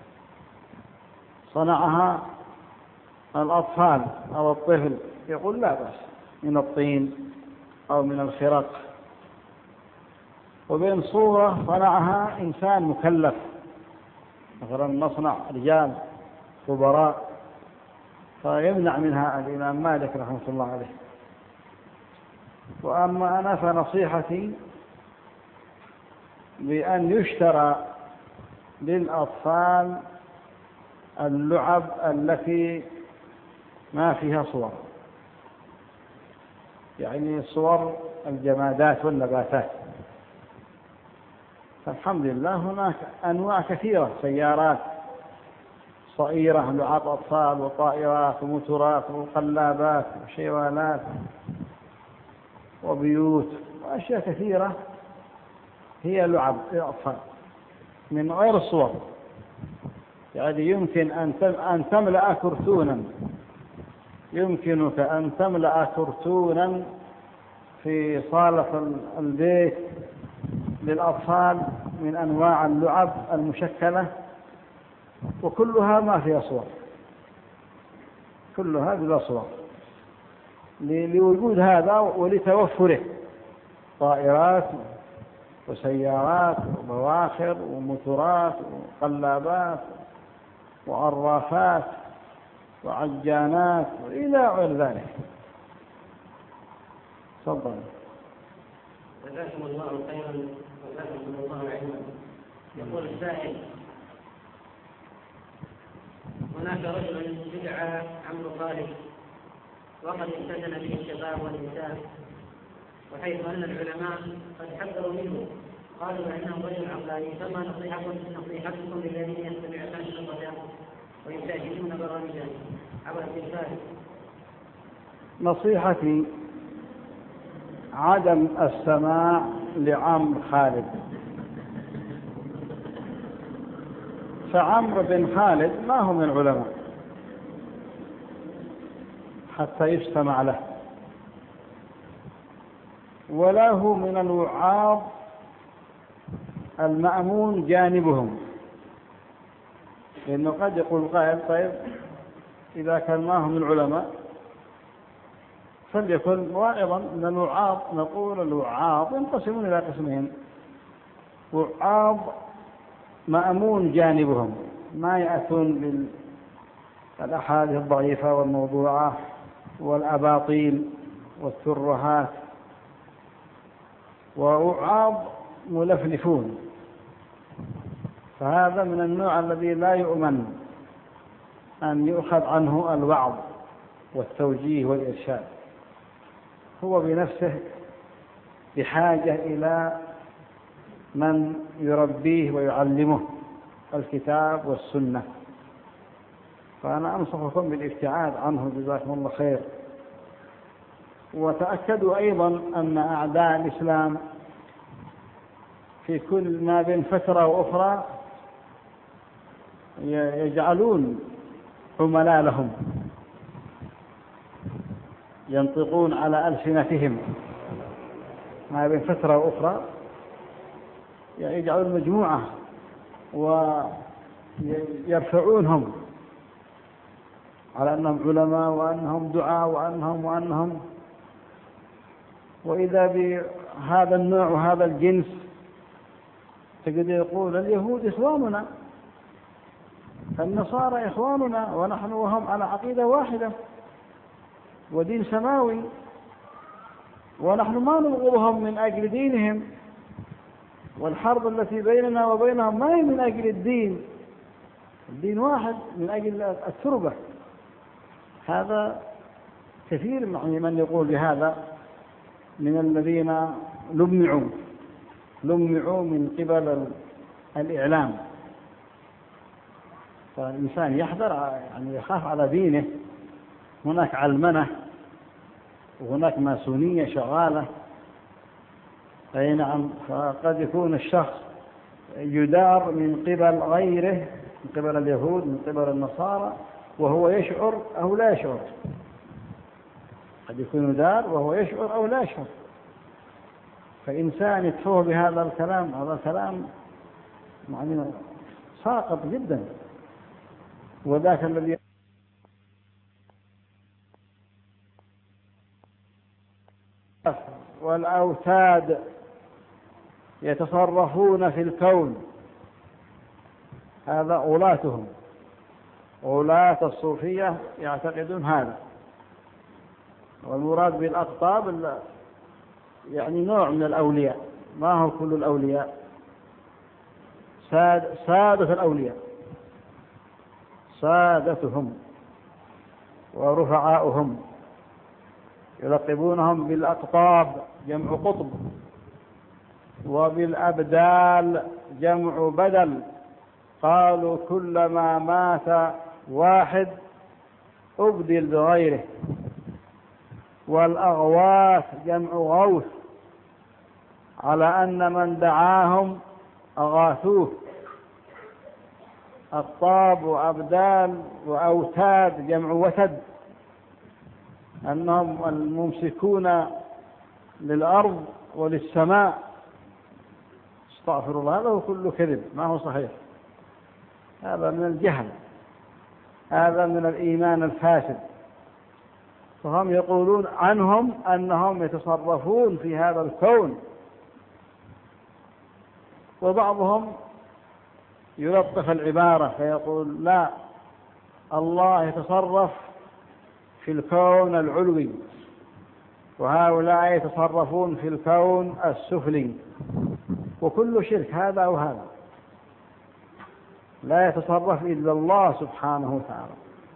صنعها الأطفال أو الطفل، يقول لا بأس من الطين أو من الخرق، وبين صورة صنعها إنسان مكلف، مثلا مصنع رجال خبراء، فيمنع منها الإمام مالك رحمه الله عليه. وأما أنا فنصيحتي بأن يشترى للأطفال اللعب التي ما فيها صور، يعني صور الجمادات والنباتات. فالحمد لله هناك أنواع كثيرة، سيارات صغيرة لعب أطفال، وطائرات وموتورات وقلابات وشيوانات وبيوت وأشياء كثيرة هي لعب للأطفال من غير الصور. يعني يمكن أن تملأ كرتونا، يمكنك أن تملأ كرتونا في صالة البيت للأطفال من أنواع اللعب المشكلة، وكلها ما فيها صور، كلها بلا صور، لوجود هذا ولتوفره طائرات وسيارات وبواخر وموتورات وقلابات وعرافات وعجانات وإلى غير ذلك. تفضل. جزاكم الله خيرا وجزاكم الله علما. يقول السائل: هناك رجل يدعى عمرو خالد، وقد افتتن به الشباب والنساء، وحيث أن العلماء قد حذروا منه، قالوا أنه رجل عقلاني، فما نصيحتكم نصيحتكم للذين يستمعون الشرطة ويشاهدون برامجا عبر التلفاز؟ نصيحتي عدم السماع لعمرو خالد، فعمرو بن خالد ما هو من العلماء حتى يجتمع له، ولا هو من الوعاظ المأمون جانبهم، لأنه قد يقول قائل طيب إذا كان ما هو من العلماء فليكن واعظا. من الوعاظ نقول الوعاظ ينقسمون إلى قسمين: وعاظ مأمون جانبهم، ما يأتون بالأحاديث الضعيفة والموضوعة والأباطيل والترهات، ووعاظ ملفلفون، فهذا من النوع الذي لا يؤمن أن يؤخذ عنه الوعظ والتوجيه والإرشاد، هو بنفسه بحاجة إلى من يربيه ويعلمه الكتاب والسنة. فأنا أنصحكم بالابتعاد عنه جزاكم الله خير. وتأكدوا أيضا أن أعداء الإسلام في كل ما بين فترة وأخرى يجعلون عملاء لهم ينطقون على ألسنتهم ما بين فترة وأخرى، يجعلون مجموعة ويرفعونهم على أنهم علماء وأنهم دعاء وأنهم وأنهم وإذا بهذا النوع وهذا الجنس تجد يقول اليهود إخواننا، النصارى إخواننا، ونحن وهم على عقيدة واحدة ودين سماوي، ونحن ما نبغضهم من أجل دينهم، والحرب التي بيننا وبينهم ما هي من أجل الدين، الدين واحد من أجل التربة. هذا كثير من يقول بهذا من الذين لمعوا لمعوا من قبل الإعلام. فالإنسان يحذر، يعني يخاف على دينه. هناك علمنة وهناك ماسونية شغالة، أي نعم. فقد يكون الشخص يدار من قبل غيره، من قبل اليهود، من قبل النصارى، وهو يشعر أو لا يشعر. قد يكون يدار وهو يشعر أو لا يشعر. فإنسان يتفوه بهذا الكلام، هذا الكلام يعني ساقط جدا. وذاك الذي والأوتاد يتصرفون في الكون، هذا غلاتهم. غلاة الصوفية يعتقدون هذا. والمراد بالأقطاب يعني نوع من الأولياء، ما هو كل الأولياء، ساد سادة الأولياء، سادتهم ورفعاؤهم، يلقبونهم بالأقطاب جمع قطب، وبالأبدال جمع بدل. قالوا كلما مات واحد أبدل بغيره. والأغواث جمع غوث، على أن من دعاهم أغاثوه. أقطاب وأبدال وأوتاد جمع وتد، أنهم الممسكون للأرض وللسماء. استغفر الله، هذا هو كله كذب، ما هو صحيح. هذا من الجهل، هذا من الإيمان الفاسد. فهم يقولون عنهم أنهم يتصرفون في هذا الكون. وبعضهم يلطف العبارة فيقول لا، الله يتصرف في الكون العلوي، وهؤلاء يتصرفون في الكون السفلي. وكل شرك هذا أو هذا، لا يتصرف إلا الله سبحانه وتعالى.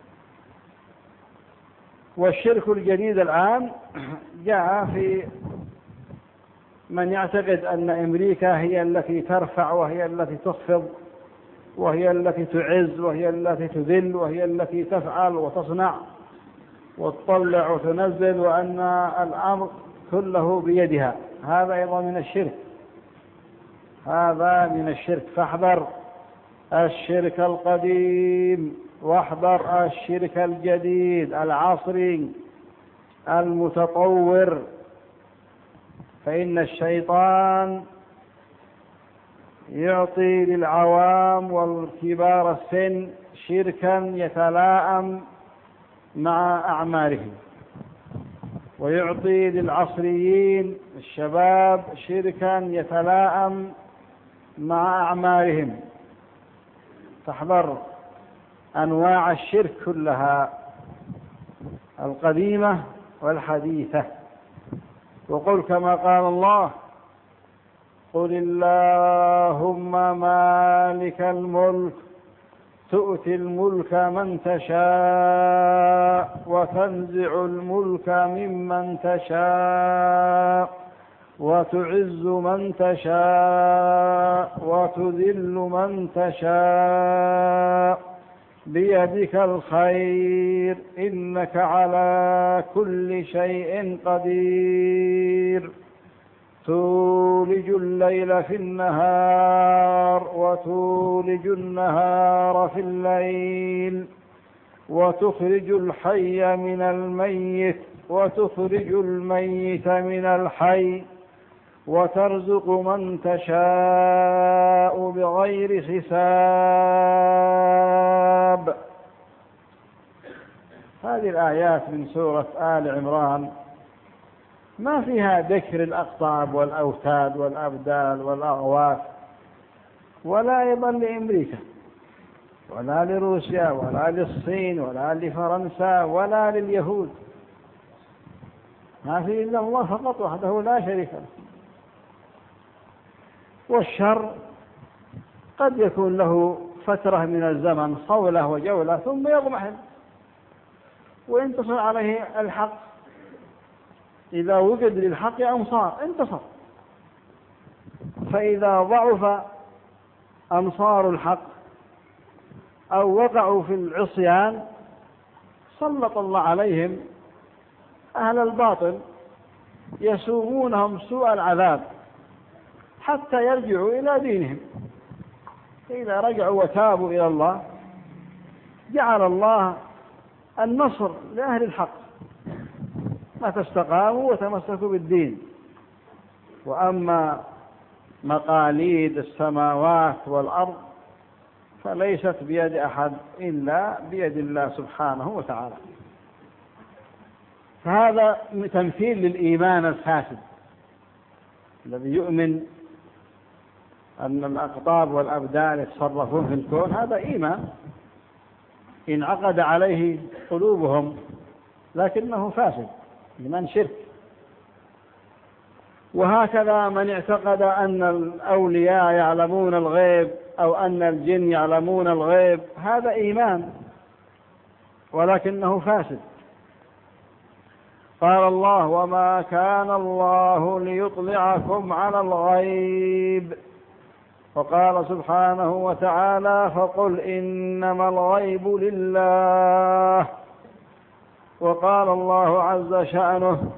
والشرك الجديد الآن جاء في من يعتقد أن أمريكا هي التي ترفع وهي التي تخفض وهي التي تعز وهي التي تذل وهي التي تفعل وتصنع وتطلع وتنزل، وأن الأمر كله بيدها. هذا أيضا من الشرك، هذا من الشرك. فاحذر الشرك القديم واحذر الشرك الجديد العصري المتطور، فإن الشيطان يعطي للعوام والكبار السن شركا يتلائم مع أعمارهم، ويعطي للعصريين الشباب شركا يتلائم مع أعمارهم. تحذر أنواع الشرك كلها القديمة والحديثة، وقل كما قال الله: قل اللهم مالك الملك تؤتي الملك من تشاء وتنزع الملك ممن تشاء وتعز من تشاء وتذل من تشاء بيدك الخير إنك على كل شيء قدير تولج الليل في النهار وتولج النهار في الليل وتخرج الحي من الميت وتخرج الميت من الحي وترزق من تشاء بغير حساب. هذه الآيات من سورة آل عمران ما فيها ذكر الأقطاب والأوتاد والأبدال والأغواث، ولا أيضا لأمريكا ولا لروسيا ولا للصين ولا لفرنسا ولا لليهود، ما في إلا الله فقط وحده لا شريك له. والشر قد يكون له فترة من الزمن صولة وجولة ثم يضمحل وينتصر عليه الحق، إذا وجد للحق أنصار انتصر، فإذا ضعف أنصار الحق أو وقعوا في العصيان سلط الله عليهم أهل الباطل يسومونهم سوء العذاب حتى يرجعوا إلى دينهم. فإذا رجعوا وتابوا إلى الله جعل الله النصر لأهل الحق متى استقاموا وتمسكوا بالدين. وأما مقاليد السماوات والأرض فليست بيد أحد إلا بيد الله سبحانه وتعالى. فهذا تمثيل للإيمان الفاسد الذي يؤمن أن الأقطاب والأبدال يتصرفون في الكون، هذا إيمان انعقد عليه قلوبهم لكنه فاسد، إيمان شرك. وهكذا من اعتقد أن الأولياء يعلمون الغيب أو أن الجن يعلمون الغيب، هذا إيمان ولكنه فاسد. قال الله: وما كان الله ليطلعكم على الغيب. وقال سبحانه وتعالى: فقل إنما الغيب لله. وقال الله عز شأنه: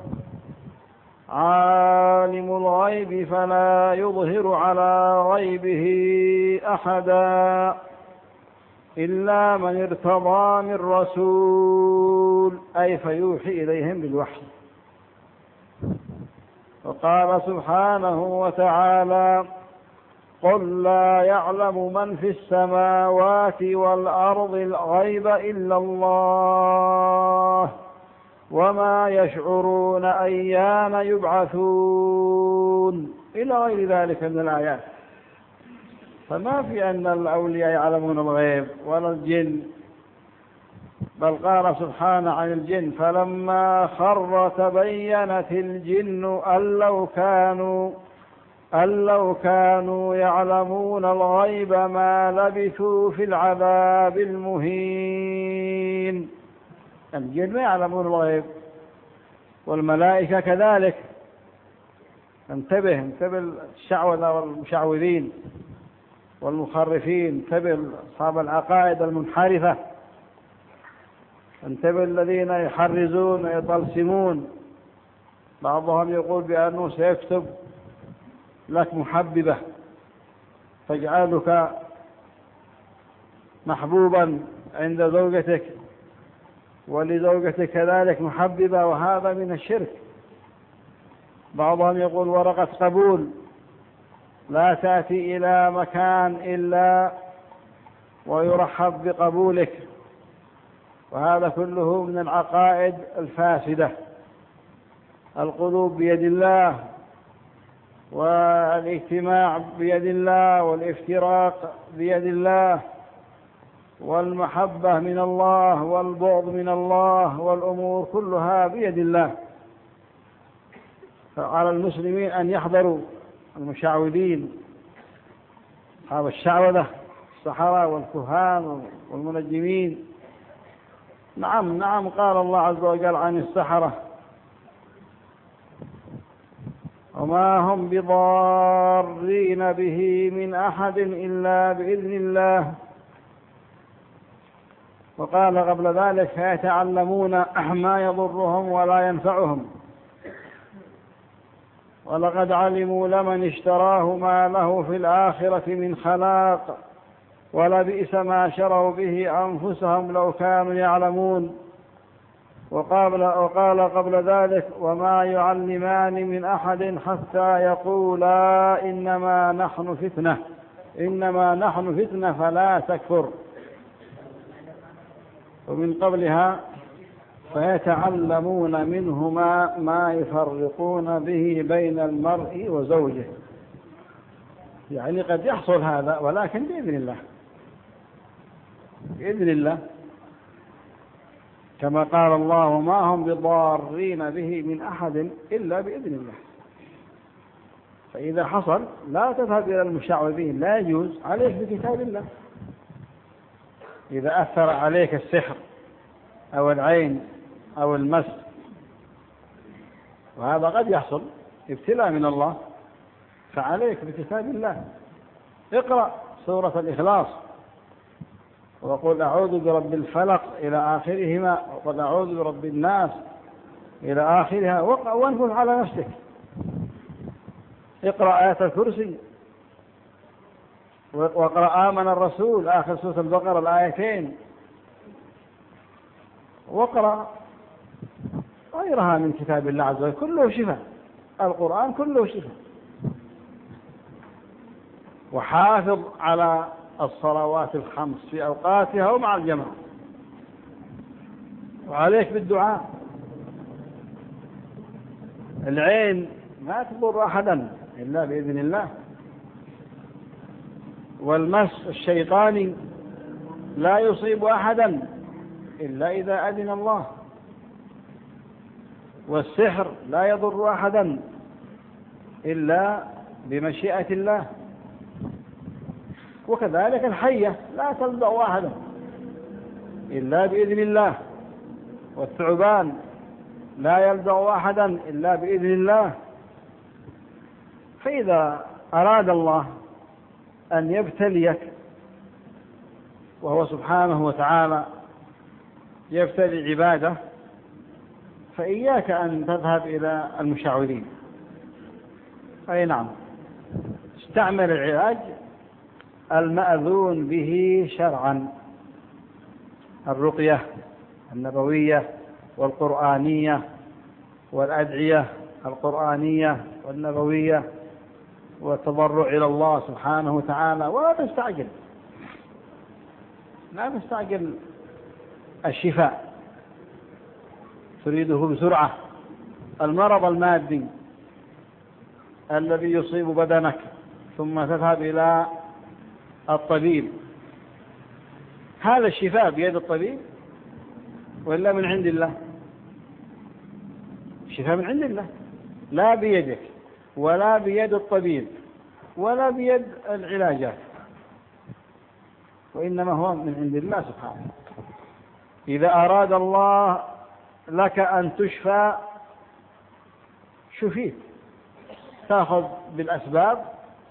عالم الغيب فلا يظهر على غيبه أحدا إلا من ارتضى من رسول، أي فيوحي إليهم بالوحي. وقال سبحانه وتعالى: قل لا يعلم من في السماوات والأرض الغيب إلا الله وما يشعرون أيان يبعثون، إلى غير ذلك من الآيات. فما في أن الأولياء يعلمون الغيب ولا الجن، بل قال سبحانه عن الجن: فلما خر تبينت الجن أن لو كانوا أن لو كانوا يعلمون الغيب ما لبثوا في العذاب المهين. الجن ما يعلمون الغيب والملائكة كذلك. انتبه انتبه الشعوذة والمشعوذين والمخرفين، انتبه أصحاب العقائد المنحرفة، انتبه الذين يحرزون ويطلسمون. بعضهم يقول بأنه سيكتب لك محببة تجعلك محبوبا عند زوجتك ولزوجتك كذلك محببة، وهذا من الشرك. بعضهم يقول ورقة قبول لا تأتي إلى مكان إلا ويرحب بقبولك، وهذا كله من العقائد الفاسدة. القلوب بيد الله، والاجتماع بيد الله، والافتراق بيد الله، والمحبة من الله، والبغض من الله، والأمور كلها بيد الله. فعلى المسلمين أن يحذروا المشعوذين، أصحاب الشعوذة، السحرة والكهان والمنجمين. نعم نعم قال الله عز وجل عن السحرة: وما هم بضارين به من أحد إلا بإذن الله. وقال قبل ذلك: فيتعلمون ما يضرهم ولا ينفعهم ولقد علموا لمن اشتراه ما له في الآخرة من خلاق ولبئس ما شروا به أنفسهم لو كانوا يعلمون. وقال, وقال قبل ذلك: وما يعلمان من أحد حتى يقولا إنما نحن فتنة إنما نحن فتنة فلا تكفر. ومن قبلها: فيتعلمون منهما ما يفرقون به بين المرء وزوجه. يعني قد يحصل هذا ولكن بإذن الله، بإذن الله، كما قال الله: وما هم بضارين به من أحد إلا بإذن الله. فإذا حصل لا تذهب إلى المشعوذين، لا يجوز، عليك بكتاب الله. إذا أثر عليك السحر أو العين أو المس، وهذا قد يحصل ابتلاء من الله، فعليك بكتاب الله. اقرأ سورة الإخلاص، وقل أعوذ برب الفلق إلى آخرهما، وقل أعوذ برب الناس إلى آخرها، وانفذ على نفسك. اقرأ آية الكرسي، واقرأ آمن الرسول آخر سورة البقرة الآيتين، واقرأ غيرها من كتاب الله عز وجل، كله شفاء. القرآن كله شفاء. وحافظ على الصلوات الخمس في أوقاتها ومع الجماعة، وعليك بالدعاء. العين ما تضر أحدا إلا بإذن الله، والمس الشيطاني لا يصيب أحدا إلا إذا أذن الله، والسحر لا يضر أحدا إلا بمشيئة الله، وكذلك الحية لا تلدغ أحدا إلا بإذن الله، والثعبان لا يلدغ أحدا إلا بإذن الله. فإذا أراد الله أن يبتليك، وهو سبحانه وتعالى يبتلي عباده، فإياك أن تذهب إلى المشعوذين. أي نعم، استعمل العلاج المأذون به شرعا: الرقية النبوية والقرآنية، والأدعية القرآنية والنبوية، والتضرع إلى الله سبحانه وتعالى. ولا تستعجل، لا تستعجل الشفاء، تريده بسرعة. المرض المادي الذي يصيب بدنك ثم تذهب إلى الطبيب، هذا الشفاء بيد الطبيب ولا من عند الله؟ الشفاء من عند الله، لا بيدك ولا بيد الطبيب ولا بيد العلاجات، وإنما هو من عند الله سبحانه. إذا أراد الله لك أن تشفى شفيت، تأخذ بالأسباب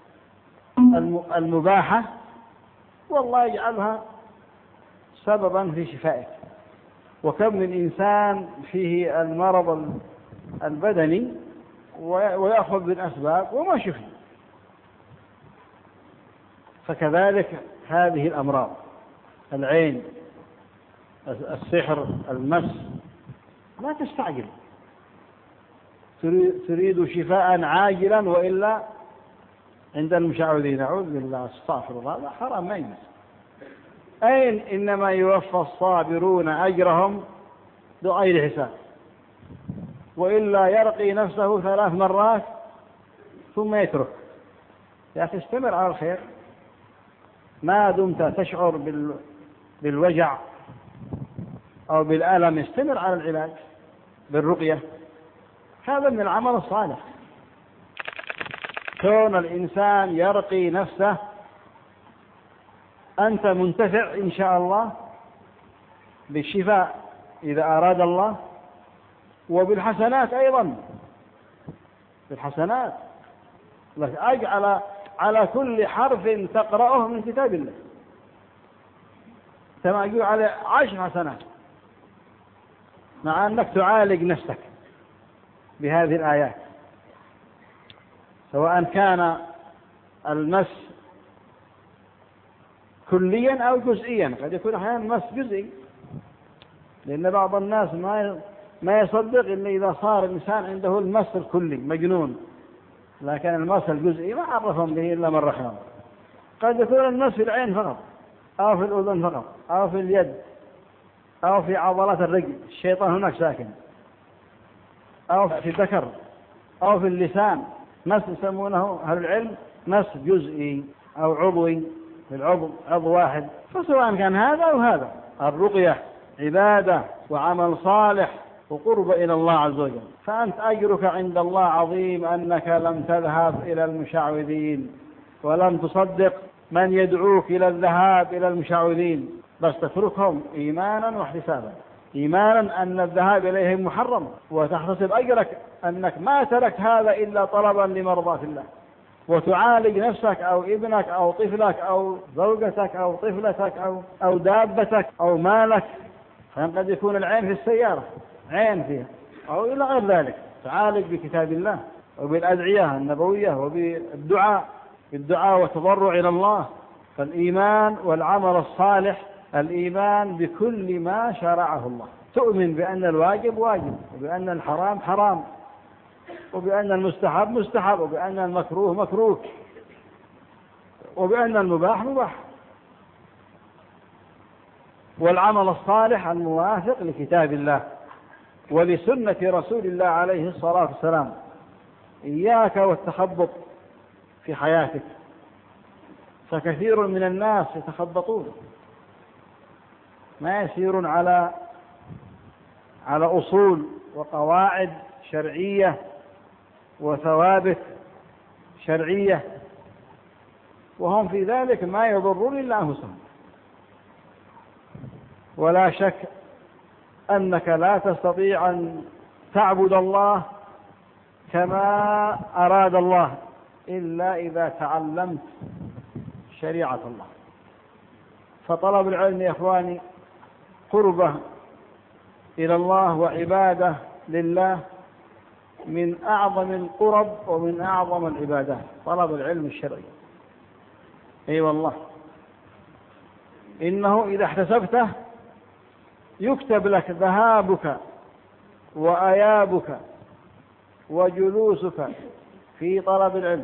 المباحة، والله يجعلها سببا في شفائك. وكم من إنسان فيه المرض البدني ويأخذ بالأسباب وما شفي. فكذلك هذه الأمراض العين، السحر، المس، لا تستعجل. تريد شفاء عاجلا وإلا عند المشعوذين، أعوذ بالله، استغفر الله، هذا حرام ما يجوز. أين إنما يوفى الصابرون أجرهم بغير حساب، وإلا يرقي نفسه ثلاث مرات ثم يترك. يا أخي استمر على الخير ما دمت تشعر بالوجع أو بالألم، استمر على العلاج بالرقية، هذا من العمل الصالح. كون الإنسان يرقي نفسه أنت منتفع إن شاء الله بالشفاء إذا أراد الله، وبالحسنات أيضا، بالحسنات لك أجعل على كل حرف تقرأه من كتاب الله كما يقول على عشر حسنات، مع أنك تعالج نفسك بهذه الآيات، سواء كان المس كليا أو جزئيا. قد يكون أحيانا مس جزئي، لأن بعض الناس ما ما يصدق إلا إذا صار الإنسان عنده المس الكلي مجنون، لكن المس الجزئي ما عرفهم به إلا من رحمه. قد يكون المس في العين فقط، أو في الأذن فقط، أو في اليد، أو في عضلات الرجل، الشيطان هناك ساكن، أو في الذكر، أو في اللسان. مس يسمونه أهل العلم مس جزئي أو عضوي، في العضو عضو واحد. فسواء كان هذا أو هذا، الرقية عبادة وعمل صالح وقرب إلى الله عز وجل. فأنت أجرك عند الله عظيم أنك لم تذهب إلى المشعوذين ولم تصدق من يدعوك إلى الذهاب إلى المشعوذين، بس تتركهم إيمانا واحتسابا. إيمانا أن الذهاب إليهم محرم، وتحتسب أجرك أنك ما تركت هذا إلا طلبا لمرضاة الله، وتعالج نفسك أو ابنك أو طفلك أو زوجتك أو طفلتك أو أو دابتك أو مالك. فقد يكون العين في السيارة عين فيها أو إلى غير ذلك، تعالج بكتاب الله وبالأدعية النبوية وبالدعاء، بالدعاء والتضرع إلى الله. فالإيمان والعمل الصالح الإيمان بكل ما شرعه الله، تؤمن بأن الواجب واجب، وبأن الحرام حرام، وبأن المستحب مستحب، وبأن المكروه مكروه، وبأن المباح مباح. والعمل الصالح الموافق لكتاب الله ولسنة رسول الله عليه الصلاة والسلام. إياك والتخبط في حياتك، فكثير من الناس يتخبطون، ما يسيرون على على أصول وقواعد شرعية وثوابت شرعية، وهم في ذلك ما يضرون إلا أنفسهم. ولا شك أنك لا تستطيع أن تعبد الله كما أراد الله إلا إذا تعلمت شريعة الله. فطلب العلم يا إخواني قربة إلى الله وعبادة لله من أعظم القرب ومن أعظم العبادات، طلب العلم الشرعي. أي أيوة والله، إنه إذا احتسبته يكتب لك ذهابك وأيابك وجلوسك في طلب العلم،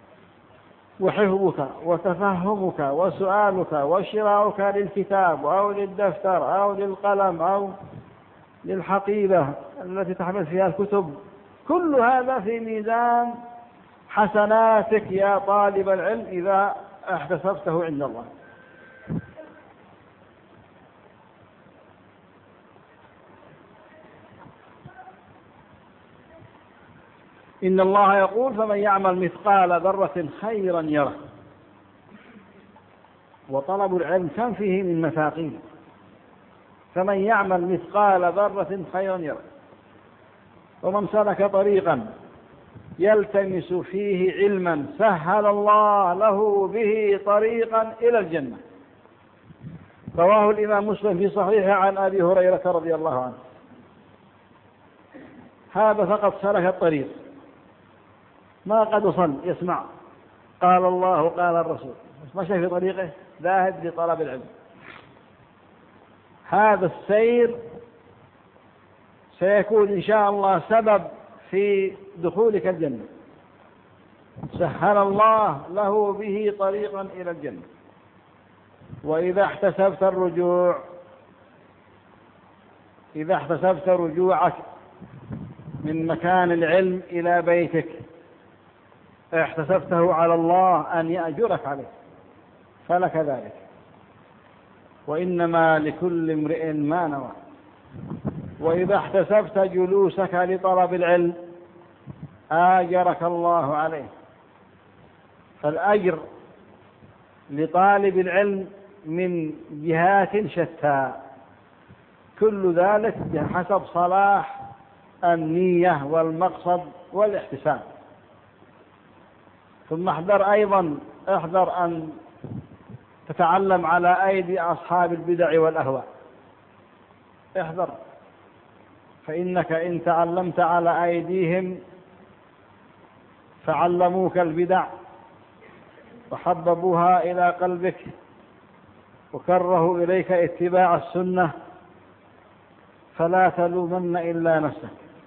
وحفظك وتفهمك وسؤالك وشراؤك للكتاب أو للدفتر أو للقلم أو للحقيبة التي تحمل فيها الكتب. كل هذا في ميزان حسناتك يا طالب العلم إذا احتسبته عند الله. إن الله يقول فمن يعمل مثقال ذرة خيرا يره. وطلب العلم كم فيه من مثاقيل. فمن يعمل مثقال ذرة خيرا يره. ومن سلك طريقا يلتمس فيه علما سهل الله له به طريقا إلى الجنة. رواه الإمام مسلم في صحيحه عن أبي هريرة رضي الله عنه. هذا فقط سلك الطريق، ما قد وصل يسمع قال الله قال الرسول، مشى في طريقه ذاهب لطلب العلم. هذا السير سيكون إن شاء الله سبب في دخولك الجنة، سهل الله له به طريقا إلى الجنة. وإذا احتسبت الرجوع إذا احتسبت رجوعك من مكان العلم إلى بيتك احتسبته على الله أن يأجرك عليه فلك ذلك، وإنما لكل امرئ ما نوى. وإذا احتسبت جلوسك لطلب العلم آجرك الله عليه. فالأجر لطالب العلم من جهات شتى، كل ذلك بحسب صلاح النية والمقصد والاحتساب. ثم احذر أيضا احذر أن تتعلم على أيدي أصحاب البدع والأهواء، احذر، فإنك إن تعلمت على أيديهم فعلموك البدع وحببوها إلى قلبك وكرهوا إليك اتباع السنة، فلا تلومن إلا نفسك،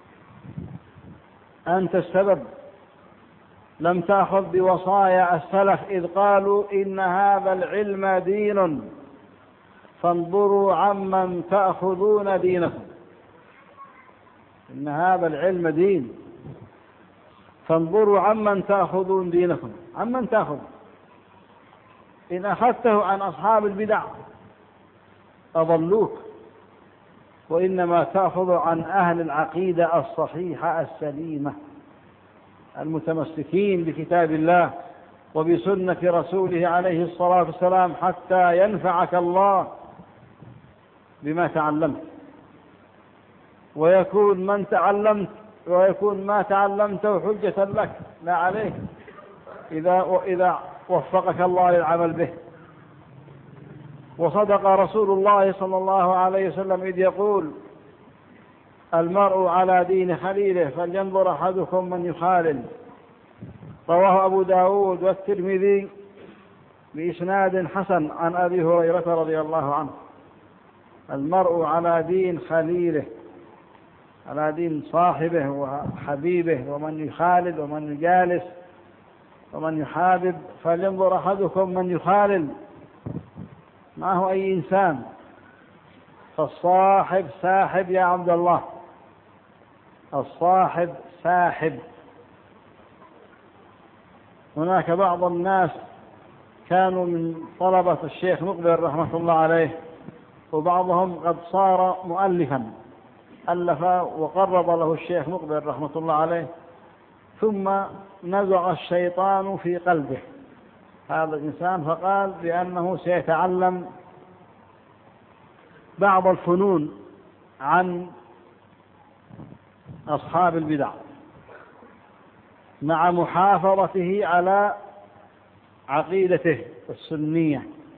أنت السبب. لم تأخذ بوصايا السلف إذ قالوا إن هذا العلم دين فانظروا عمن تأخذون دينكم. إن هذا العلم دين فانظروا عمن تأخذون دينكم. عمن تأخذ؟ إن أخذته عن أصحاب البدع أضلوك، وإنما تأخذ عن أهل العقيدة الصحيحة السليمة المتمسكين بكتاب الله وبسنة رسوله عليه الصلاة والسلام، حتى ينفعك الله بما تعلمت، ويكون من تعلمت ويكون ما تعلمته حجة لك لا عليك إذا إذا وفقك الله للعمل به. وصدق رسول الله صلى الله عليه وسلم إذ يقول: المرء على دين خليله فلينظر أحدكم من يخالل. رواه أبو داود والترمذي بإسناد حسن عن أبي هريرة رضي الله عنه. المرء على دين خليله، على دين صاحبه وحبيبه، ومن يخالل ومن يجالس ومن يحابب. فلينظر أحدكم من يخالل، معه أي إنسان، فالصاحب ساحب يا عبد الله، الصاحب ساحب. هناك بعض الناس كانوا من طلبة الشيخ مقبل رحمة الله عليه، وبعضهم قد صار مؤلفا، ألف وقرب له الشيخ مقبل رحمة الله عليه، ثم نزغ الشيطان في قلبه هذا الإنسان، فقال بأنه سيتعلم بعض الفنون عن أصحاب البدع مع محافظته على عقيدته السنية.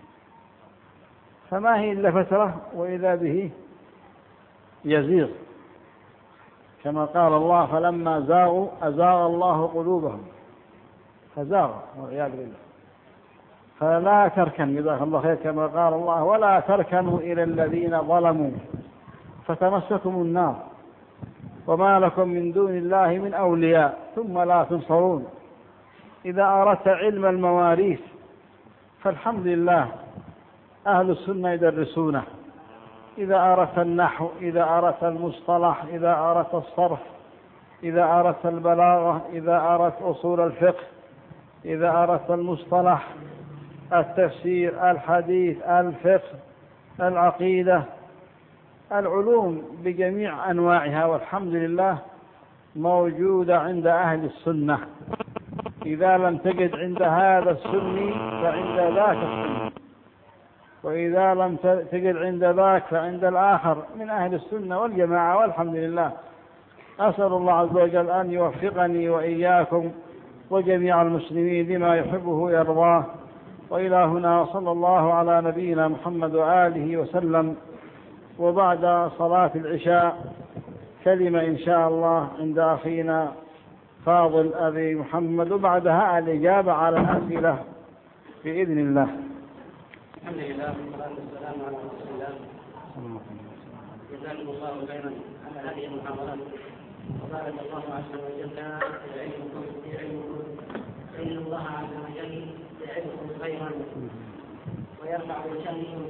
فما هي إلا فترة وإذا به يزيغ، كما قال الله: فلما زاغوا أزاغ الله قلوبهم فزاغ، والعياذ بالله. فلا تركن، جزاك الله خير، كما قال الله: ولا تركنوا إلى الذين ظلموا فتمسكم النار وما لكم من دون الله من أولياء ثم لا تنصرون. إذا أردت علم المواريث فالحمد لله أهل السنة يدرسونه. إذا أردت النحو، إذا أردت المصطلح، إذا أردت الصرف، إذا أردت البلاغة، إذا أردت أصول الفقه، إذا أردت المصطلح، التفسير، الحديث، الفقه، العقيدة، العلوم بجميع أنواعها والحمد لله موجودة عند أهل السنة. إذا لم تجد عند هذا السني فعند ذاك السني، وإذا لم تجد عند ذاك فعند الآخر من أهل السنة والجماعة والحمد لله. أسأل الله عز وجل أن يوفقني وإياكم وجميع المسلمين لما يحبه ويرضاه. وإلى هنا صلى الله على نبينا محمد وآله وسلم. وبعد صلاة العشاء كلمة إن شاء الله عند أخينا فاضل أبي محمد، وبعدها الإجابة على الأسئلة بإذن الله. الحمد لله والصلاة والسلام على رسول الله جزاكم الله خيرا على هذه المحاضرات، وبارك الله عز وجل في علمكم في علمكم فإن الله عز وجل يعظكم خيرا ويرفع شأنكم.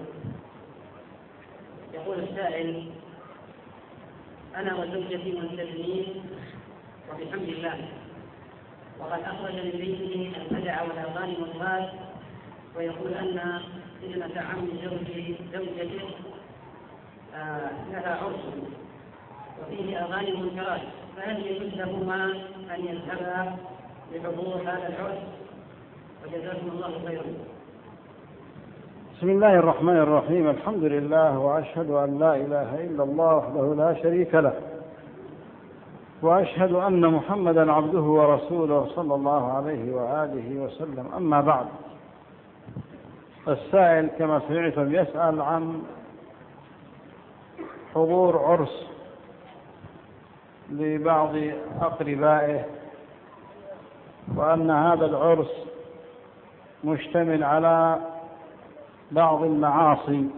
يقول السائل: أنا وزوجتي ملتزمين وبحمد الله، وقد أخرج من بيته البدع والأغاني والغاز، ويقول أن ابنة عم زوجي زوجته آه لها عرس وفيه أغاني منكرات، فهل يجوز لهما أن يذهبا لحضور هذا العرس؟ وجزاكم الله خيرا. بسم الله الرحمن الرحيم. الحمد لله، وأشهد أن لا إله إلا الله وحده لا شريك له، وأشهد أن محمدا عبده ورسوله صلى الله عليه وآله وسلم. أما بعد، السائل كما سمعتم يسأل عن حضور عرس لبعض أقربائه، وأن هذا العرس مشتمل على بعض المعاصي،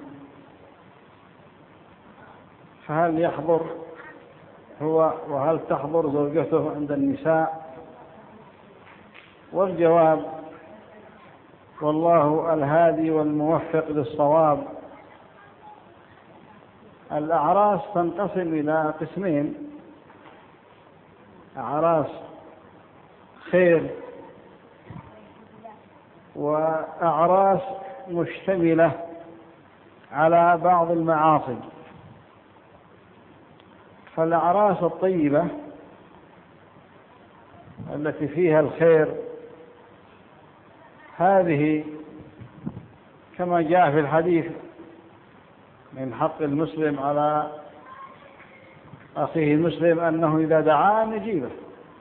فهل يحضر هو وهل تحضر زوجته عند النساء؟ والجواب: والله الهادي والموفق للصواب. الأعراس تنقسم إلى قسمين: أعراس خير، وأعراس مشتملة على بعض المعاصي. فالأعراس الطيبة التي فيها الخير هذه كما جاء في الحديث: من حق المسلم على أخيه المسلم أنه إذا دعا أن يجيبه.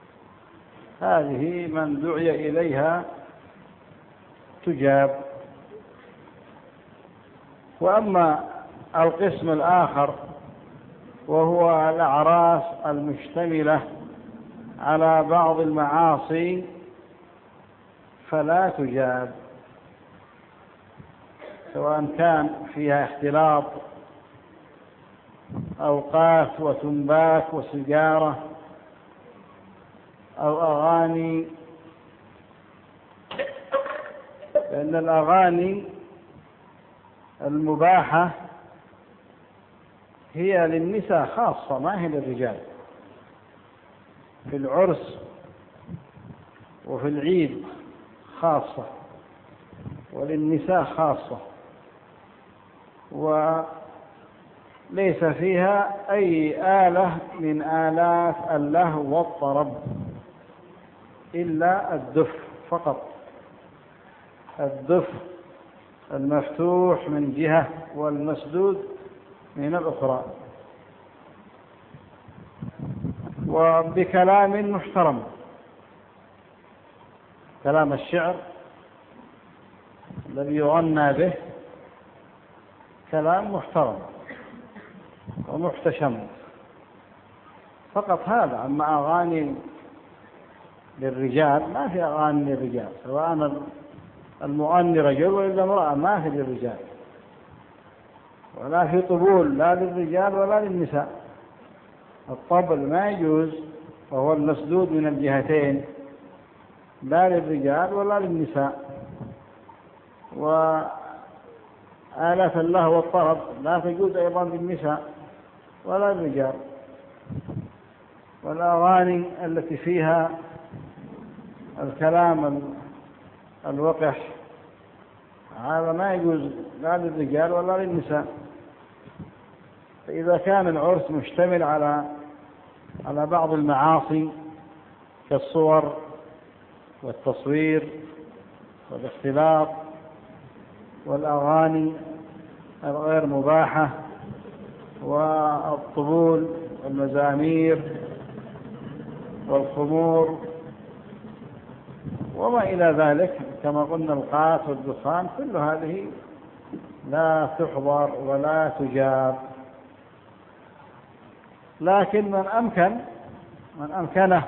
هذه من دعي إليها تجاب. وأما القسم الآخر وهو الأعراس المشتملة على بعض المعاصي فلا تجاب، سواء كان فيها اختلاط أوقات وتنباك وسجارة أو أغاني، لأن الأغاني المباحة هي للنساء خاصة، ما هي للرجال. في العرس وفي العيد خاصة، وللنساء خاصة، وليس فيها أي آلة من آلات اللهو والطرب إلا الدف فقط. الدف المفتوح من جهة والمسدود من الأخرى، وبكلام محترم. كلام الشعر الذي يغنى به كلام محترم ومحتشم فقط هذا. أما أغاني للرجال ما في أغاني للرجال، سواء المغني رجل وإلا امرأة، ما في للرجال، ولا في طبول لا للرجال ولا للنساء. الطبل ما يجوز، وهو المسدود من الجهتين، لا للرجال ولا للنساء. وآلات اللهو والطرب لا تجوز أيضا للنساء ولا للرجال. والأغاني التي فيها الكلام الوقح هذا ما يجوز لا للرجال ولا للنساء. فإذا كان العرس مشتمل على على بعض المعاصي كالصور والتصوير والاختلاط والأغاني الغير مباحة والطبول والمزامير والخمور وما إلى ذلك كما قلنا القات والدخان، كل هذه لا تحضر ولا تجاب. لكن من أمكن من أمكنه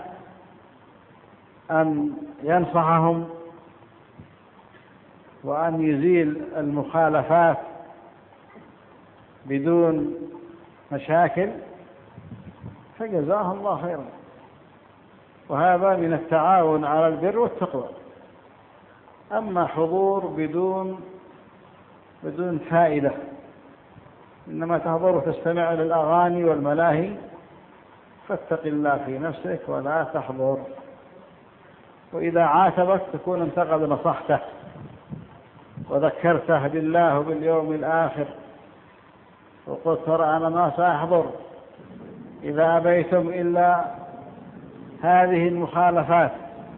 أن ينصحهم وأن يزيل المخالفات بدون مشاكل فجزاه الله خيرا. وهذا من التعاون على البر والتقوى. أما حضور بدون بدون فائدة، إنما تحضر وتستمع للأغاني والملاهي، فاتق الله في نفسك ولا تحضر. وإذا عاتبك تكون انت قد نصحته وذكرته بالله وباليوم الآخر وقلت ترى أنا ما سأحضر إذا أبيتم إلا هذه المخالفات،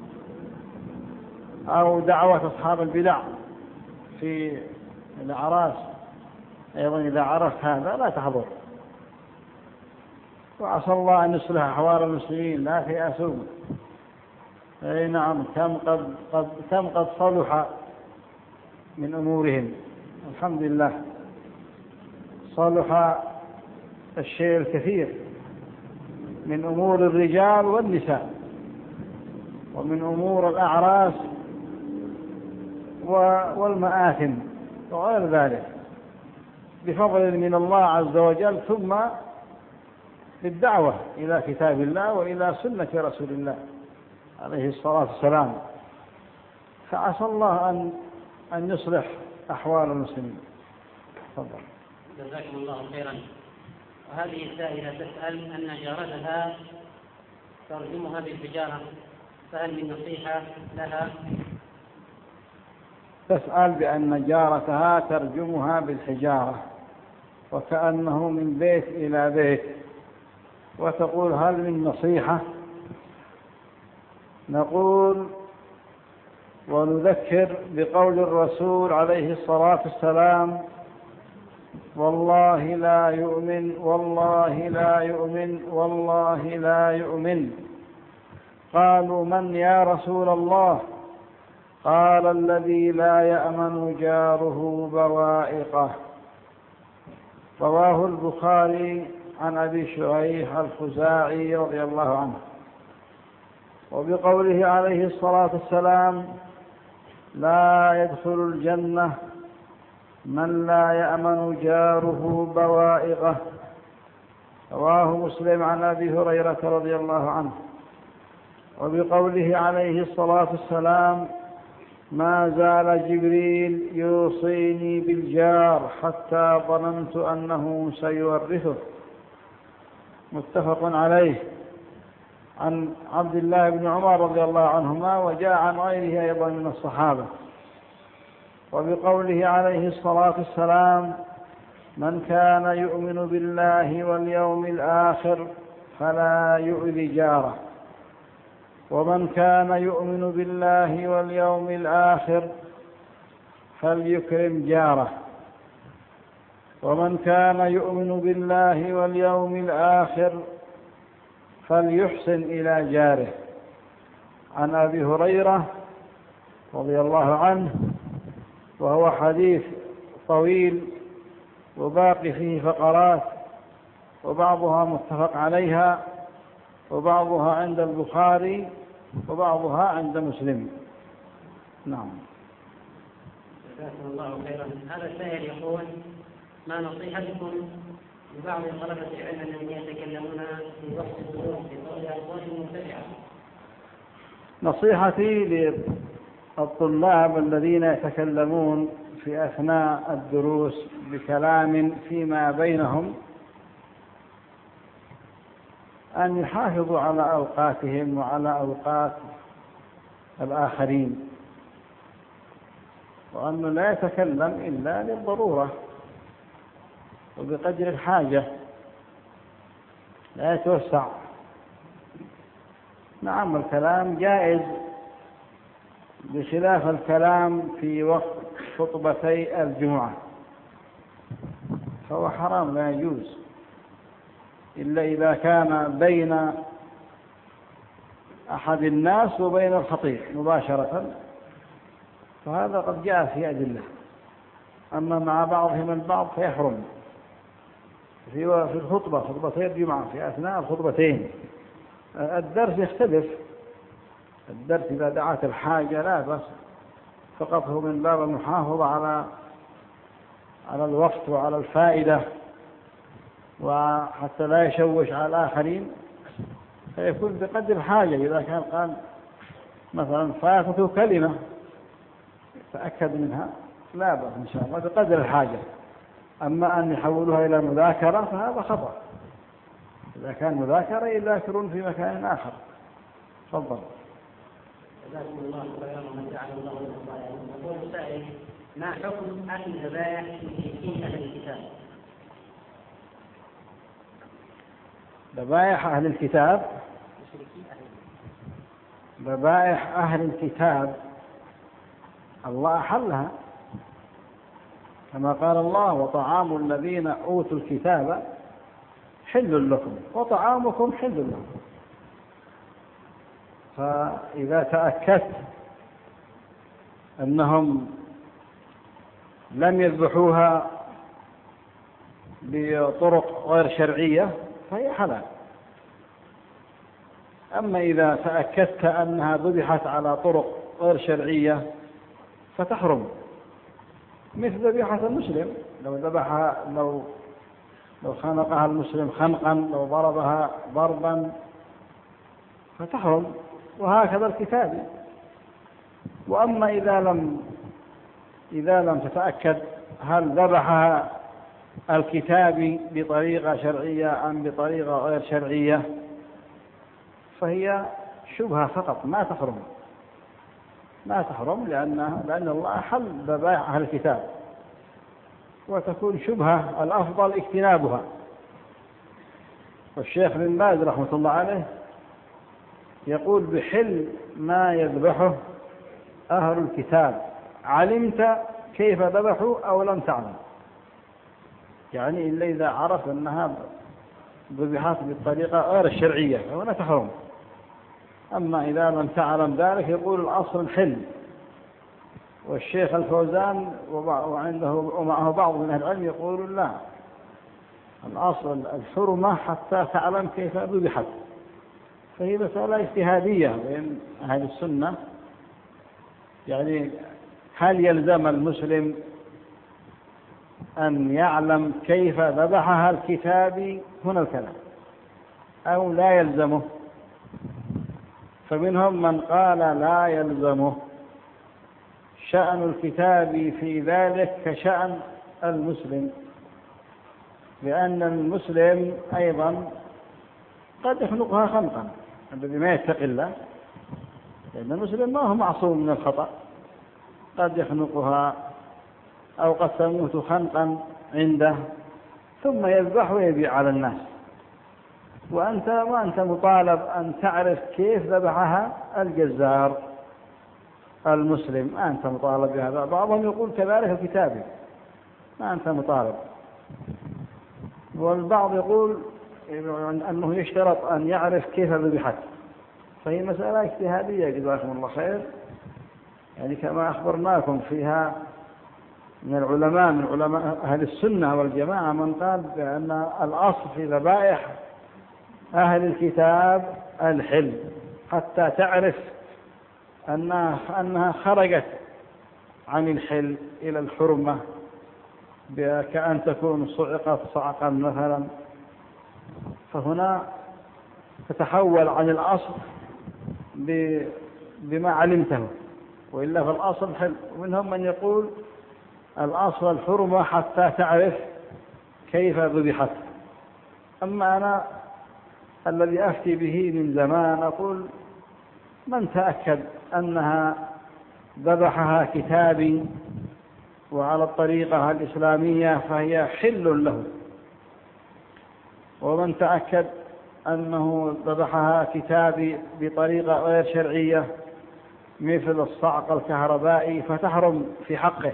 أو دعوة أصحاب البدع في الأعراس أيضا إذا عرفت هذا لا تحضر. وعسى الله أن يصلح أحوال المسلمين لا تيأسوا. أي نعم، كم قد, قد, كم قد صلح من أمورهم، الحمد لله. صلح الشيء الكثير من أمور الرجال والنساء، ومن أمور الأعراس والمآثم وغير ذلك، بفضل من الله عز وجل، ثم بالدعوة إلى كتاب الله وإلى سنة رسول الله عليه الصلاة والسلام. فعسى الله أن أن يصلح أحوال المسلمين. تفضل. جزاكم الله خيرا. وهذه السائلة تسأل أن جارتها ترجمها بالحجارة، فهل من نصيحة لها؟ تسأل بأن جارتها ترجمها بالحجارة وكأنه من بيت إلى بيت، وتقول هل من نصيحة؟ نقول ونذكر بقول الرسول عليه الصلاة والسلام: والله لا يؤمن والله لا يؤمن والله لا يؤمن. قالوا: من يا رسول الله؟ قال: الذي لا يأمن جاره بوائقه. رواه البخاري عن أبي شريح الخزاعي رضي الله عنه. وبقوله عليه الصلاة والسلام: لا يدخل الجنة من لا يأمن جاره بوائقه. رواه مسلم عن أبي هريرة رضي الله عنه. وبقوله عليه الصلاة والسلام: ما زال جبريل يوصيني بالجار حتى ظننت أنه سيورثه. متفق عليه، عن عبد الله بن عمر رضي الله عنهما، وجاء عن غيره أيضا من الصحابة. وبقوله عليه الصلاة والسلام: من كان يؤمن بالله واليوم الآخر فلا يؤذي جاره. ومن كان يؤمن بالله واليوم الآخر فليكرم جاره. ومن كان يؤمن بالله واليوم الآخر فليحسن إلى جاره. عن أبي هريرة رضي الله عنه، وهو حديث طويل وباقي فيه فقرات، وبعضها متفق عليها وبعضها عند البخاري وبعضها عند مسلم. نعم. جزاكم الله خيرا. هذا السائل يقول: ما نصيحتكم لبعض طلبة العلم الذين يتكلمون في وقت الدروس بقول أقوال مبتدعة؟ نصيحتي للطلاب الذين يتكلمون في أثناء الدروس بكلام فيما بينهم أن يحافظوا على أوقاتهم وعلى أوقات الآخرين، وأنه لا يتكلم إلا للضرورة وبقدر الحاجة، لا يتوسع. نعم، الكلام جائز بخلاف الكلام في وقت خطبتي الجمعة، فهو حرام لا يجوز إلا إذا كان بين أحد الناس وبين الخطيب مباشرة، فهذا قد جاء في أدلة. أما مع بعضهم البعض فيحرم في الخطبة، خطبتي الجمعة، في أثناء الخطبتين. الدرس يختلف، الدرس إذا دعت الحاجة لا بس، فقط هو من باب المحافظة على على الوقت وعلى الفائدة وحتى لا يشوش على الآخرين، فيكون بقدر الحاجة. إذا كان قال مثلا فاتته كلمة تأكد منها لا بأس إن شاء الله بقدر الحاجة. أما أن يحولوها إلى مذاكرة فهذا خطأ. إذا كان مذاكرة يذاكرون في مكان آخر. تفضل. جزاكم الله خيرا ومن جعل الله لكم. يقول السائل: ما حكم أكل الذبائح في أهل الكتاب؟ ذبائح أهل الكتاب ذبائح أهل الكتاب الله أحلها، كما قال الله: وطعام الذين أوتوا الكتاب حل لكم وطعامكم حل لكم. فإذا تأكدت أنهم لم يذبحوها بطرق غير شرعية فهي حلال. أما إذا تأكدت أنها ذبحت على طرق غير شرعية فتحرم، مثل ذبيحة المسلم، لو ذبحها لو لو خنقها المسلم خنقا، لو ضربها ضربا فتحرم، وهكذا الكتابي. وأما إذا لم إذا لم تتأكد هل ذبحها الكتابي بطريقة شرعية أم بطريقة غير شرعية فهي شبهة فقط، ما تحرم ما تحرم لأن لأن الله حل ذبائح أهل الكتاب، وتكون شبهة الأفضل اجتنابها. والشيخ بن باز رحمة الله عليه يقول: بحل ما يذبحه أهل الكتاب علمت كيف ذبحوا أو لم تعلم، يعني إلا إذا عرف أنها ذبحت بالطريقة غير الشرعية فهنا تحرم. أما إذا لم تعلم ذلك يقول الأصل الحل. والشيخ الفوزان وعنده ومعه بعض من أهل العلم يقول لا، الأصل الحرمة حتى تعلم كيف ذبحت. فهي مسألة اجتهادية بين أهل السنة، يعني هل يلزم المسلم أن يعلم كيف ذبحها الكتابي؟ هنا الكلام، أو لا يلزمه. فمنهم من قال لا يلزمه، شأن الكتاب في ذلك كشأن المسلم، لأن المسلم أيضا قد يخنقها خنقا الذي ما يتقي الله، لأن المسلم ما هو معصوم من الخطأ، قد يخنقها أو قد تموت خنقا عنده ثم يذبح ويبيع على الناس، وأنت ما أنت مطالب أن تعرف كيف ذبحها الجزار المسلم، ما أنت مطالب بهذا. بعضهم يقول كذلك الكتابي، ما أنت مطالب. والبعض يقول أنه يشترط أن يعرف كيف ذبحت. فهي مسألة اجتهادية جزاكم الله خير، يعني كما أخبرناكم فيها من العلماء من علماء أهل السنة والجماعة من قال بأن الأصل في ذبائح أهل الكتاب الحل، حتى تعرف أنها, أنها خرجت عن الحل إلى الحرمة، كأن تكون صعقت صعقا مثلا، فهنا تتحول عن الأصل بما علمته، وإلا في الأصل الحل. ومنهم من يقول الأصل الحرمة حتى تعرف كيف ذبحت. أما أنا الذي أفتي به من زمان أقول من تأكد أنها ذبحها كتابي وعلى الطريقة الإسلامية فهي حل له، ومن تأكد أنه ذبحها كتابي بطريقة غير شرعية مثل الصعق الكهربائي فتحرم في حقه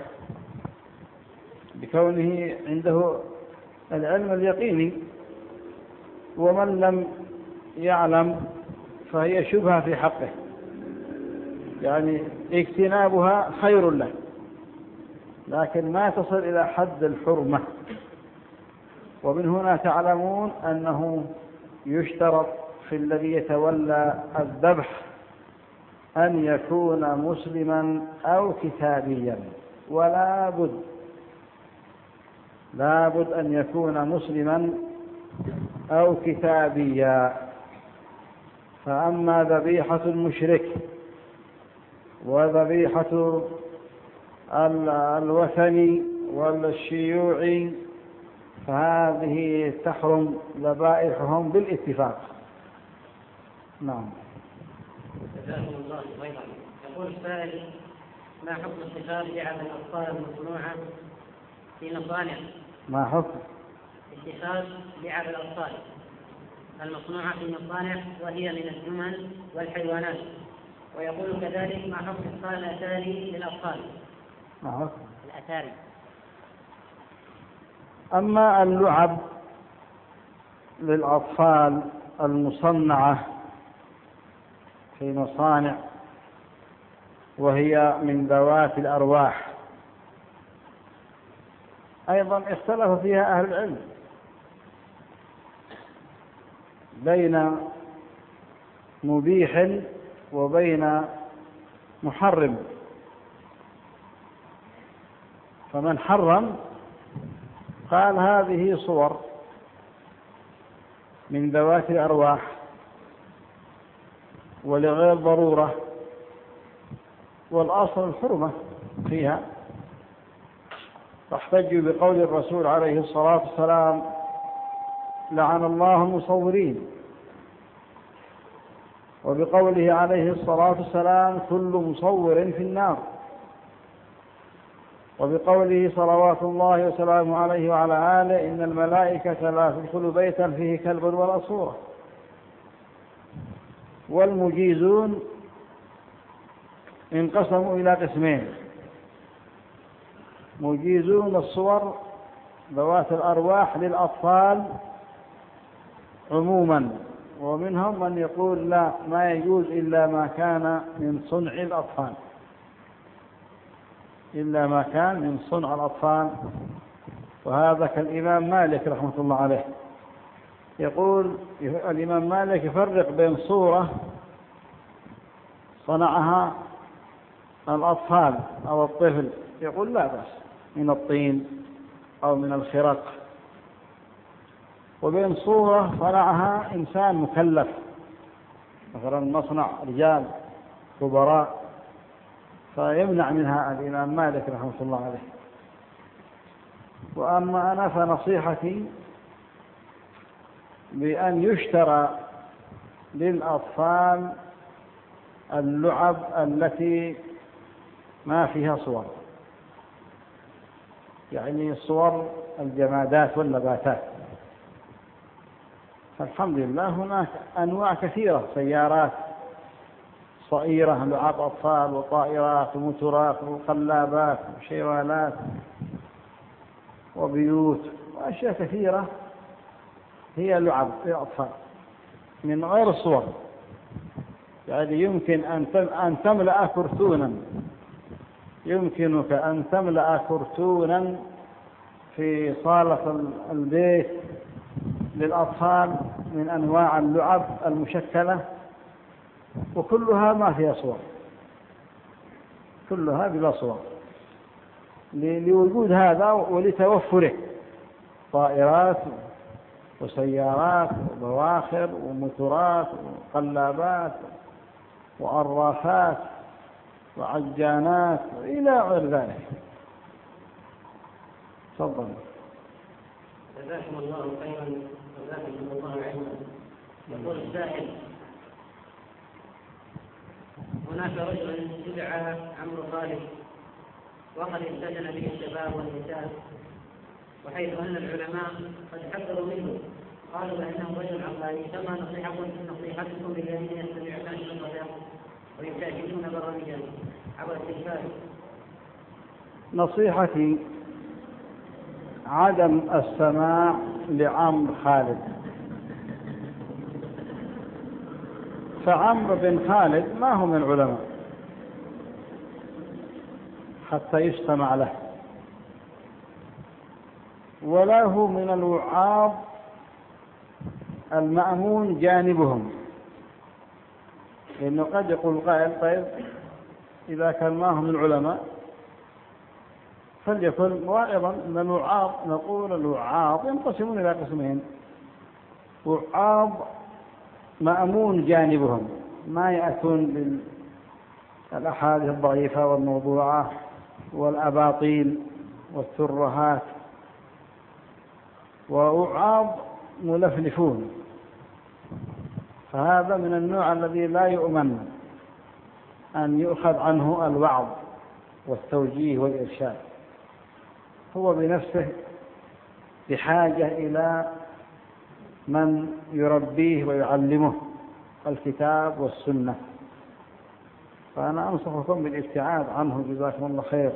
بكونه عنده العلم اليقيني. ومن لم يعلم فهي شبهة في حقه، يعني اجتنابها خير له، لكن ما تصل إلى حد الحرمة. ومن هنا تعلمون أنه يشترط في الذي يتولى الذبح أن يكون مسلما أو كتابيا، ولا بد لا بد أن يكون مسلما أو كتابيا. فأما ذبيحة المشرك وذبيحة الوثني والشيوعي فهذه تحرم ذبائحهم بالاتفاق. نعم. جزاكم الله خيرا. يقول السائل: ما حكم اتخاذ لعب الأطفال المصنوعة في مصانع؟ ما حكم اتخاذ لعب الأطفال المصنوعة في مصانع وهي من الجمل والحيوانات؟ ويقول كذلك: ما حكم إدخال الأتاري للأطفال؟ ما حكم الأتاري. أما اللعب للأطفال المصنعة في مصانع وهي من ذوات الأرواح أيضا اختلف فيها أهل العلم بين مبيح وبين محرم. فمن حرم قال هذه صور من ذوات الأرواح ولغير ضرورة، والأصل الحرمة فيها. فاحتجوا بقول الرسول عليه الصلاة والسلام: لعن الله المصورين، وبقوله عليه الصلاة والسلام: كل مصور في النار، وبقوله صلوات الله وسلامه عليه وعلى آله: إن الملائكة لا تدخل بيتا فيه كلب ولا صورة. والمجيزون انقسموا إلى قسمين: مجيزون الصور ذوات الأرواح للأطفال عموما، ومنهم من يقول لا، ما يجوز إلا ما كان من صنع الأطفال، إلا ما كان من صنع الأطفال. وهذا كالإمام مالك رحمة الله عليه، يقول الإمام مالك يفرق بين صورة صنعها الأطفال أو الطفل، يقول لا بأس، من الطين أو من الخرق، وبين صورة صنعها إنسان مكلف، مثلا مصنع رجال كبراء، فيمنع منها الإمام مالك رحمه الله عليه. وأما أنا فنصيحتي بأن يشترى للأطفال اللعب التي ما فيها صور، يعني صور الجمادات والنباتات. فالحمد لله هناك أنواع كثيرة، سيارات صغيرة لعب أطفال، وطائرات وموتورات وقلابات وشيوالات وبيوت وأشياء كثيرة هي لعب للأطفال من غير الصور. يعني يمكن أن تملأ كرتونا، يمكنك أن تملأ كرتونا في صالة البيت للأطفال من أنواع اللعب المشكلة، وكلها ما فيها صور، كلها بلا صور، لوجود هذا ولتوفره طائرات وسيارات وبواخر وموتورات وقلابات وأرافات وعجانات إلى غير ذلك. تفضل. جزاكم الله خيرا وجزاكم الله علما. يقول السائل: هناك رجل يدعى عمرو خالد وقد استجن به الشباب والنساء، وحيث أن العلماء قد حذروا منه، قالوا بأنه رجل عقلاني، كما نصيحكم نصيحتكم للذين يستمعون إلى الصلاة ويشاهدون برامجا عبر التلفاز. نصيحتي عدم السماع لعمرو خالد. فعمرو بن خالد ما هو من العلماء حتى يستمع له، ولا هو من الوعاظ المأمون جانبهم، لأنه قد يقول قائل: طيب إذا كان ما هم من العلماء فليكن واعظا. من الوعاظ نقول الوعاظ ينقسمون إلى قسمين: وعاض مأمون جانبهم، ما يأتون بالأحاديث الضعيفة والموضوعة والأباطيل والترهات، وأعاض ملفلفون. فهذا من النوع الذي لا يؤمن أن يؤخذ عنه الوعظ والتوجيه والإرشاد، هو بنفسه بحاجة إلى من يربيه ويعلمه الكتاب والسنة. فأنا أنصحكم بالابتعاد عنه، جزاكم الله خير.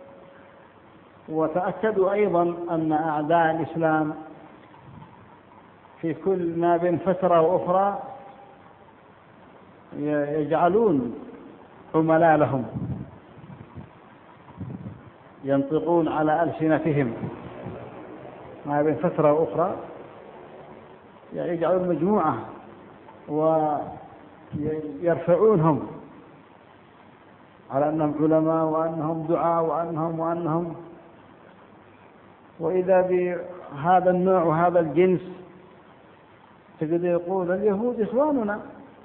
وتأكدوا أيضا أن أعداء الإسلام في كل ما بين فترة وأخرى يجعلون عملاء لهم ينطقون على ألسنتهم، ما بين فترة وأخرى يجعلون مجموعة ويرفعونهم على أنهم علماء وأنهم دعاء وأنهم وأنهم وإذا بهذا النوع وهذا الجنس تجد يقول اليهود إخواننا،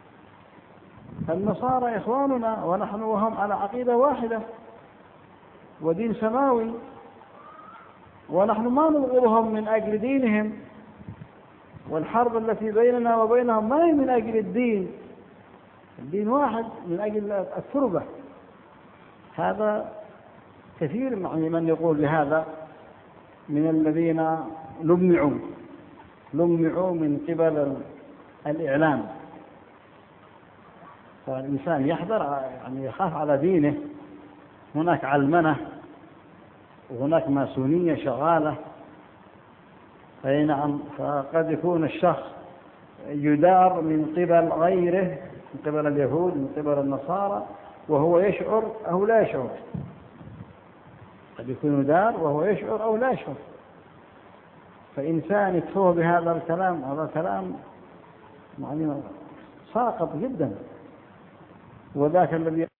النصارى إخواننا، ونحن وهم على عقيدة واحدة ودين سماوي، ونحن ما نبغضهم من أجل دينهم، والحرب التي بيننا وبينهم ما هي من أجل الدين، الدين واحد من أجل التربة. هذا كثير من يقول بهذا من الذين لمعوا لمعوا من قبل الإعلام. فالإنسان يحذر، يعني يخاف على دينه. هناك علمنة وهناك ماسونية شغالة، فأي نعم، فقد يكون الشخص يدار من قبل غيره، من قبل اليهود، من قبل النصارى، وهو يشعر أو لا يشعر. قد يكون يدار وهو يشعر أو لا يشعر. فإنسان يكفوه بهذا الكلام، هذا كلام يعني ساقط جدا، وذاك الذي